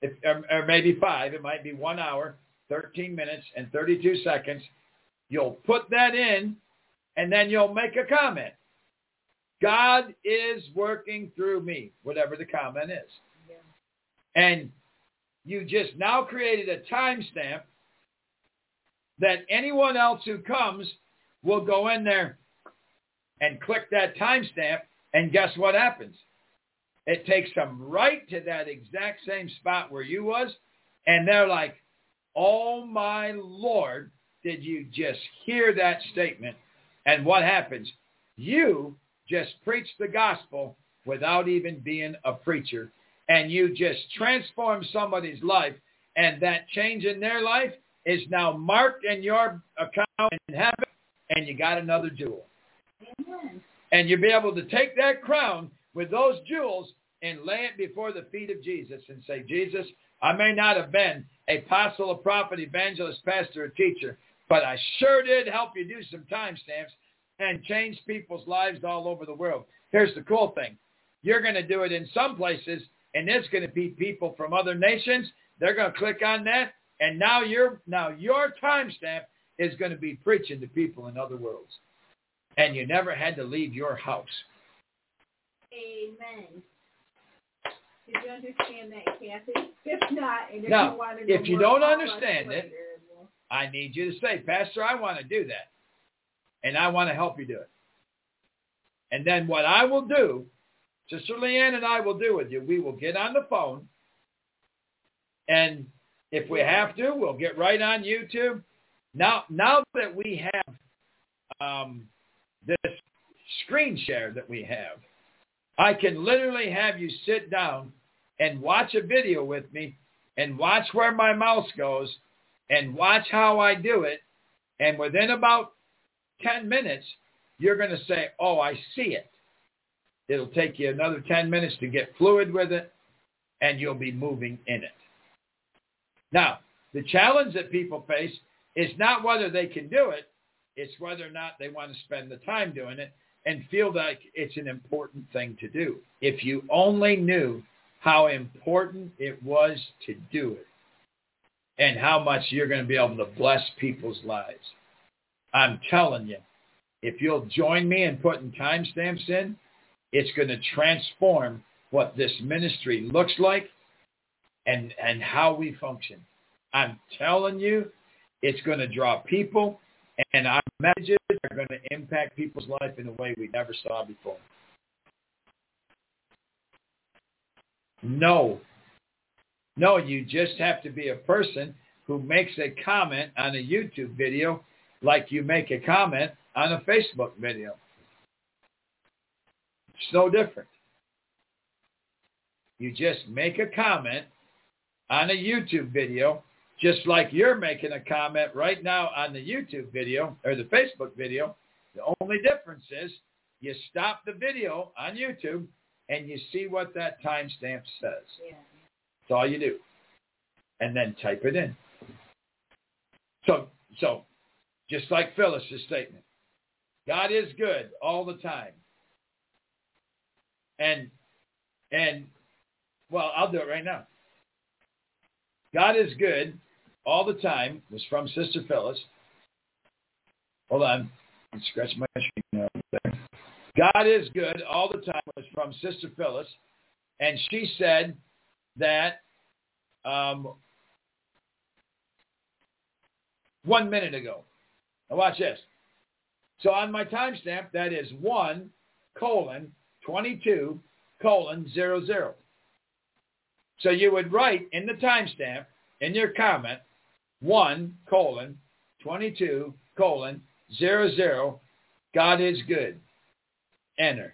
or maybe 5. It might be 1 hour, 13 minutes, and 32 seconds. You'll put that in, and then you'll make a comment. God is working through me, whatever the comment is. Yeah. And you just now created a timestamp that anyone else who comes will go in there and click that timestamp, and guess what happens? It takes them right to that exact same spot where you was, and they're like, oh my Lord, did you just hear that statement? And what happens? You just preach the gospel without even being a preacher, and you just transform somebody's life, and that change in their life is now marked in your account in heaven, and you got another jewel. Amen. And you'll be able to take that crown with those jewels and lay it before the feet of Jesus and say, Jesus, I may not have been a apostle, a prophet, evangelist, pastor, or teacher, but I sure did help you do some timestamps and change people's lives all over the world. Here's the cool thing. You're going to do it in some places, and it's going to be people from other nations. They're going to click on that, and now your timestamp is going to be preaching to people in other worlds. And you never had to leave your house. Amen. Did you understand that, Kathy? If not, and if you don't understand it, I need you to say, Pastor, I want to do that. And I want to help you do it. And then what I will do, Sister Leanne and I will do with you, we will get on the phone. And if we have to, we'll get right on YouTube. Now that we have this screen share that we have, I can literally have you sit down and watch a video with me and watch where my mouse goes and watch how I do it. And within about 10 minutes, you're going to say, oh, I see it. It'll take you another 10 minutes to get fluid with it, and you'll be moving in it. Now, the challenge that people face is not whether they can do it. It's whether or not they want to spend the time doing it and feel like it's an important thing to do. If you only knew how important it was to do it and how much you're going to be able to bless people's lives. I'm telling you, if you'll join me in putting timestamps in, it's going to transform what this ministry looks like and how we function. I'm telling you, it's going to draw people, and our messages are going to impact people's life in a way we never saw before. No, you just have to be a person who makes a comment on a YouTube video like you make a comment on a Facebook video. It's no different. You just make a comment on a YouTube video just like you're making a comment right now on the YouTube video or the Facebook video. The only difference is you stop the video on YouTube and you see what that timestamp says. Yeah. That's all you do. And then type it in. So just like Phyllis' statement, God is good all the time. And well, I'll do it right now. God is good all the time was from Sister Phyllis. Hold on. Let's scratch my screen there. God is good all the time was from Sister Phyllis. And she said that 1 minute ago. Now watch this. So on my timestamp, that is 1:22:00. So you would write in the timestamp, in your comment, 1:22:00. God is good. Enter.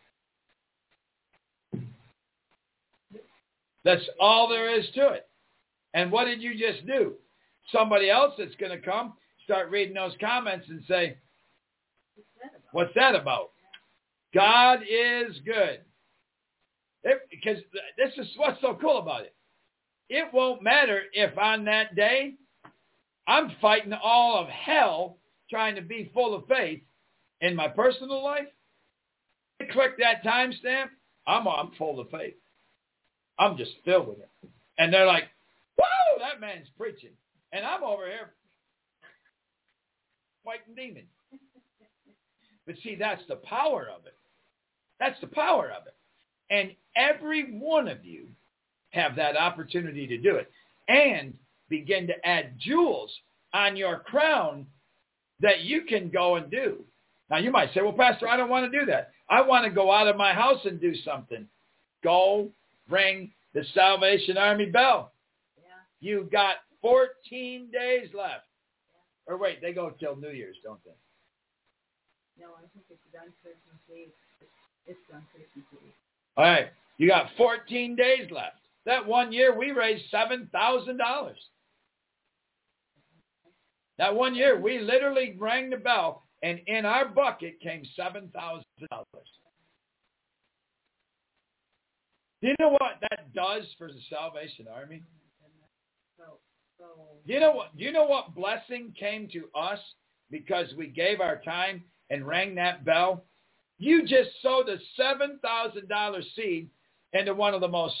That's all there is to it. And what did you just do? Somebody else that's going to come, start reading those comments and say, what's that about? God is good. Because this is what's so cool about it. It won't matter if on that day I'm fighting all of hell trying to be full of faith in my personal life. I click that timestamp, I'm full of faith. I'm just filled with it. And they're like, whoa, that man's preaching. And I'm over here fighting demons. But see, that's the power of it. That's the power of it. And every one of you have that opportunity to do it. And begin to add jewels on your crown that you can go and do. Now, you might say, well, Pastor, I don't want to do that. I want to go out of my house and do something. Go ring the Salvation Army bell. Yeah. You got 14 days left. Yeah. Or wait, they go till New Year's, don't they? No, I think it's done Christmas Eve. It's done Christmas Eve. All right. You got 14 days left. That one year, we raised $7,000. That one year, we literally rang the bell, and in our bucket came $7,000. Do you know what that does for the Salvation Army? Do you know what blessing came to us because we gave our time and rang that bell? You just sowed a $7,000 seed into one of the most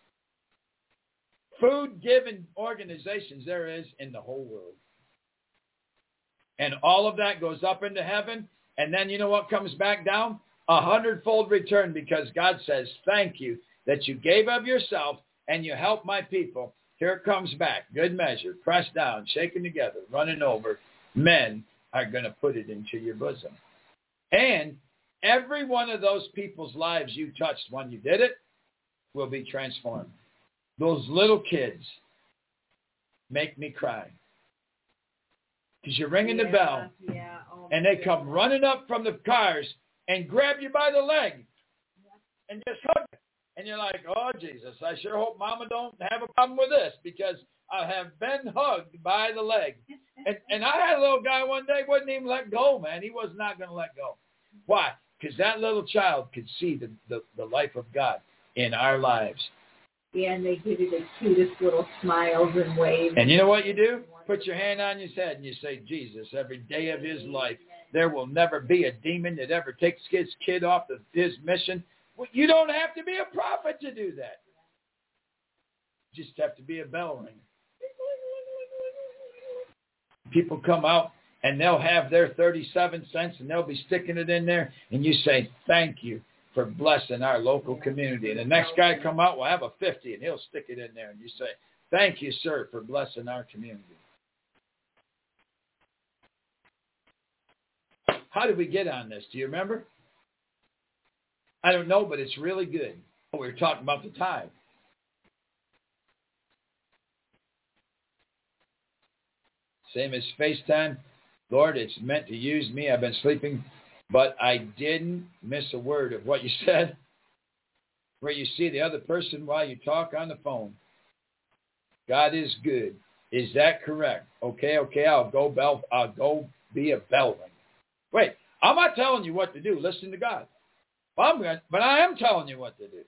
food-giving organizations there is in the whole world. And all of that goes up into heaven. And then you know what comes back down? 100-fold return, because God says, thank you that you gave of yourself and you helped my people. Here it comes back. Good measure. Pressed down, shaken together, running over. Men are going to put it into your bosom. And every one of those people's lives you touched when you did it will be transformed. Those little kids make me cry. Because you're ringing the bell, and they come running up from the cars and grab you by the leg and just hug you. And you're like, oh, Jesus, I sure hope Mama don't have a problem with this, because I have been hugged by the leg. And I had a little guy one day, wouldn't even let go, man. He was not going to let go. Why? Because that little child could see the life of God in our lives. Yeah, and they give you the cutest little smiles and waves. And you know what you do? Put your hand on his head and you say, Jesus, every day of his life, there will never be a demon that ever takes his kid off of his mission. Well, you don't have to be a prophet to do that. You just have to be a bell ringer. People come out and they'll have their 37 cents and they'll be sticking it in there. And you say, thank you for blessing our local community. And the next guy come out will have a 50 and he'll stick it in there. And you say, thank you, sir, for blessing our community. How did we get on this? Do you remember? I don't know, but it's really good. We were talking about the tithe. Same as FaceTime. Lord, it's meant to use me. I've been sleeping, but I didn't miss a word of what you said. Where you see the other person while you talk on the phone. God is good. Is that correct? Okay, I'll go be a bell ringer. Wait, I'm not telling you what to do. Listen to God. But I am telling you what to do.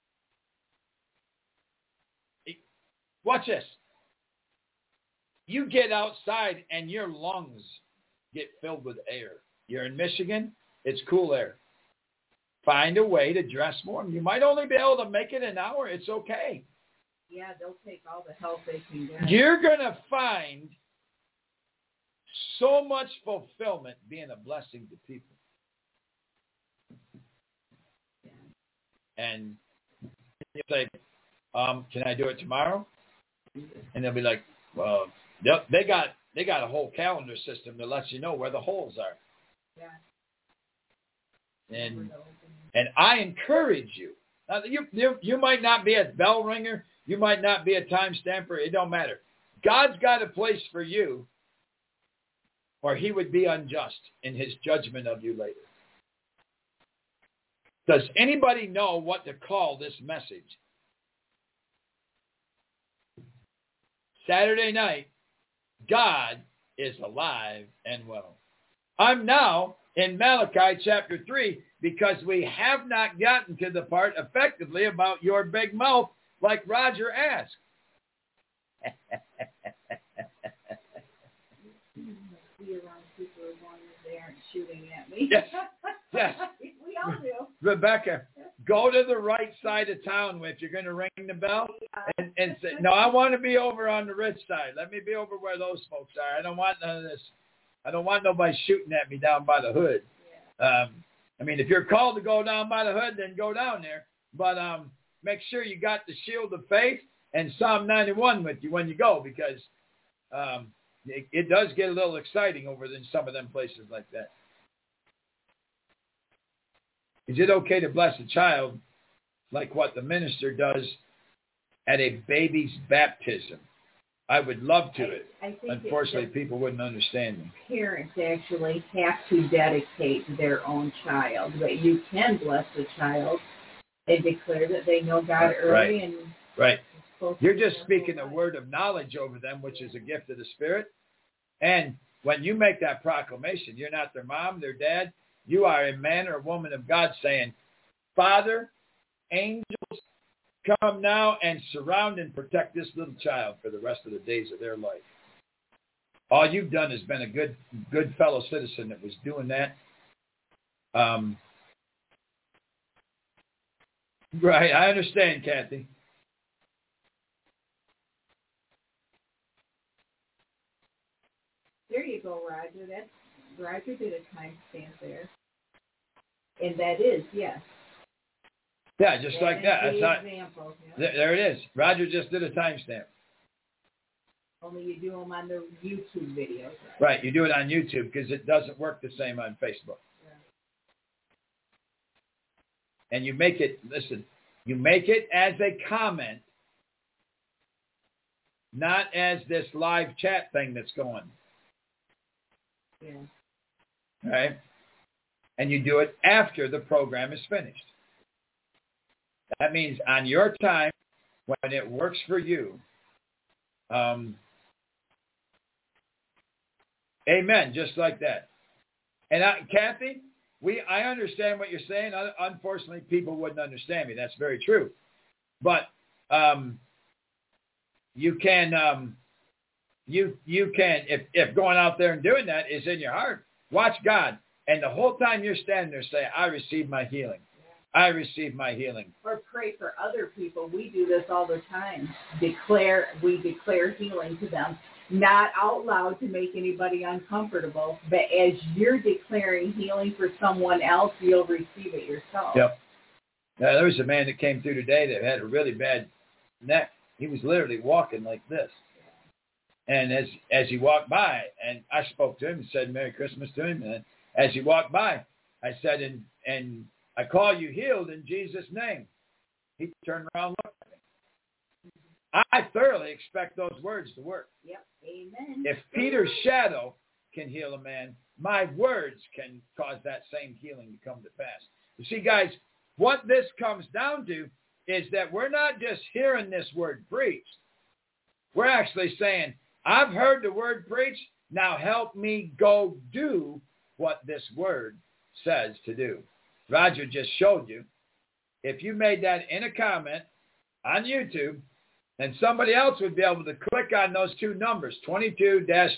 Watch this. You get outside and your lungs get filled with air. You're in Michigan, it's cool air. Find a way to dress warm. You might only be able to make it an hour. It's okay. Yeah, they'll take all the help they can get. You're going to find so much fulfillment being a blessing to people. And you say, can I do it tomorrow? And they'll be like, well, they got a whole calendar system that lets you know where the holes are. Yeah. And I encourage you. Now, you might not be a bell ringer. You might not be a time stamper. It don't matter. God's got a place for you, or he would be unjust in his judgment of you later. Does anybody know what to call this message? Saturday night, God is alive and well. I'm now in Malachi chapter 3 because we have not gotten to the part effectively about your big mouth like Roger asked. Shooting at me. Yes. Yes. We all do. Rebecca, go to the right side of town if you're going to ring the bell and say, no, I want to be over on the rich side. Let me be over where those folks are. I don't want none of this. I don't want nobody shooting at me down by the hood. I mean, if you're called to go down by the hood, then go down there. But make sure you got the shield of faith and Psalm 91 with you when you go, because it does get a little exciting over in some of them places like that. Is it okay to bless a child like what the minister does at a baby's baptism? I would love to. I think unfortunately, people wouldn't understand me. Parents actually have to dedicate their own child, but you can bless the child and declare that they know God early. And right. You're just speaking a word of knowledge over them, which is a gift of the Spirit. And when you make that proclamation, you're not their mom, their dad. You are a man or a woman of God saying, Father, angels, come now and surround and protect this little child for the rest of the days of their life. All you've done is been a good fellow citizen that was doing that. Right, I understand, Kathy. There you go, Roger. Roger did a timestamp there. And that is, yes. Yeah, just like that. That's the example. Yeah. There it is. Roger just did a timestamp. Only you do them on the YouTube videos. Right, you do it on YouTube because it doesn't work the same on Facebook. Yeah. And you make it, listen, you make it as a comment, not as this live chat thing that's going. Yeah. All right? And you do it after the program is finished. That means on your time, when it works for you. Amen, just like that. And Kathy, I understand what you're saying. Unfortunately, people wouldn't understand me. That's very true. But you can, if going out there and doing that is in your heart, watch God. And the whole time you're standing there, say, I receive my healing. I receive my healing. Or pray for other people. We do this all the time. We declare healing to them. Not out loud to make anybody uncomfortable, but as you're declaring healing for someone else, you'll receive it yourself. Yep. There was a man that came through today that had a really bad neck. He was literally walking like this. And as he walked by, and I spoke to him and said Merry Christmas to him, and as he walked by, I said, and I call you healed in Jesus' name. He turned around and looked at me. I thoroughly expect those words to work. Yep. Amen. If Peter's shadow can heal a man, my words can cause that same healing to come to pass. You see, guys, what this comes down to is that we're not just hearing this word preached. We're actually saying, I've heard the word preached. Now help me go do what this word says to do. Roger just showed you. If you made that in a comment on YouTube, then somebody else would be able to click on those two numbers, 22-.:32.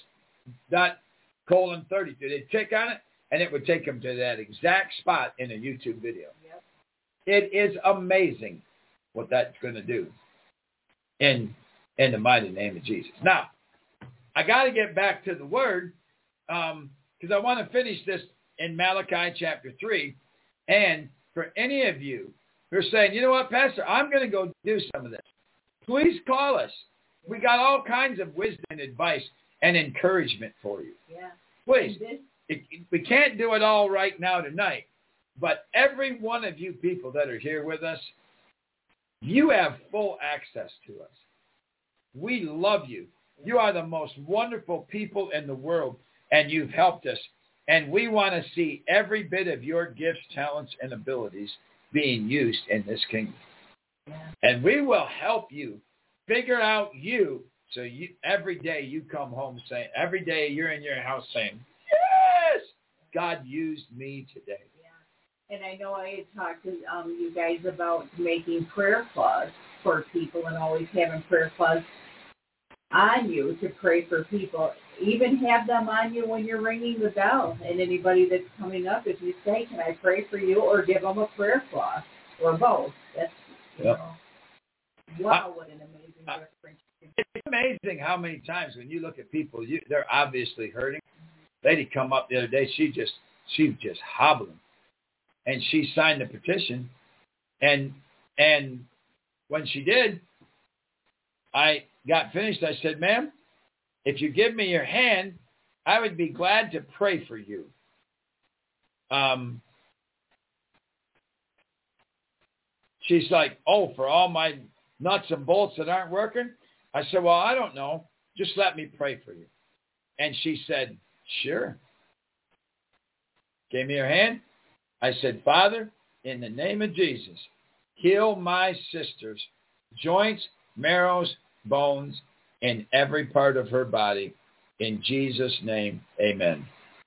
They'd click on it, and it would take them to that exact spot in a YouTube video. Yep. It is amazing what that's going to do in the mighty name of Jesus. Now, I got to get back to the word because I want to finish this in Malachi chapter 3. And for any of you who are saying, you know what, Pastor, I'm going to go do some of this, please call us. We got all kinds of wisdom and advice and encouragement for you. Yeah. Please. We can't do it all right now tonight, but every one of you people that are here with us, you have full access to us. We love you. You are the most wonderful people in the world, and you've helped us. And we want to see every bit of your gifts, talents, and abilities being used in this kingdom. Yeah. And we will help you figure out you, so you every day you come home saying, every day you're in your house saying, yes, God used me today. Yeah. And I know I had talked to you guys about making prayer clause for people and always having prayer clause on you to pray for people. Even have them on you when you're ringing the bell. And anybody that's coming up, if you say, can I pray for you, or give them a prayer clause. or both. That's, Yep. wow, what an amazing difference. It's amazing how many times when you look at people, they're obviously hurting. Lady come up the other day, she was just hobbling. And she signed the petition. And when she did, I got finished. I said, ma'am, if you give me your hand, I would be glad to pray for you. She's like, oh, for all my nuts and bolts that aren't working? I said, well, I don't know. Just let me pray for you. And she said, sure. Gave me her hand. I said, Father, in the name of Jesus, heal my sister's joints, marrows, bones, in every part of her body. In Jesus' name, amen.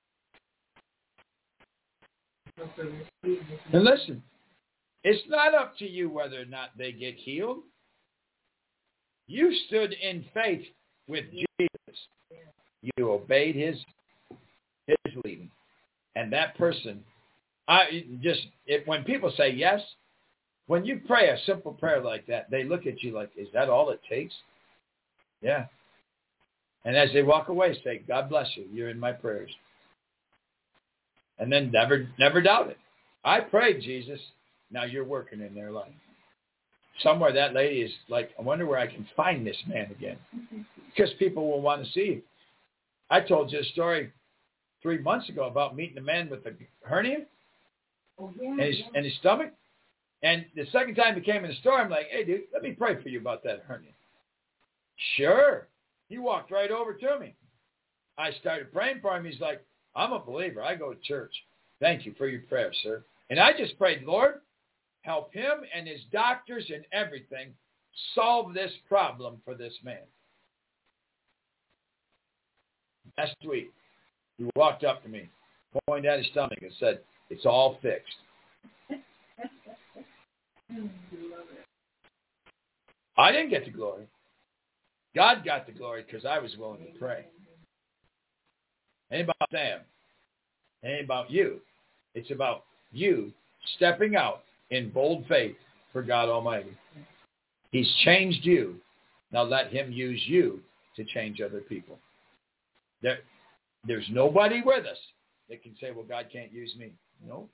And listen, it's not up to you whether or not they get healed. You stood in faith with Jesus. You obeyed his leading. And that person, when people say yes, when you pray a simple prayer like that, they look at you like, is that all it takes? Yeah. And as they walk away, say, God bless you. You're in my prayers. And then never doubt it. I prayed, Jesus. Now you're working in their life. Somewhere that lady is like, I wonder where I can find this man again. Because people will want to see you. I told you a story 3 months ago about meeting a man with a hernia in his stomach. And the second time he came in the store, I'm like, hey, dude, let me pray for you about that hernia. Sure. He walked right over to me. I started praying for him. He's like, I'm a believer. I go to church. Thank you for your prayer, sir. And I just prayed, Lord, help him and his doctors and everything solve this problem for this man. Last week, he walked up to me, pointed at his stomach and said, it's all fixed. I didn't get the glory. God got the glory because I was willing to pray. Ain't about them. Ain't about you. It's about you stepping out in bold faith for God Almighty. He's changed you. Now let him use you to change other people. There's nobody with us that can say, well, God can't use me. No.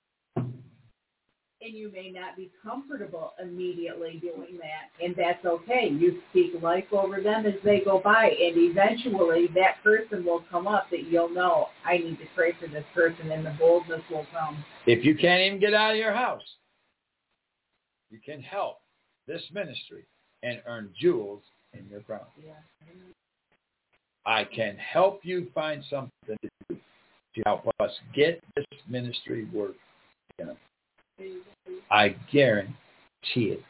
And you may not be comfortable immediately doing that, and that's okay. You speak life over them as they go by, and eventually that person will come up that you'll know, I need to pray for this person, and the boldness will come. If you can't even get out of your house, you can help this ministry and earn jewels in your crown. Yeah. I can help you find something to do to help us get this ministry work. You know, I guarantee it.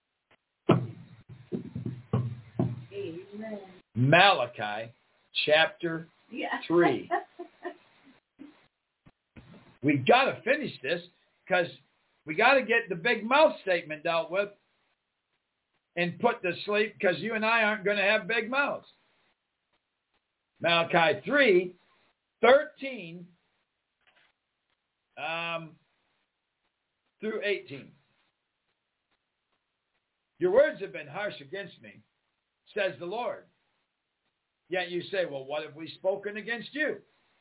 Amen. Malachi chapter 3. We got to finish this because we got to get the big mouth statement dealt with and put to sleep because you and I aren't going to have big mouths. Malachi 3:13 through 18. Your words have been harsh against me, says the Lord. Yet you say, well, what have we spoken against you?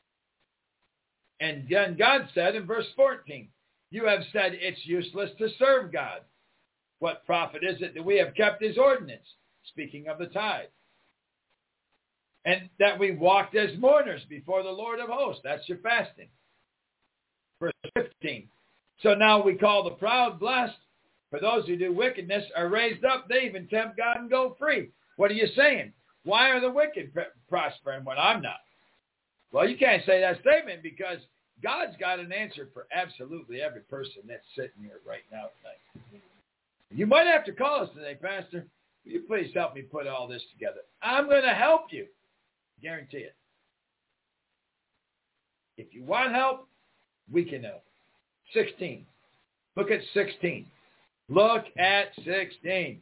And then God said in verse 14, you have said it's useless to serve God. What profit is it that we have kept his ordinance? Speaking of the tithe. And that we walked as mourners before the Lord of hosts. That's your fasting. Verse 15. So now we call the proud blessed. For those who do wickedness are raised up. They even tempt God and go free. What are you saying? Why are the wicked prospering when I'm not? Well, you can't say that statement because God's got an answer for absolutely every person that's sitting here right now tonight. You might have to call us today, Pastor. Will you please help me put all this together? I'm going to help you. Guarantee it. If you want help, we can help. 16. Look at 16. Look at 16.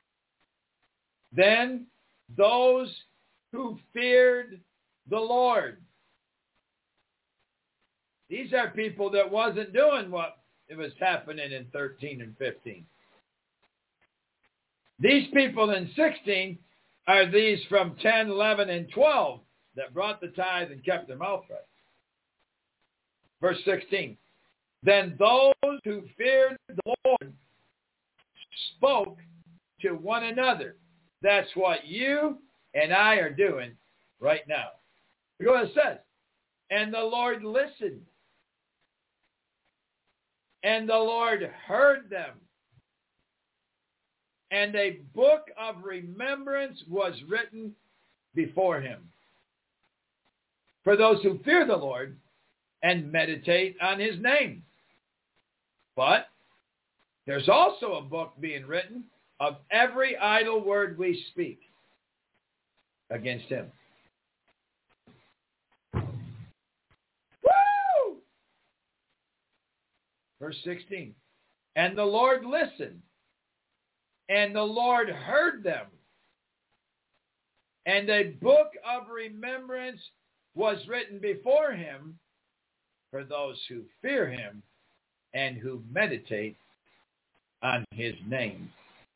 Then those who feared the Lord. These are people that wasn't doing what it was happening in 13 and 15. These people in 16 are these from 10, 11, and 12 that brought the tithe and kept their mouth shut. Verse 16. Then those who feared the Lord spoke to one another. That's what you and I are doing right now. Look what it says. And the Lord listened. And the Lord heard them. And a book of remembrance was written before him. For those who fear the Lord and meditate on his name. But there's also a book being written of every idle word we speak against him. Woo! Verse 16. And the Lord listened, and the Lord heard them, and a book of remembrance was written before him for those who fear him and who meditate on his name.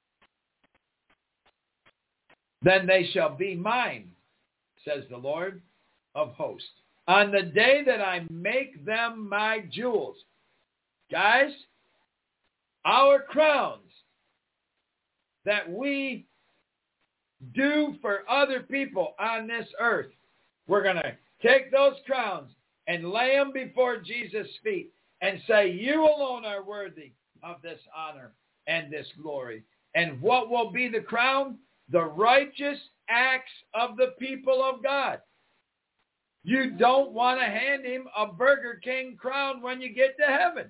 Then they shall be mine, says the Lord of hosts, on the day that I make them my jewels. Guys, our crowns that we do for other people on this earth, we're going to take those crowns and lay them before Jesus' feet and say, you alone are worthy of this honor and this glory. And what will be the crown? The righteous acts of the people of God. You don't want to hand him a Burger King crown when you get to heaven.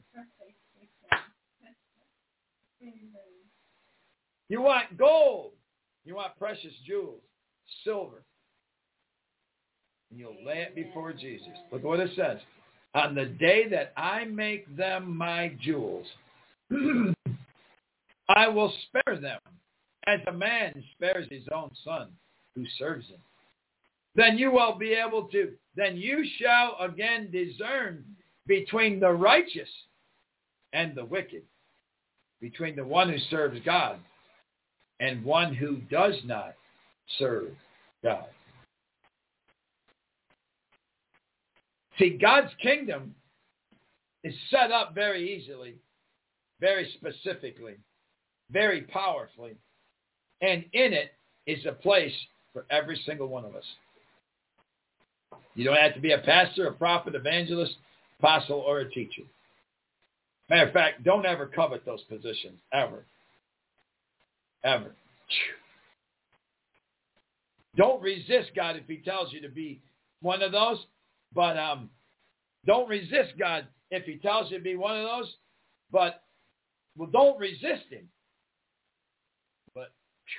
You want gold. You want precious jewels, silver. And you'll lay it before Jesus. Look what it says. On the day that I make them my jewels, I will spare them as a man spares his own son who serves him. Then you shall again discern between the righteous and the wicked, between the one who serves God and one who does not serve God. See, God's kingdom is set up very easily, very specifically, very powerfully, and in it is a place for every single one of us. You don't have to be a pastor, a prophet, evangelist, apostle, or a teacher. Matter of fact, don't ever covet those positions, ever. Ever. Don't resist God if he tells you to be one of those, but don't resist God if he tells you to be one of those, but don't resist him. But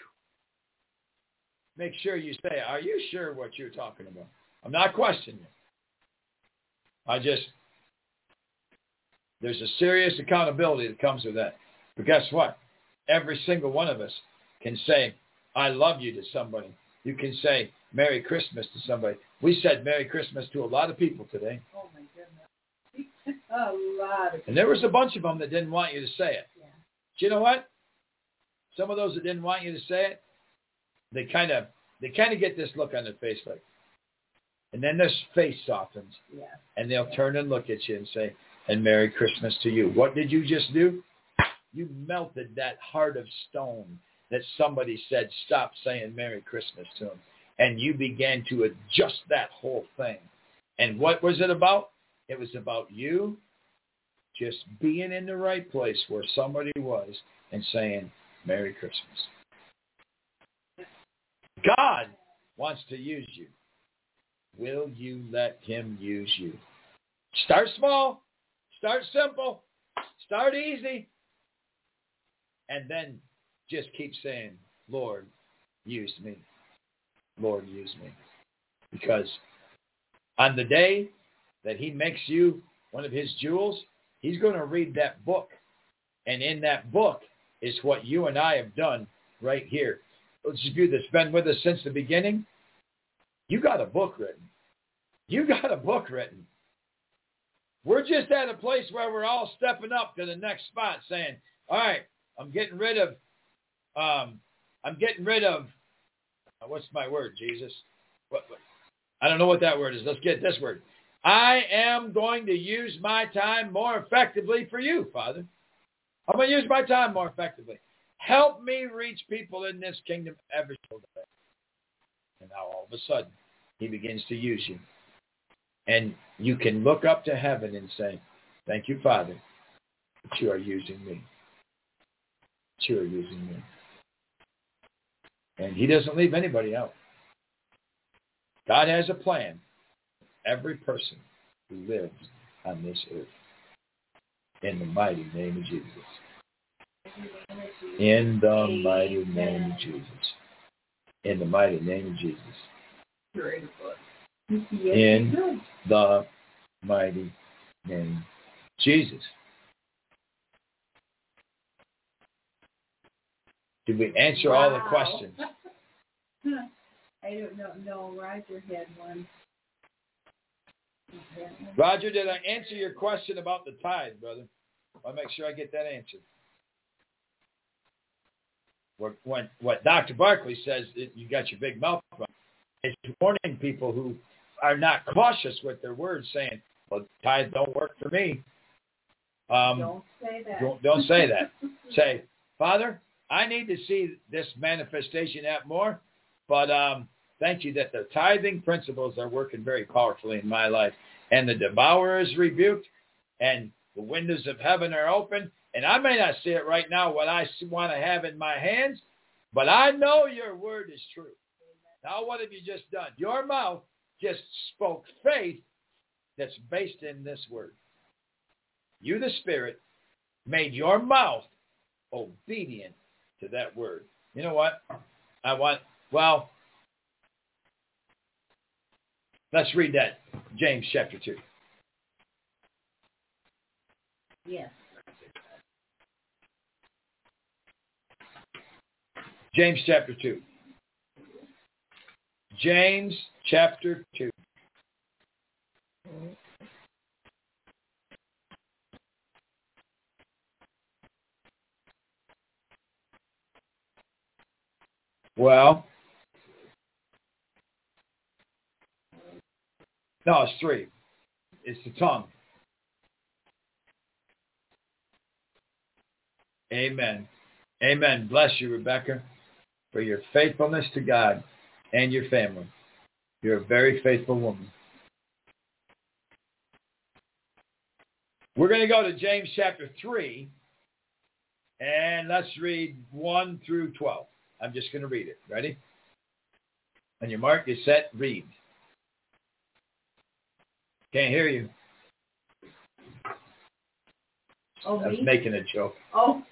make sure you say, are you sure what you're talking about? I'm not questioning you. There's a serious accountability that comes with that. But guess what? Every single one of us can say, I love you to somebody. You can say Merry Christmas to somebody. We said Merry Christmas to a lot of people today. Oh, my goodness. A lot of people. And there was a bunch of them that didn't want you to say it. Yeah. Do you know what? Some of those that didn't want you to say it, they kind of get this look on their face like, and then their face softens. Yeah. And they'll turn and look at you and say, and Merry Christmas to you. What did you just do? You melted that heart of stone that somebody said, stop saying Merry Christmas to them. And you began to adjust that whole thing. And what was it about? It was about you just being in the right place where somebody was and saying Merry Christmas. God wants to use you. Will you let him use you? Start small. Start simple. Start easy. And then just keep saying, Lord, use me. Lord, use me. Because on the day that he makes you one of his jewels, he's going to read that book. And in that book is what you and I have done right here. Those of you that's been with us since the beginning, you got a book written. You got a book written. We're just at a place where we're all stepping up to the next spot saying, all right, I'm getting rid of, what's my word, Jesus? What? I don't know what that word is. Let's get this word. I am going to use my time more effectively for you, Father. I'm going to use my time more effectively. Help me reach people in this kingdom every single day. And now all of a sudden, he begins to use you. And you can look up to heaven and say, thank you, Father, that you are using me. That you are using me. And he doesn't leave anybody out. God has a plan for every person who lives on this earth. In the mighty name of Jesus. In the mighty name of Jesus. In the mighty name of Jesus. In the mighty name of Jesus. Did we answer all the questions? I don't know. No, Roger had one. Roger, did I answer your question about the tithe, brother? I'll make sure I get that answered. What Dr. Barkley says, you got your big mouth on. It's warning people who are not cautious with their words, saying, well, tithe don't work for me. Don't say that. Don't say that. Say, Father, I need to see this manifestation at more, but thank you that the tithing principles are working very powerfully in my life. And the devourer is rebuked, and the windows of heaven are open. And I may not see it right now, what I want to have in my hands, but I know your word is true. Now what have you just done? Your mouth just spoke faith that's based in this word. You, the Spirit, made your mouth obedient to that word. You know what? Let's read that. James chapter 2. Yes. James chapter 2. James chapter 2. Well, no, it's 3. It's the tongue. Amen. Amen. Bless you, Rebecca, for your faithfulness to God and your family. You're a very faithful woman. We're going to go to James chapter 3, and let's read 1 through 12. I'm just going to read it. Ready? On your mark, get set, read. Can't hear you. Oh, I was me? making a joke. Oh.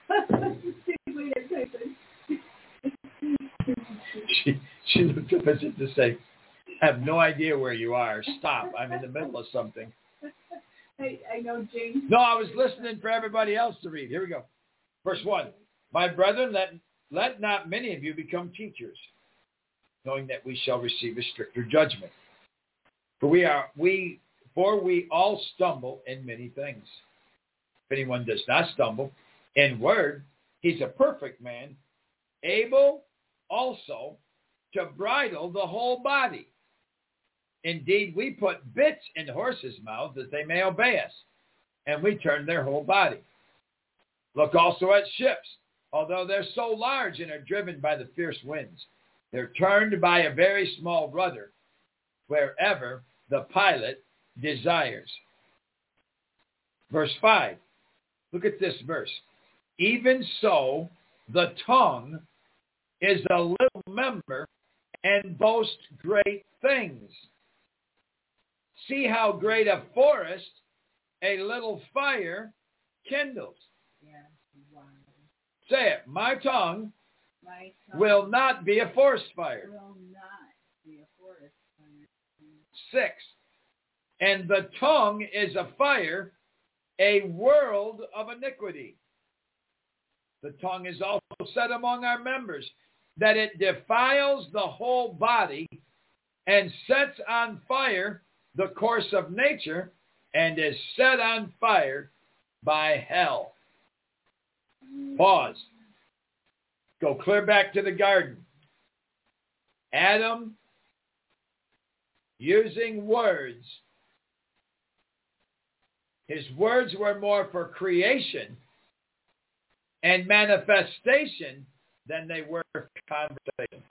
She looked up as if to say, I have no idea where you are. Stop. I'm in the middle of something. I know, James. No, I was listening for everybody else to read. Here we go. Verse 1. My brethren, let not many of you become teachers, knowing that we shall receive a stricter judgment. For we all stumble in many things. If anyone does not stumble in word, he's a perfect man, able also to bridle the whole body. Indeed, we put bits in horses' mouths that they may obey us, and we turn their whole body. Look also at ships. Although they're so large and are driven by the fierce winds, they're turned by a very small rudder wherever the pilot desires. Verse 5. Look at this verse. Even so, the tongue is a little member and boasts great things. See how great a forest a little fire kindles. Yeah. Wow. Say it. My tongue will not be a forest fire. Will not be a forest fire. 6. And the tongue is a fire, a world of iniquity. The tongue is also set among our members, that it defiles the whole body and sets on fire the course of nature and is set on fire by hell. Pause. Go clear back to the garden. Adam, using words, his words were more for creation and manifestation than they were for conversation.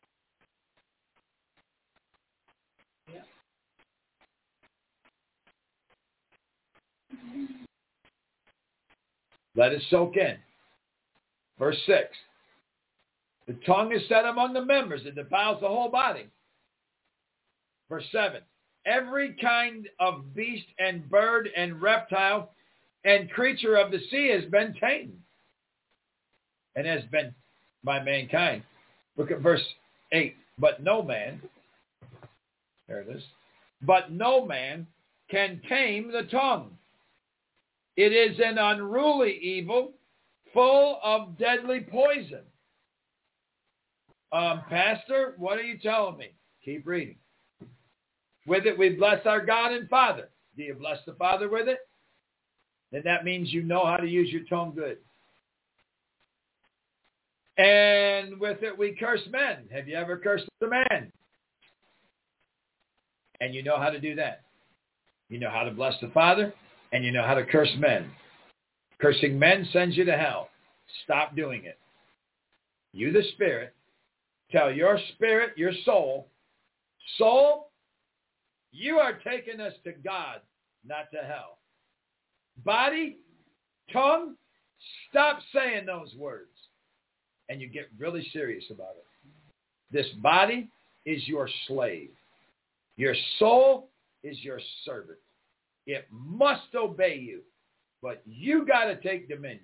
Let it soak in. Verse 6. The tongue is set among the members. It defiles the whole body. Verse 7. Every kind of beast and bird and reptile and creature of the sea has been tamed and has been by mankind. Look at verse 8. But no man, there it is, but no man can tame the tongue. It is an unruly evil, full of deadly poison. Pastor, what are you telling me? Keep reading. With it we bless our God and Father. Do you bless the Father with it? Then that means you know how to use your tongue good. And with it we curse men. Have you ever cursed a man? And you know how to do that. You know how to bless the Father, and you know how to curse men. Cursing men sends you to hell. Stop doing it. You, the Spirit, tell your spirit, your soul, you are taking us to God, not to hell. Body, tongue, stop saying those words. And you get really serious about it. This body is your slave. Your soul is your servant. It must obey you, but you got to take dominion.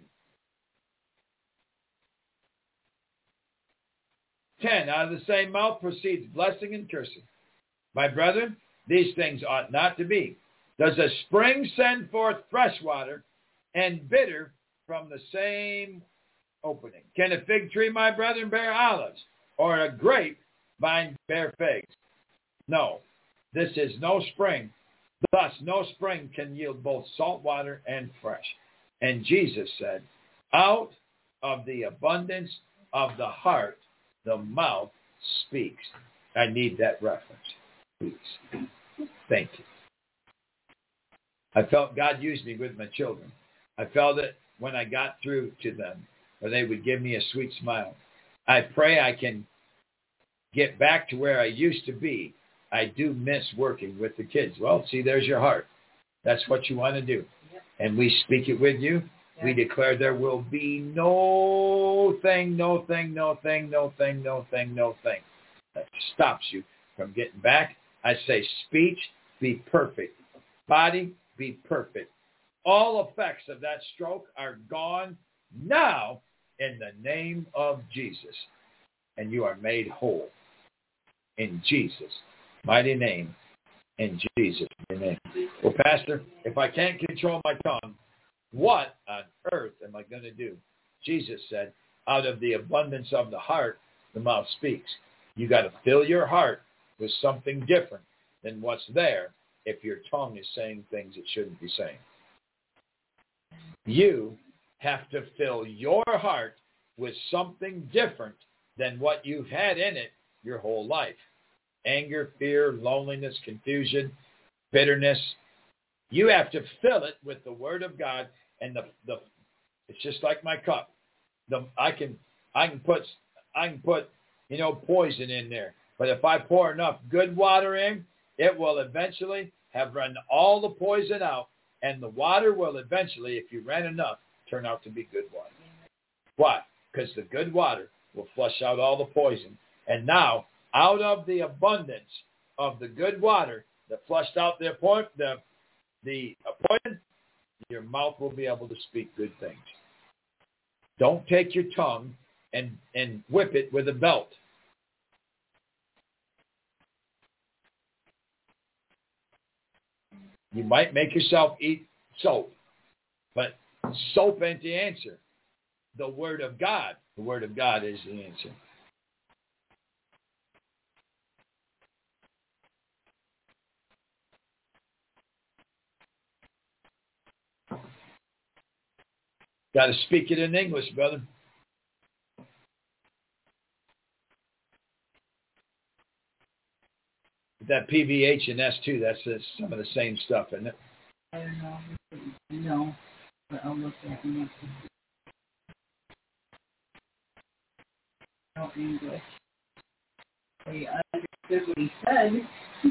10, out of the same mouth proceeds blessing and cursing. My brethren, these things ought not to be. Does a spring send forth fresh water and bitter from the same opening? Can a fig tree, my brethren, bear olives, or a grape vine bear figs? No, this is no spring. Thus, no spring can yield both salt water and fresh. And Jesus said, out of the abundance of the heart, the mouth speaks. I need that reference, please. Thank you. I felt God used me with my children. I felt it when I got through to them, or they would give me a sweet smile. I pray I can get back to where I used to be. I do miss working with the kids. Well, see, there's your heart. That's what you want to do. Yep. And we speak it with you. Yep. We declare there will be no thing that stops you from getting back. I say speech, be perfect. Body, be perfect. All effects of that stroke are gone now in the name of Jesus. And you are made whole in Jesus' mighty name, in Jesus' name. Well, Pastor, if I can't control my tongue, what on earth am I going to do? Jesus said, out of the abundance of the heart, the mouth speaks. You got to fill your heart with something different than what's there if your tongue is saying things it shouldn't be saying. You have to fill your heart with something different than what you've had in it your whole life. Anger, fear, loneliness, confusion, bitterness. You have to fill it with the Word of God, and the it's just like my cup. I can put poison in there, but if I pour enough good water in, it will eventually have run all the poison out, and the water will eventually, if you ran enough, turn out to be good water. Why? Because the good water will flush out all the poison, and now, out of the abundance of the good water that flushed out the poison, your mouth will be able to speak good things. Don't take your tongue and whip it with a belt. You might make yourself eat soap, but soap ain't the answer. The Word of God is the answer. Got to speak it in English, brother. That PVH and S2, that's some of the same stuff, isn't it? I don't know. No, but I'll look at it next. No English. I understood what he said.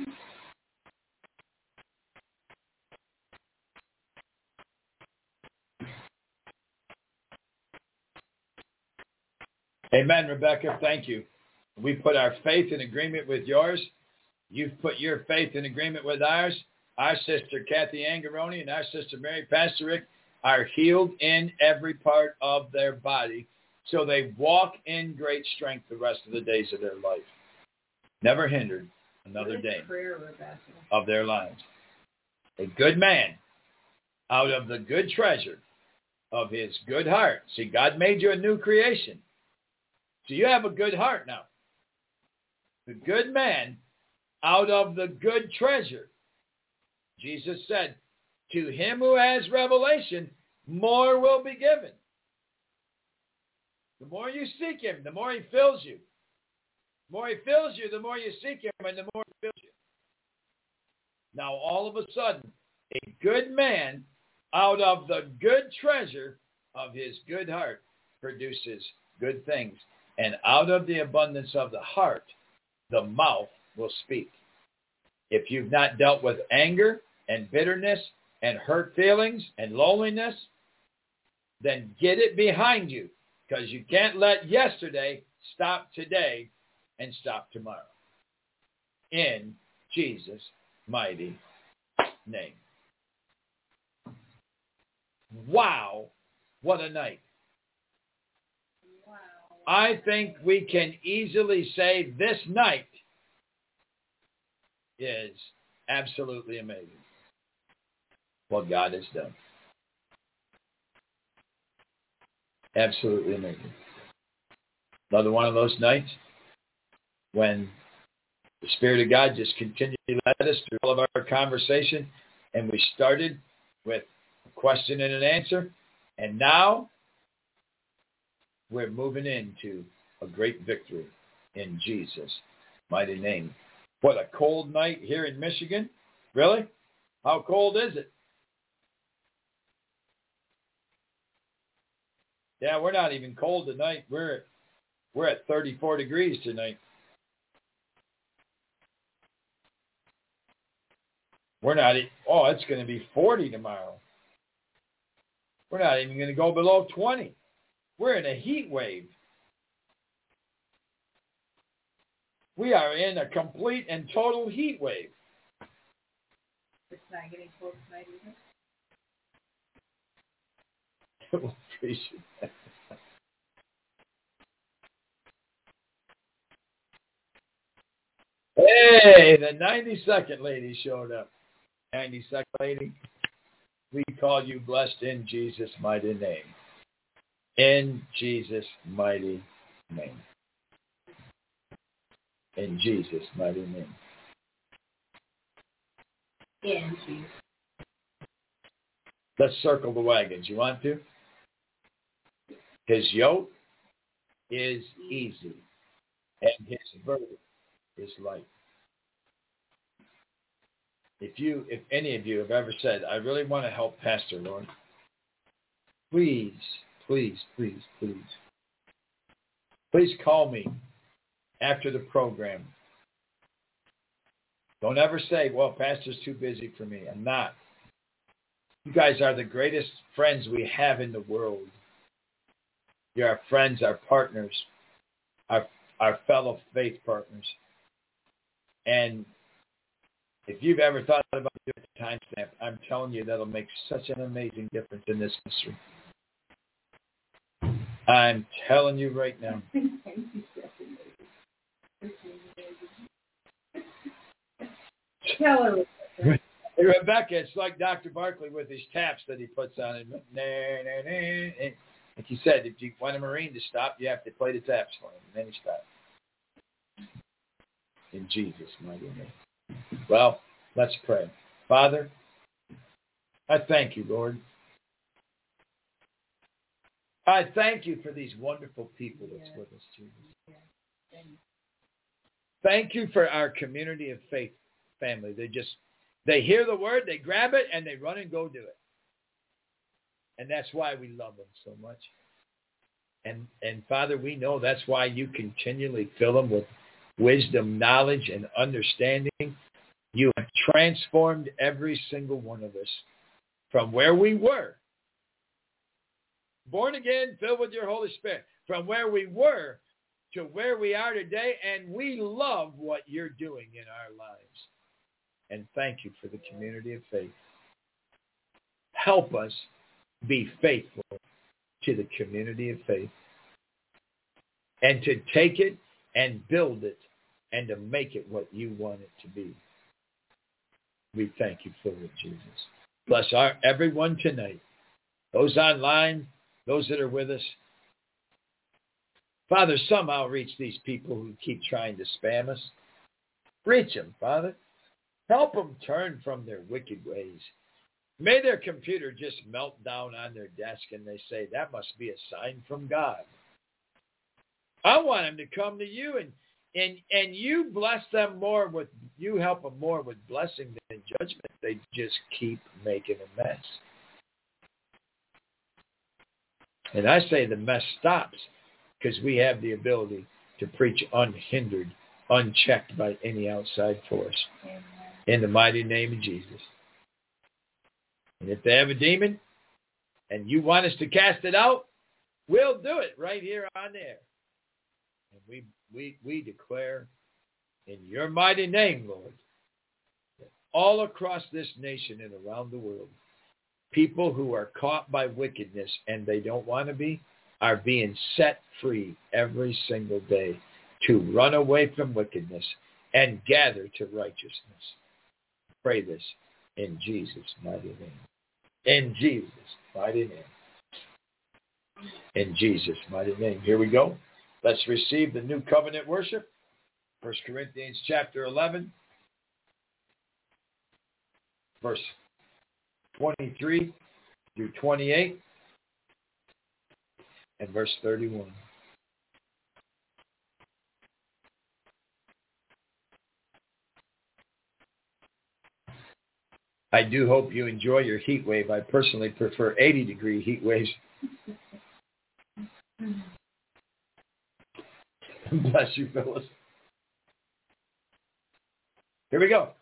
Amen, Rebecca. Thank you. We put our faith in agreement with yours. You've put your faith in agreement with ours. Our sister Kathy Angaroni and our sister Mary Pastorick are healed in every part of their body, so they walk in great strength the rest of the days of their life. Never hindered another day of their lives. A good man out of the good treasure of his good heart. See, God made you a new creation. So you have a good heart now. The good man out of the good treasure. Jesus said, to him who has revelation, more will be given. The more you seek him, the more he fills you. The more he fills you, the more you seek him, and the more he fills you. Now, all of a sudden, a good man out of the good treasure of his good heart produces good things. And out of the abundance of the heart, the mouth will speak. If you've not dealt with anger and bitterness and hurt feelings and loneliness, then get it behind you, because you can't let yesterday stop today and stop tomorrow. In Jesus' mighty name. Wow, what a night. I think we can easily say this night is absolutely amazing. What God has done. Absolutely amazing. Another one of those nights when the Spirit of God just continued to lead us through all of our conversation, and we started with a question and an answer, and now we're moving into a great victory in Jesus' mighty name. What a cold night here in Michigan. Really? How cold is it? Yeah, we're not even cold tonight. We're at 34 degrees tonight. It's going to be 40 tomorrow. We're not even going to go below 20. We're in a heat wave. We are in a complete and total heat wave. It's not getting cold tonight either. We'll appreciate that. Hey, the 92nd lady showed up. 92nd lady, we call you blessed in Jesus' mighty name. In Jesus' mighty name. In Jesus' mighty name. In Jesus. Let's circle the wagons. You want to? His yoke is easy, and his burden is light. If any of you have ever said, I really want to help Pastor, Lord, please, please, please, please, please call me after the program. Don't ever say, well, Pastor's too busy for me. I'm not. You guys are the greatest friends we have in the world. You're our friends, our partners, our fellow faith partners. And if you've ever thought about doing a timestamp, I'm telling you that'll make such an amazing difference in this ministry. I'm telling you right now. Tell her. Hey, Rebecca, it's like Dr. Barkley with his taps that he puts on. And like he said, if you want a Marine to stop, you have to play the taps for him, and then he stops. In Jesus' mighty name. Well, let's pray. Father, I thank you, Lord, I thank you for these wonderful people that's with us, Jesus. Thank you for our community of faith family. They hear the word, they grab it, and they run and go do it. And that's why we love them so much. And Father, we know that's why you continually fill them with wisdom, knowledge, and understanding. You have transformed every single one of us from where we were, born again, filled with your Holy Spirit, from where we were to where we are today, and we love what you're doing in our lives. And thank you for the community of faith. Help us be faithful to the community of faith and to take it and build it and to make it what you want it to be. We thank you for it, Jesus. Bless everyone tonight, those online, those that are with us. Father, somehow reach these people who keep trying to spam us. Reach them, Father. Help them turn from their wicked ways. May their computer just melt down on their desk and they say, that must be a sign from God. I want them to come to you and you bless them more with, you help them more with blessing than judgment. They just keep making a mess. And I say the mess stops because we have the ability to preach unhindered, unchecked by any outside force. Amen. In the mighty name of Jesus. And if they have a demon and you want us to cast it out, we'll do it right here on air. And we declare in your mighty name, Lord, that all across this nation and around the world, people who are caught by wickedness and they don't want to be, are being set free every single day to run away from wickedness and gather to righteousness. Pray this in Jesus' mighty name. In Jesus' mighty name. In Jesus' mighty name. Here we go. Let's receive the new covenant worship. 1 Corinthians chapter 11, verse 23 through 28, and verse 31. I do hope you enjoy your heat wave. I personally prefer 80-degree heat waves. Bless you, Phyllis. Here we go.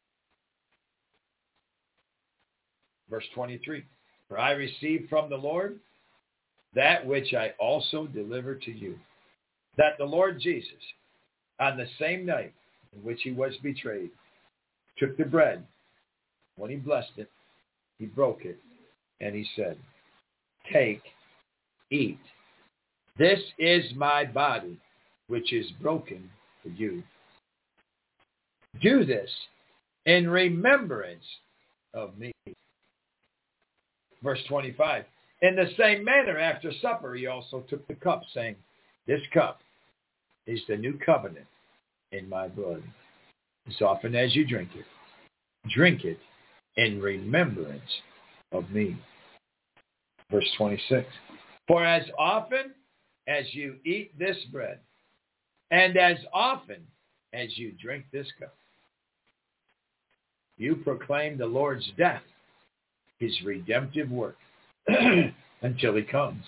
Verse 23. For I received from the Lord that which I also delivered to you, that the Lord Jesus, on the same night in which he was betrayed, took the bread. When he blessed it, he broke it, and he said, take, eat. This is my body, which is broken for you. Do this in remembrance of me. Verse 25. In the same manner, after supper, he also took the cup, saying, this cup is the new covenant in my blood. As often as you drink it in remembrance of me. Verse 26. For as often as you eat this bread, and as often as you drink this cup, you proclaim the Lord's death, his redemptive work, until he comes.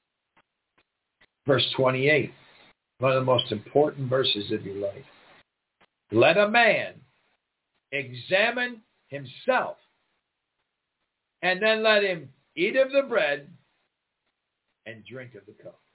Verse 28, one of the most important verses of your life. Let a man examine himself, and then let him eat of the bread and drink of the cup.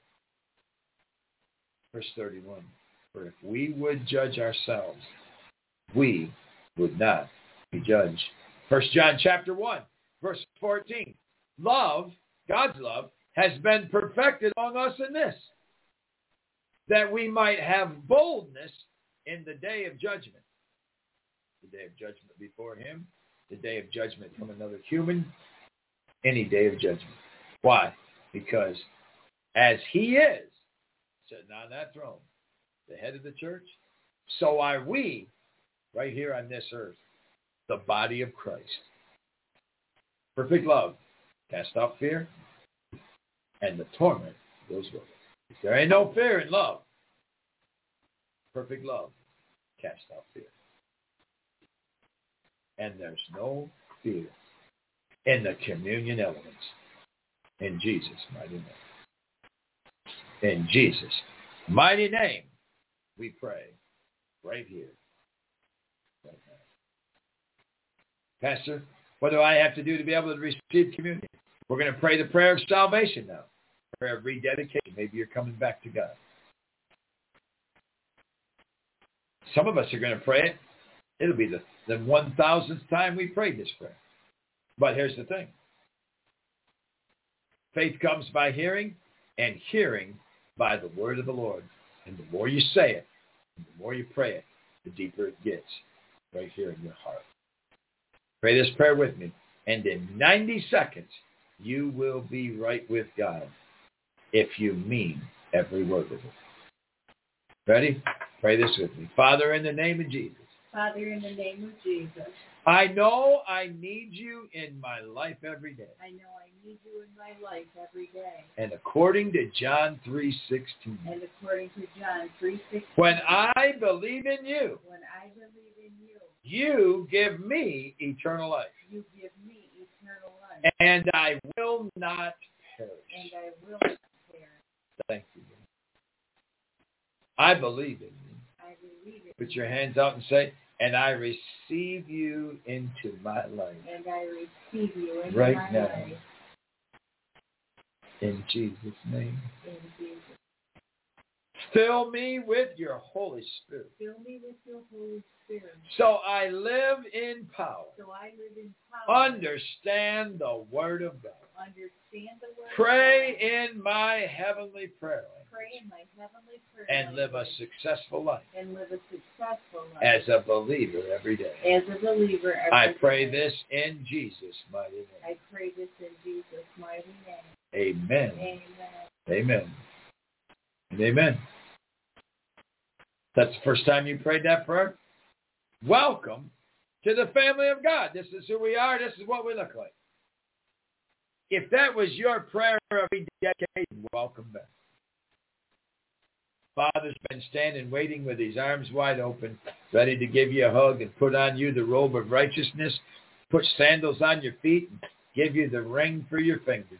Verse 31, for if we would judge ourselves, we would not be judged. 1 John chapter 1, verse 14. Love, God's love, has been perfected among us in this, that we might have boldness in the day of judgment. The day of judgment before him, the day of judgment from another human, any day of judgment. Why? Because as he is sitting on that throne, the head of the church, so are we right here on this earth, the body of Christ. Perfect love cast out fear, and the torment goes with it. There ain't no fear in love. Perfect love casts out fear. And there's no fear in the communion elements. In Jesus' mighty name. In Jesus' mighty name, we pray right here, right now. Pastor, what do I have to do to be able to receive communion? We're going to pray the prayer of salvation now. Prayer of rededication. Maybe you're coming back to God. Some of us are going to pray it. It'll be the 1,000th time we prayed this prayer. But here's the thing. Faith comes by hearing, and hearing by the word of the Lord. And the more you say it, and the more you pray it, the deeper it gets right here in your heart. Pray this prayer with me. And in 90 seconds, you will be right with God if you mean every word of it. Ready? Pray this with me. Father, in the name of Jesus. Father, in the name of Jesus. I know I need you in my life every day. I know I need you in my life every day. And according to John 3:16. And according to John 3:16. When I believe in you. When I believe in you. You give me eternal life. You give me eternal life. And I will not perish. And I will not perish. Thank you. I believe in you. I believe in you. Put your hands out and say, and I receive you into my life. And I receive you into right my now. life. In Jesus' name. In Jesus. Fill me with your Holy Spirit. Fill me with your Holy Spirit. So I live in power. So I live in power. Understand the Word of God. Understand the Word Pray of God. in my heavenly prayer language. Pray in my heavenly prayer and live a language. successful life. And live a successful life. As a believer every day. As a believer every I pray day. this in Jesus' mighty name. I pray this in Jesus' mighty name. Amen. Amen. Amen. And amen. That's the first time you prayed that prayer? Welcome to the family of God. This is who we are. This is what we look like. If that was your prayer every decade, welcome back. Father's been standing waiting with his arms wide open, ready to give you a hug and put on you the robe of righteousness, put sandals on your feet, and give you the ring for your finger,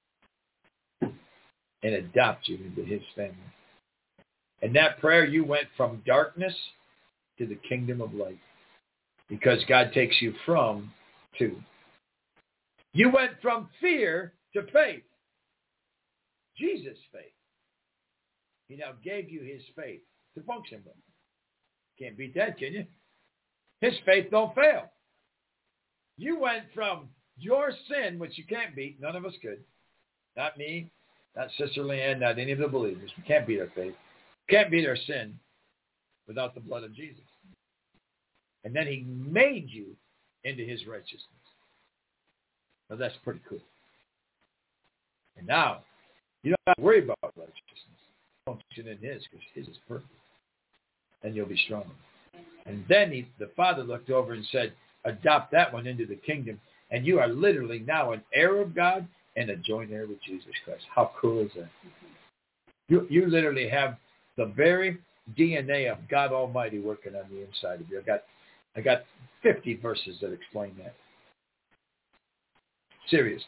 and adopt you into his family. In that prayer, you went from darkness to the kingdom of light, because God takes you from to. You went from fear to faith. Jesus' faith. He now gave you his faith to function with. Can't beat that, can you? His faith don't fail. You went from your sin, which you can't beat. None of us could. Not me, not Sister Leanne, not any of the believers. We can't beat our faith. We can't beat our sin without the blood of Jesus. And then he made you into his righteousness. Now that's pretty cool. And now, you don't have to worry about righteousness. Function in his, because his is perfect. And you'll be strong. And then the Father looked over and said, adopt that one into the kingdom. And you are literally now an heir of God and a joint heir with Jesus Christ. How cool is that? You literally have the very DNA of God Almighty working on the inside of you. I got 50 verses that explain that. Seriously.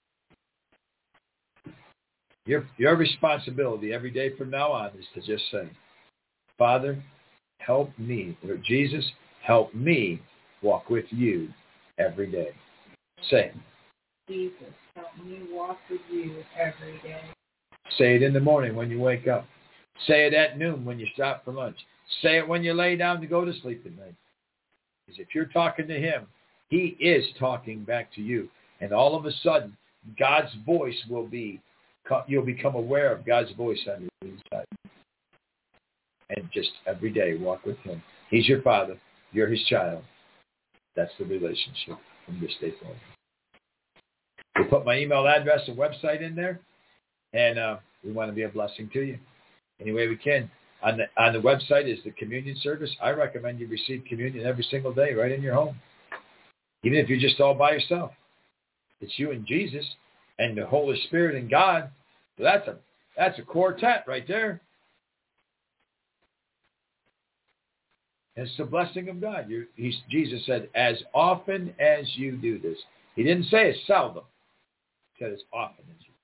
Your responsibility every day from now on is to just say, Father, help me, or Jesus, help me walk with you every day. Say it. Jesus, help me walk with you every day. Say it in the morning when you wake up. Say it at noon when you stop for lunch. Say it when you lay down to go to sleep at night. Because if you're talking to him, he is talking back to you. And all of a sudden, God's voice you'll become aware of God's voice on your inside. And just every day walk with him. He's your Father. You're his child. That's the relationship from this day forward. We'll put my email address and website in there. And we want to be a blessing to you any way we can. On the website is the communion service. I recommend you receive communion every single day right in your home. Even if you're just all by yourself. It's you and Jesus and the Holy Spirit and God. So that's a quartet right there. It's the blessing of God. Jesus said, as often as you do this. He didn't say it's seldom. He said as often as you.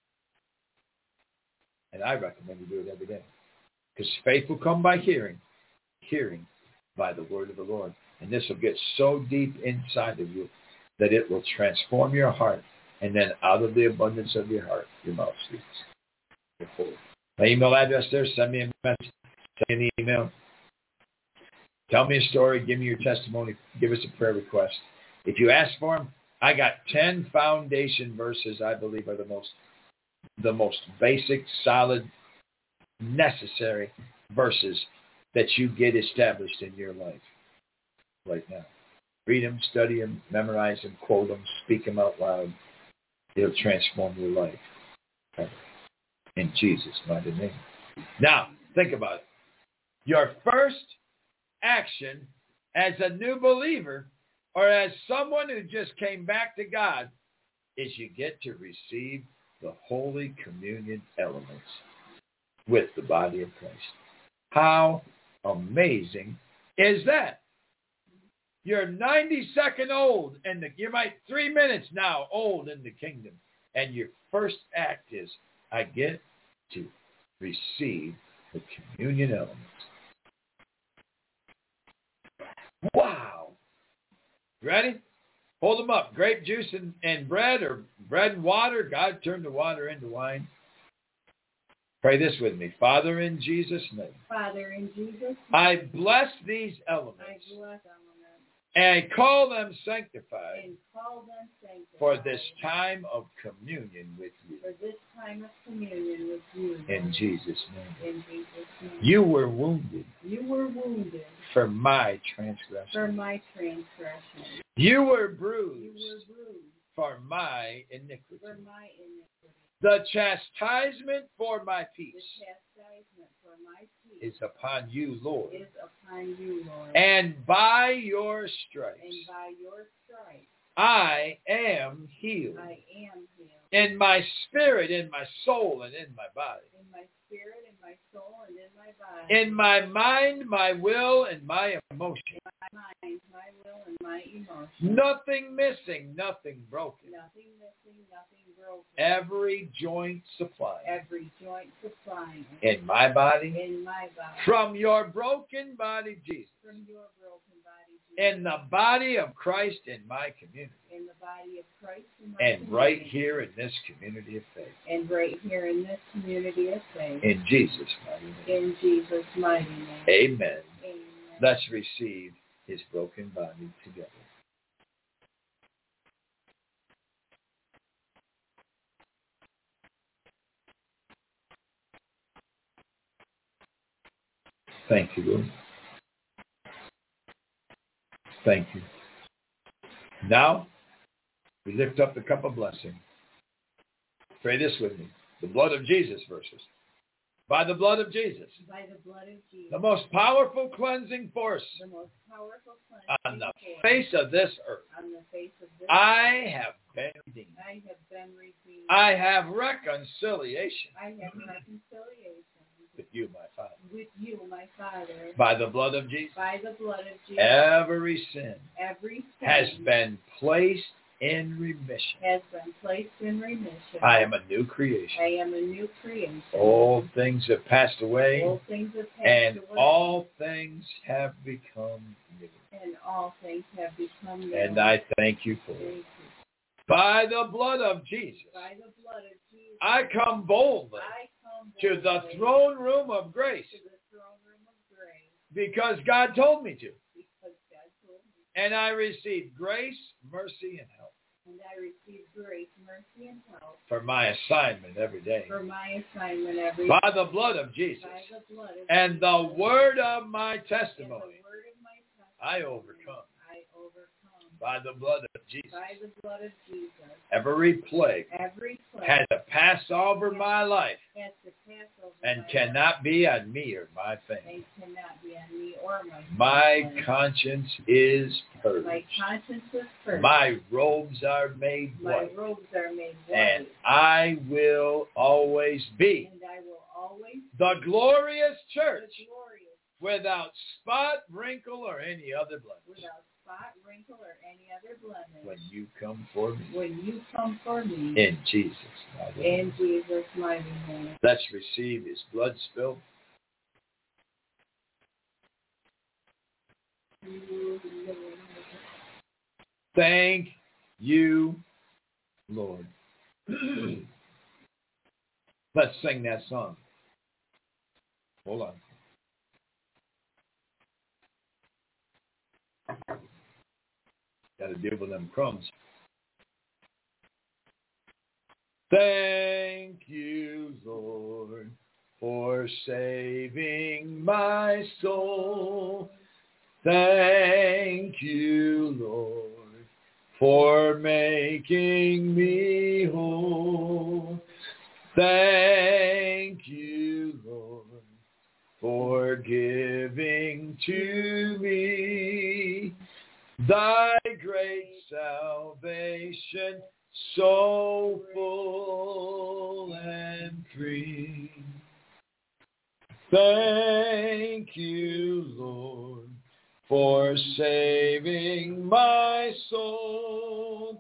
And I recommend you do it every day. Because faith will come by hearing. Hearing by the word of the Lord. And this will get so deep inside of you that it will transform your heart. And then out of the abundance of your heart, your mouth speaks. My email address there, send me a message, send me an email. Tell me a story, give me your testimony, give us a prayer request. If you ask for them, I got 10 foundation verses I believe are the most basic, solid, necessary verses that you get established in your life right now. Read them, study them, memorize them, quote them, speak them out loud. It'll transform your life. In Jesus' mighty name. Now, think about it. Your first action as a new believer or as someone who just came back to God is you get to receive the Holy Communion elements with the body of Christ. How amazing is that? You're 90-second old, and you're 3 minutes now old in the kingdom. And your first act is, I get to receive the communion elements. Wow. Ready? Hold them up. Grape juice and bread, or bread and water. God turned the water into wine. Pray this with me. Father, in Jesus' name. Father, in Jesus' name. I bless these elements. I bless them. And call them sanctified. And call them sanctified. For this time of communion with you. For this time of communion with you. In Jesus' name. In Jesus' name. You were wounded. You were wounded. For my transgression. For my transgression. You were bruised. You were bruised. For my iniquity. For my iniquity. The chastisement for my peace. The chastisement for my peace. Is upon you, Lord. Is upon you, Lord. And by your stripes. And by your stripes. I am healed. I am healed. In my spirit, in my soul, and in my body. In my spirit, in my soul, and in my body. In my mind, my will, and my emotion. In my mind, my will, and my emotion. Nothing missing, nothing broken. Nothing missing, nothing broken. Every joint supplied. Every joint supplying. In my body. In my body. From your broken body, Jesus. From your broken body, Jesus. In the body of Christ in my community. In the body of Christ in my and community. right here in this community of faith. And right here in this community of faith. In Jesus' mighty name. In Jesus' mighty name. Amen. Amen. Let's receive his broken body together. Thank you, Lord. Thank you. Now, we lift up the cup of blessing. Pray this with me. The blood of Jesus verses. By the blood of Jesus. By the blood of Jesus. The most powerful cleansing force. The most powerful cleansing on the force. face of this earth. On the face of this I have been redeemed. I have been redeemed. I have reconciliation. I have reconciliation. With you, my Father. With you, my Father. By the blood of Jesus. By the blood of Jesus. Every sin. Every sin. Has been placed in remission. Has been placed in remission. I am a new creation. I am a new creation. Old things have passed away. Old things have passed and away. all things have become new. And all things have become new. And I thank you for it. By the blood of Jesus. By the blood of Jesus. I come boldly. To the throne room of grace. To the throne room of grace. Because God told me to. Because God told me. And I received grace, mercy, and help. And I received grace, mercy, and help. For my assignment every day. For my assignment every day. By the blood of Jesus. By the blood of and Jesus. the word of my testimony. And the word of my testimony. I overcome. I overcome. by the blood of Jesus. By the blood of Jesus. Every plague has to pass over my life and cannot be on me or my family. My conscience is purged. My robes are made white. And I will always be the glorious church without spot, wrinkle, or any other blemish. When you come for me. In Jesus' mighty name. In Jesus' mighty name. Let's receive his blood spill. Thank you, Lord. Let's sing that song. Hold on. Got to deal with them crumbs. Thank you, Lord, for saving my soul. Thank you, Lord, for making me whole. Thank you, Lord, for giving to me thy great salvation, so full and free. Thank you, Lord, for saving my soul.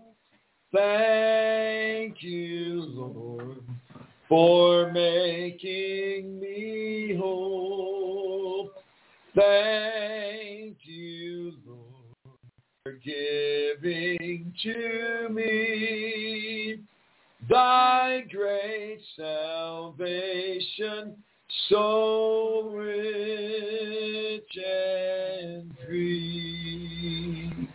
Thank you, Lord, for making me whole. Thank you, Lord, for giving to me thy great salvation, so rich and free.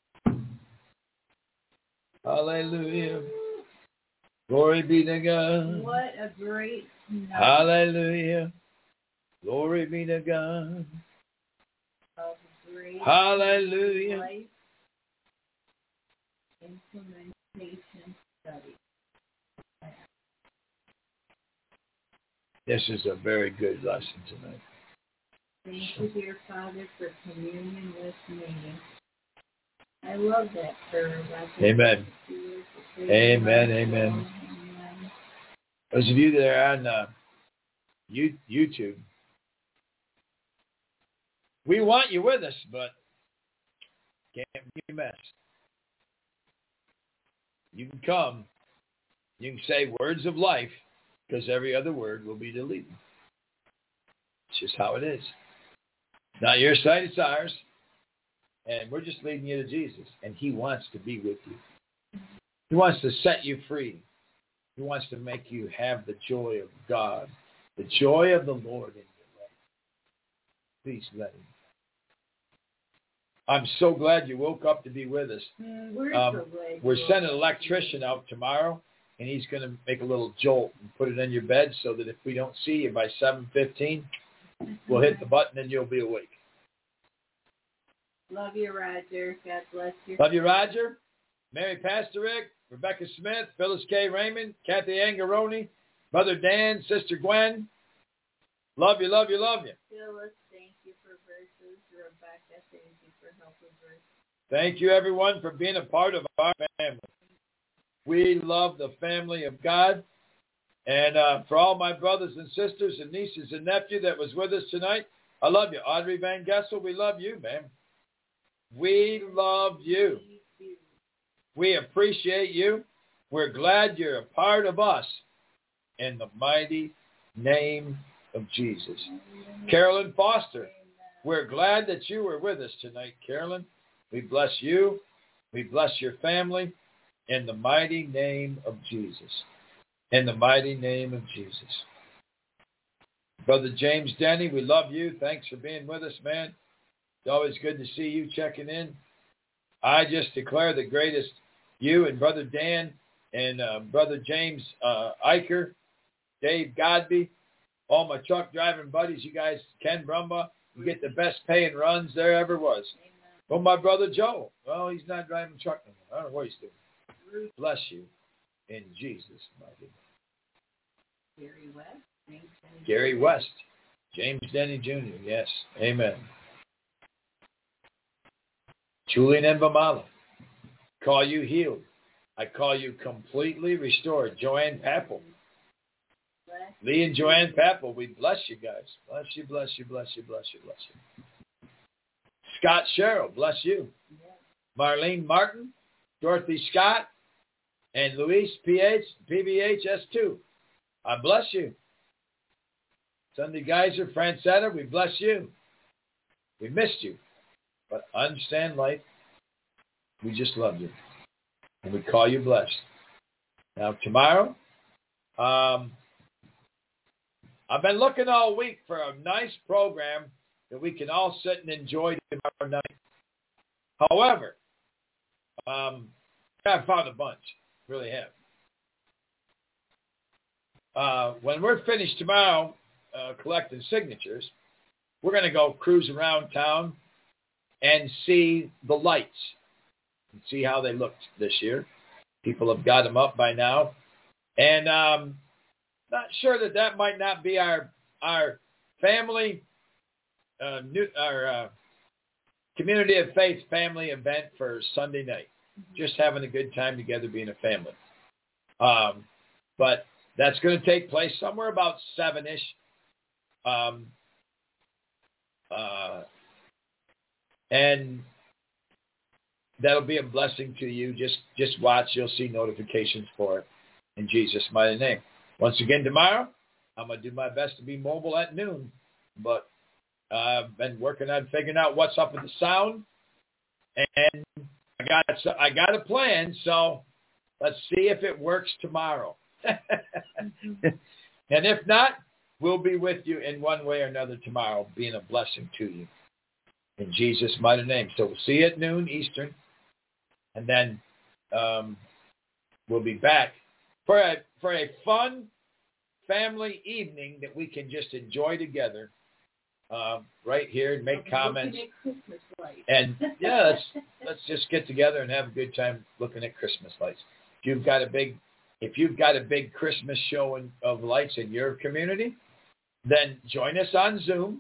Hallelujah. Glory be to God. What a great night. Hallelujah. Glory be to God. Of great Hallelujah. life implementation study. This is a very good lesson tonight. Thank you, dear Father, for communion with me. I love that prayer. Amen. Amen. Amen. Those of you that are on YouTube, we want you with us, but can't be a mess. You can come. You can say words of life, because every other word will be deleted. It's just how it is. Not your sight, it's ours. And we're just leading you to Jesus. And he wants to be with you. He wants to set you free. He wants to make you have the joy of God, the joy of the Lord in your life. Please let him. I'm so glad you woke up to be with us. We're so glad. We're sending an electrician out tomorrow, and he's going to make a little jolt and put it in your bed so that if we don't see you by 7:15, we'll hit the button and you'll be awake. Love you, Roger. God bless you. Love you, Roger. Mary Pastorick, Rebecca Smith, Phyllis K. Raymond, Kathy Angaroni, Brother Dan, Sister Gwen. Love you, love you, love you. Phyllis, thank you for verses. Rebecca, thank you for helping verses. Thank you, everyone, for being a part of our family. We love the family of God. And for all my brothers and sisters and nieces and nephew that was with us tonight, I love you. Audrey Van Gessel, we love you, man. We love you. We appreciate you. We're glad you're a part of us in the mighty name of Jesus. Carolyn Foster, we're glad that you were with us tonight, Carolyn. We bless you. We bless your family in the mighty name of Jesus. In the mighty name of Jesus. Brother James Denny, we love you. Thanks for being with us, man. It's always good to see you checking in. I just declare the greatest, you and Brother Dan and Brother James Eicher, Dave Godby, all my truck driving buddies, you guys, Ken Brumbaugh, you get the best paying runs there ever was. Well, my brother Joe. Well, he's not driving a truck no more. I don't know what he's doing. Bless you in Jesus' mighty name. Gary West. Gary West. James Denny Jr. Yes. Amen. Julian and Vamala. Call you healed. I call you completely restored. Joanne Papel. Lee and Joanne Papel, we bless you guys. Bless you, bless you, bless you, bless you, bless you. Scott Sherrill, bless you. Marlene Martin, Dorothy Scott, and Luis PBHS2. I bless you. Sunday Geyser, Francetta, we bless you. We missed you. But understand life. We just love you. And we call you blessed. Now tomorrow, I've been looking all week for a nice program that we can all sit and enjoy tomorrow night. However, I've found a bunch. Really have. When we're finished tomorrow collecting signatures, we're going to go cruise around town and see the lights and see how they looked this year. People have got them up by now. And not sure that might not be our family, our community of faith family event for Sunday night. Just having a good time together being a family. But that's going to take place somewhere about 7-ish. And that'll be a blessing to you. Just watch. You'll see notifications for it in Jesus' mighty name. Once again, tomorrow, I'm going to do my best to be mobile at noon. But I've been working on figuring out what's up with the sound. And I got a plan, so let's see if it works tomorrow. And if not, we'll be with you in one way or another tomorrow, being a blessing to you. In Jesus' mighty name. So we'll see you at noon Eastern. And then we'll be back for a fun family evening that we can just enjoy together right here and make comments. And yeah, let's just get together and have a good time looking at Christmas lights. If you've got a big Christmas show of lights in your community, then join us on Zoom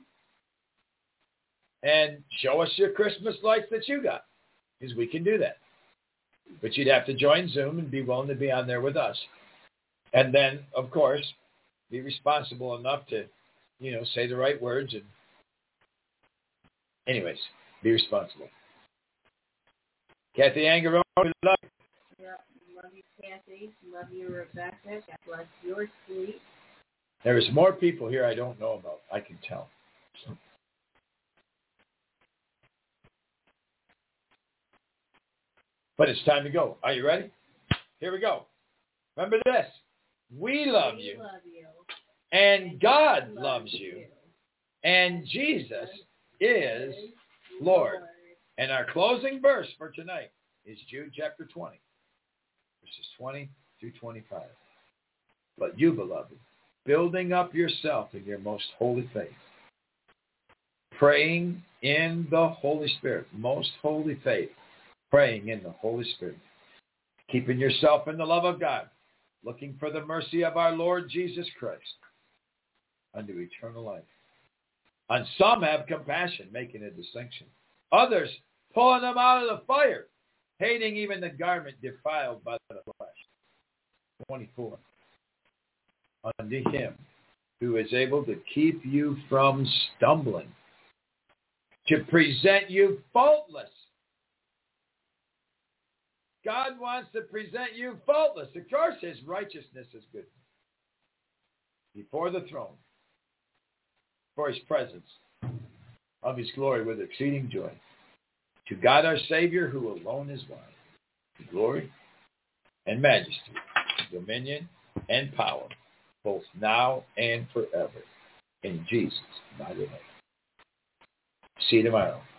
and show us your Christmas lights that you got, because we can do that. But you'd have to join Zoom and be willing to be on there with us. And then, of course, be responsible enough to, say the right words. And anyways, be responsible. Kathy Angarone, love you. Yeah, love you, Kathy. Love you, Rebecca. God bless your sleep. There's more people here I don't know about. I can tell. So. But it's time to go. Are you ready? Here we go. Remember this. We love you. And God loves you. And Jesus is Lord. And our closing verse for tonight is Jude chapter 20, verses 20 through 25. But you, beloved, building up yourself in your most holy faith, praying in the Holy Spirit, most holy faith, praying in the Holy Spirit, keeping yourself in the love of God, looking for the mercy of our Lord Jesus Christ unto eternal life. On some have compassion, making a distinction. Others pulling them out of the fire, hating even the garment defiled by the flesh. 24. Unto him who is able to keep you from stumbling, to present you faultless. God wants to present you faultless. Of course, his righteousness is good. Before the throne, for his presence of his glory with exceeding joy. To God our Savior, who alone is wise, to glory and majesty, dominion and power, both now and forever. In Jesus' mighty name. See you tomorrow.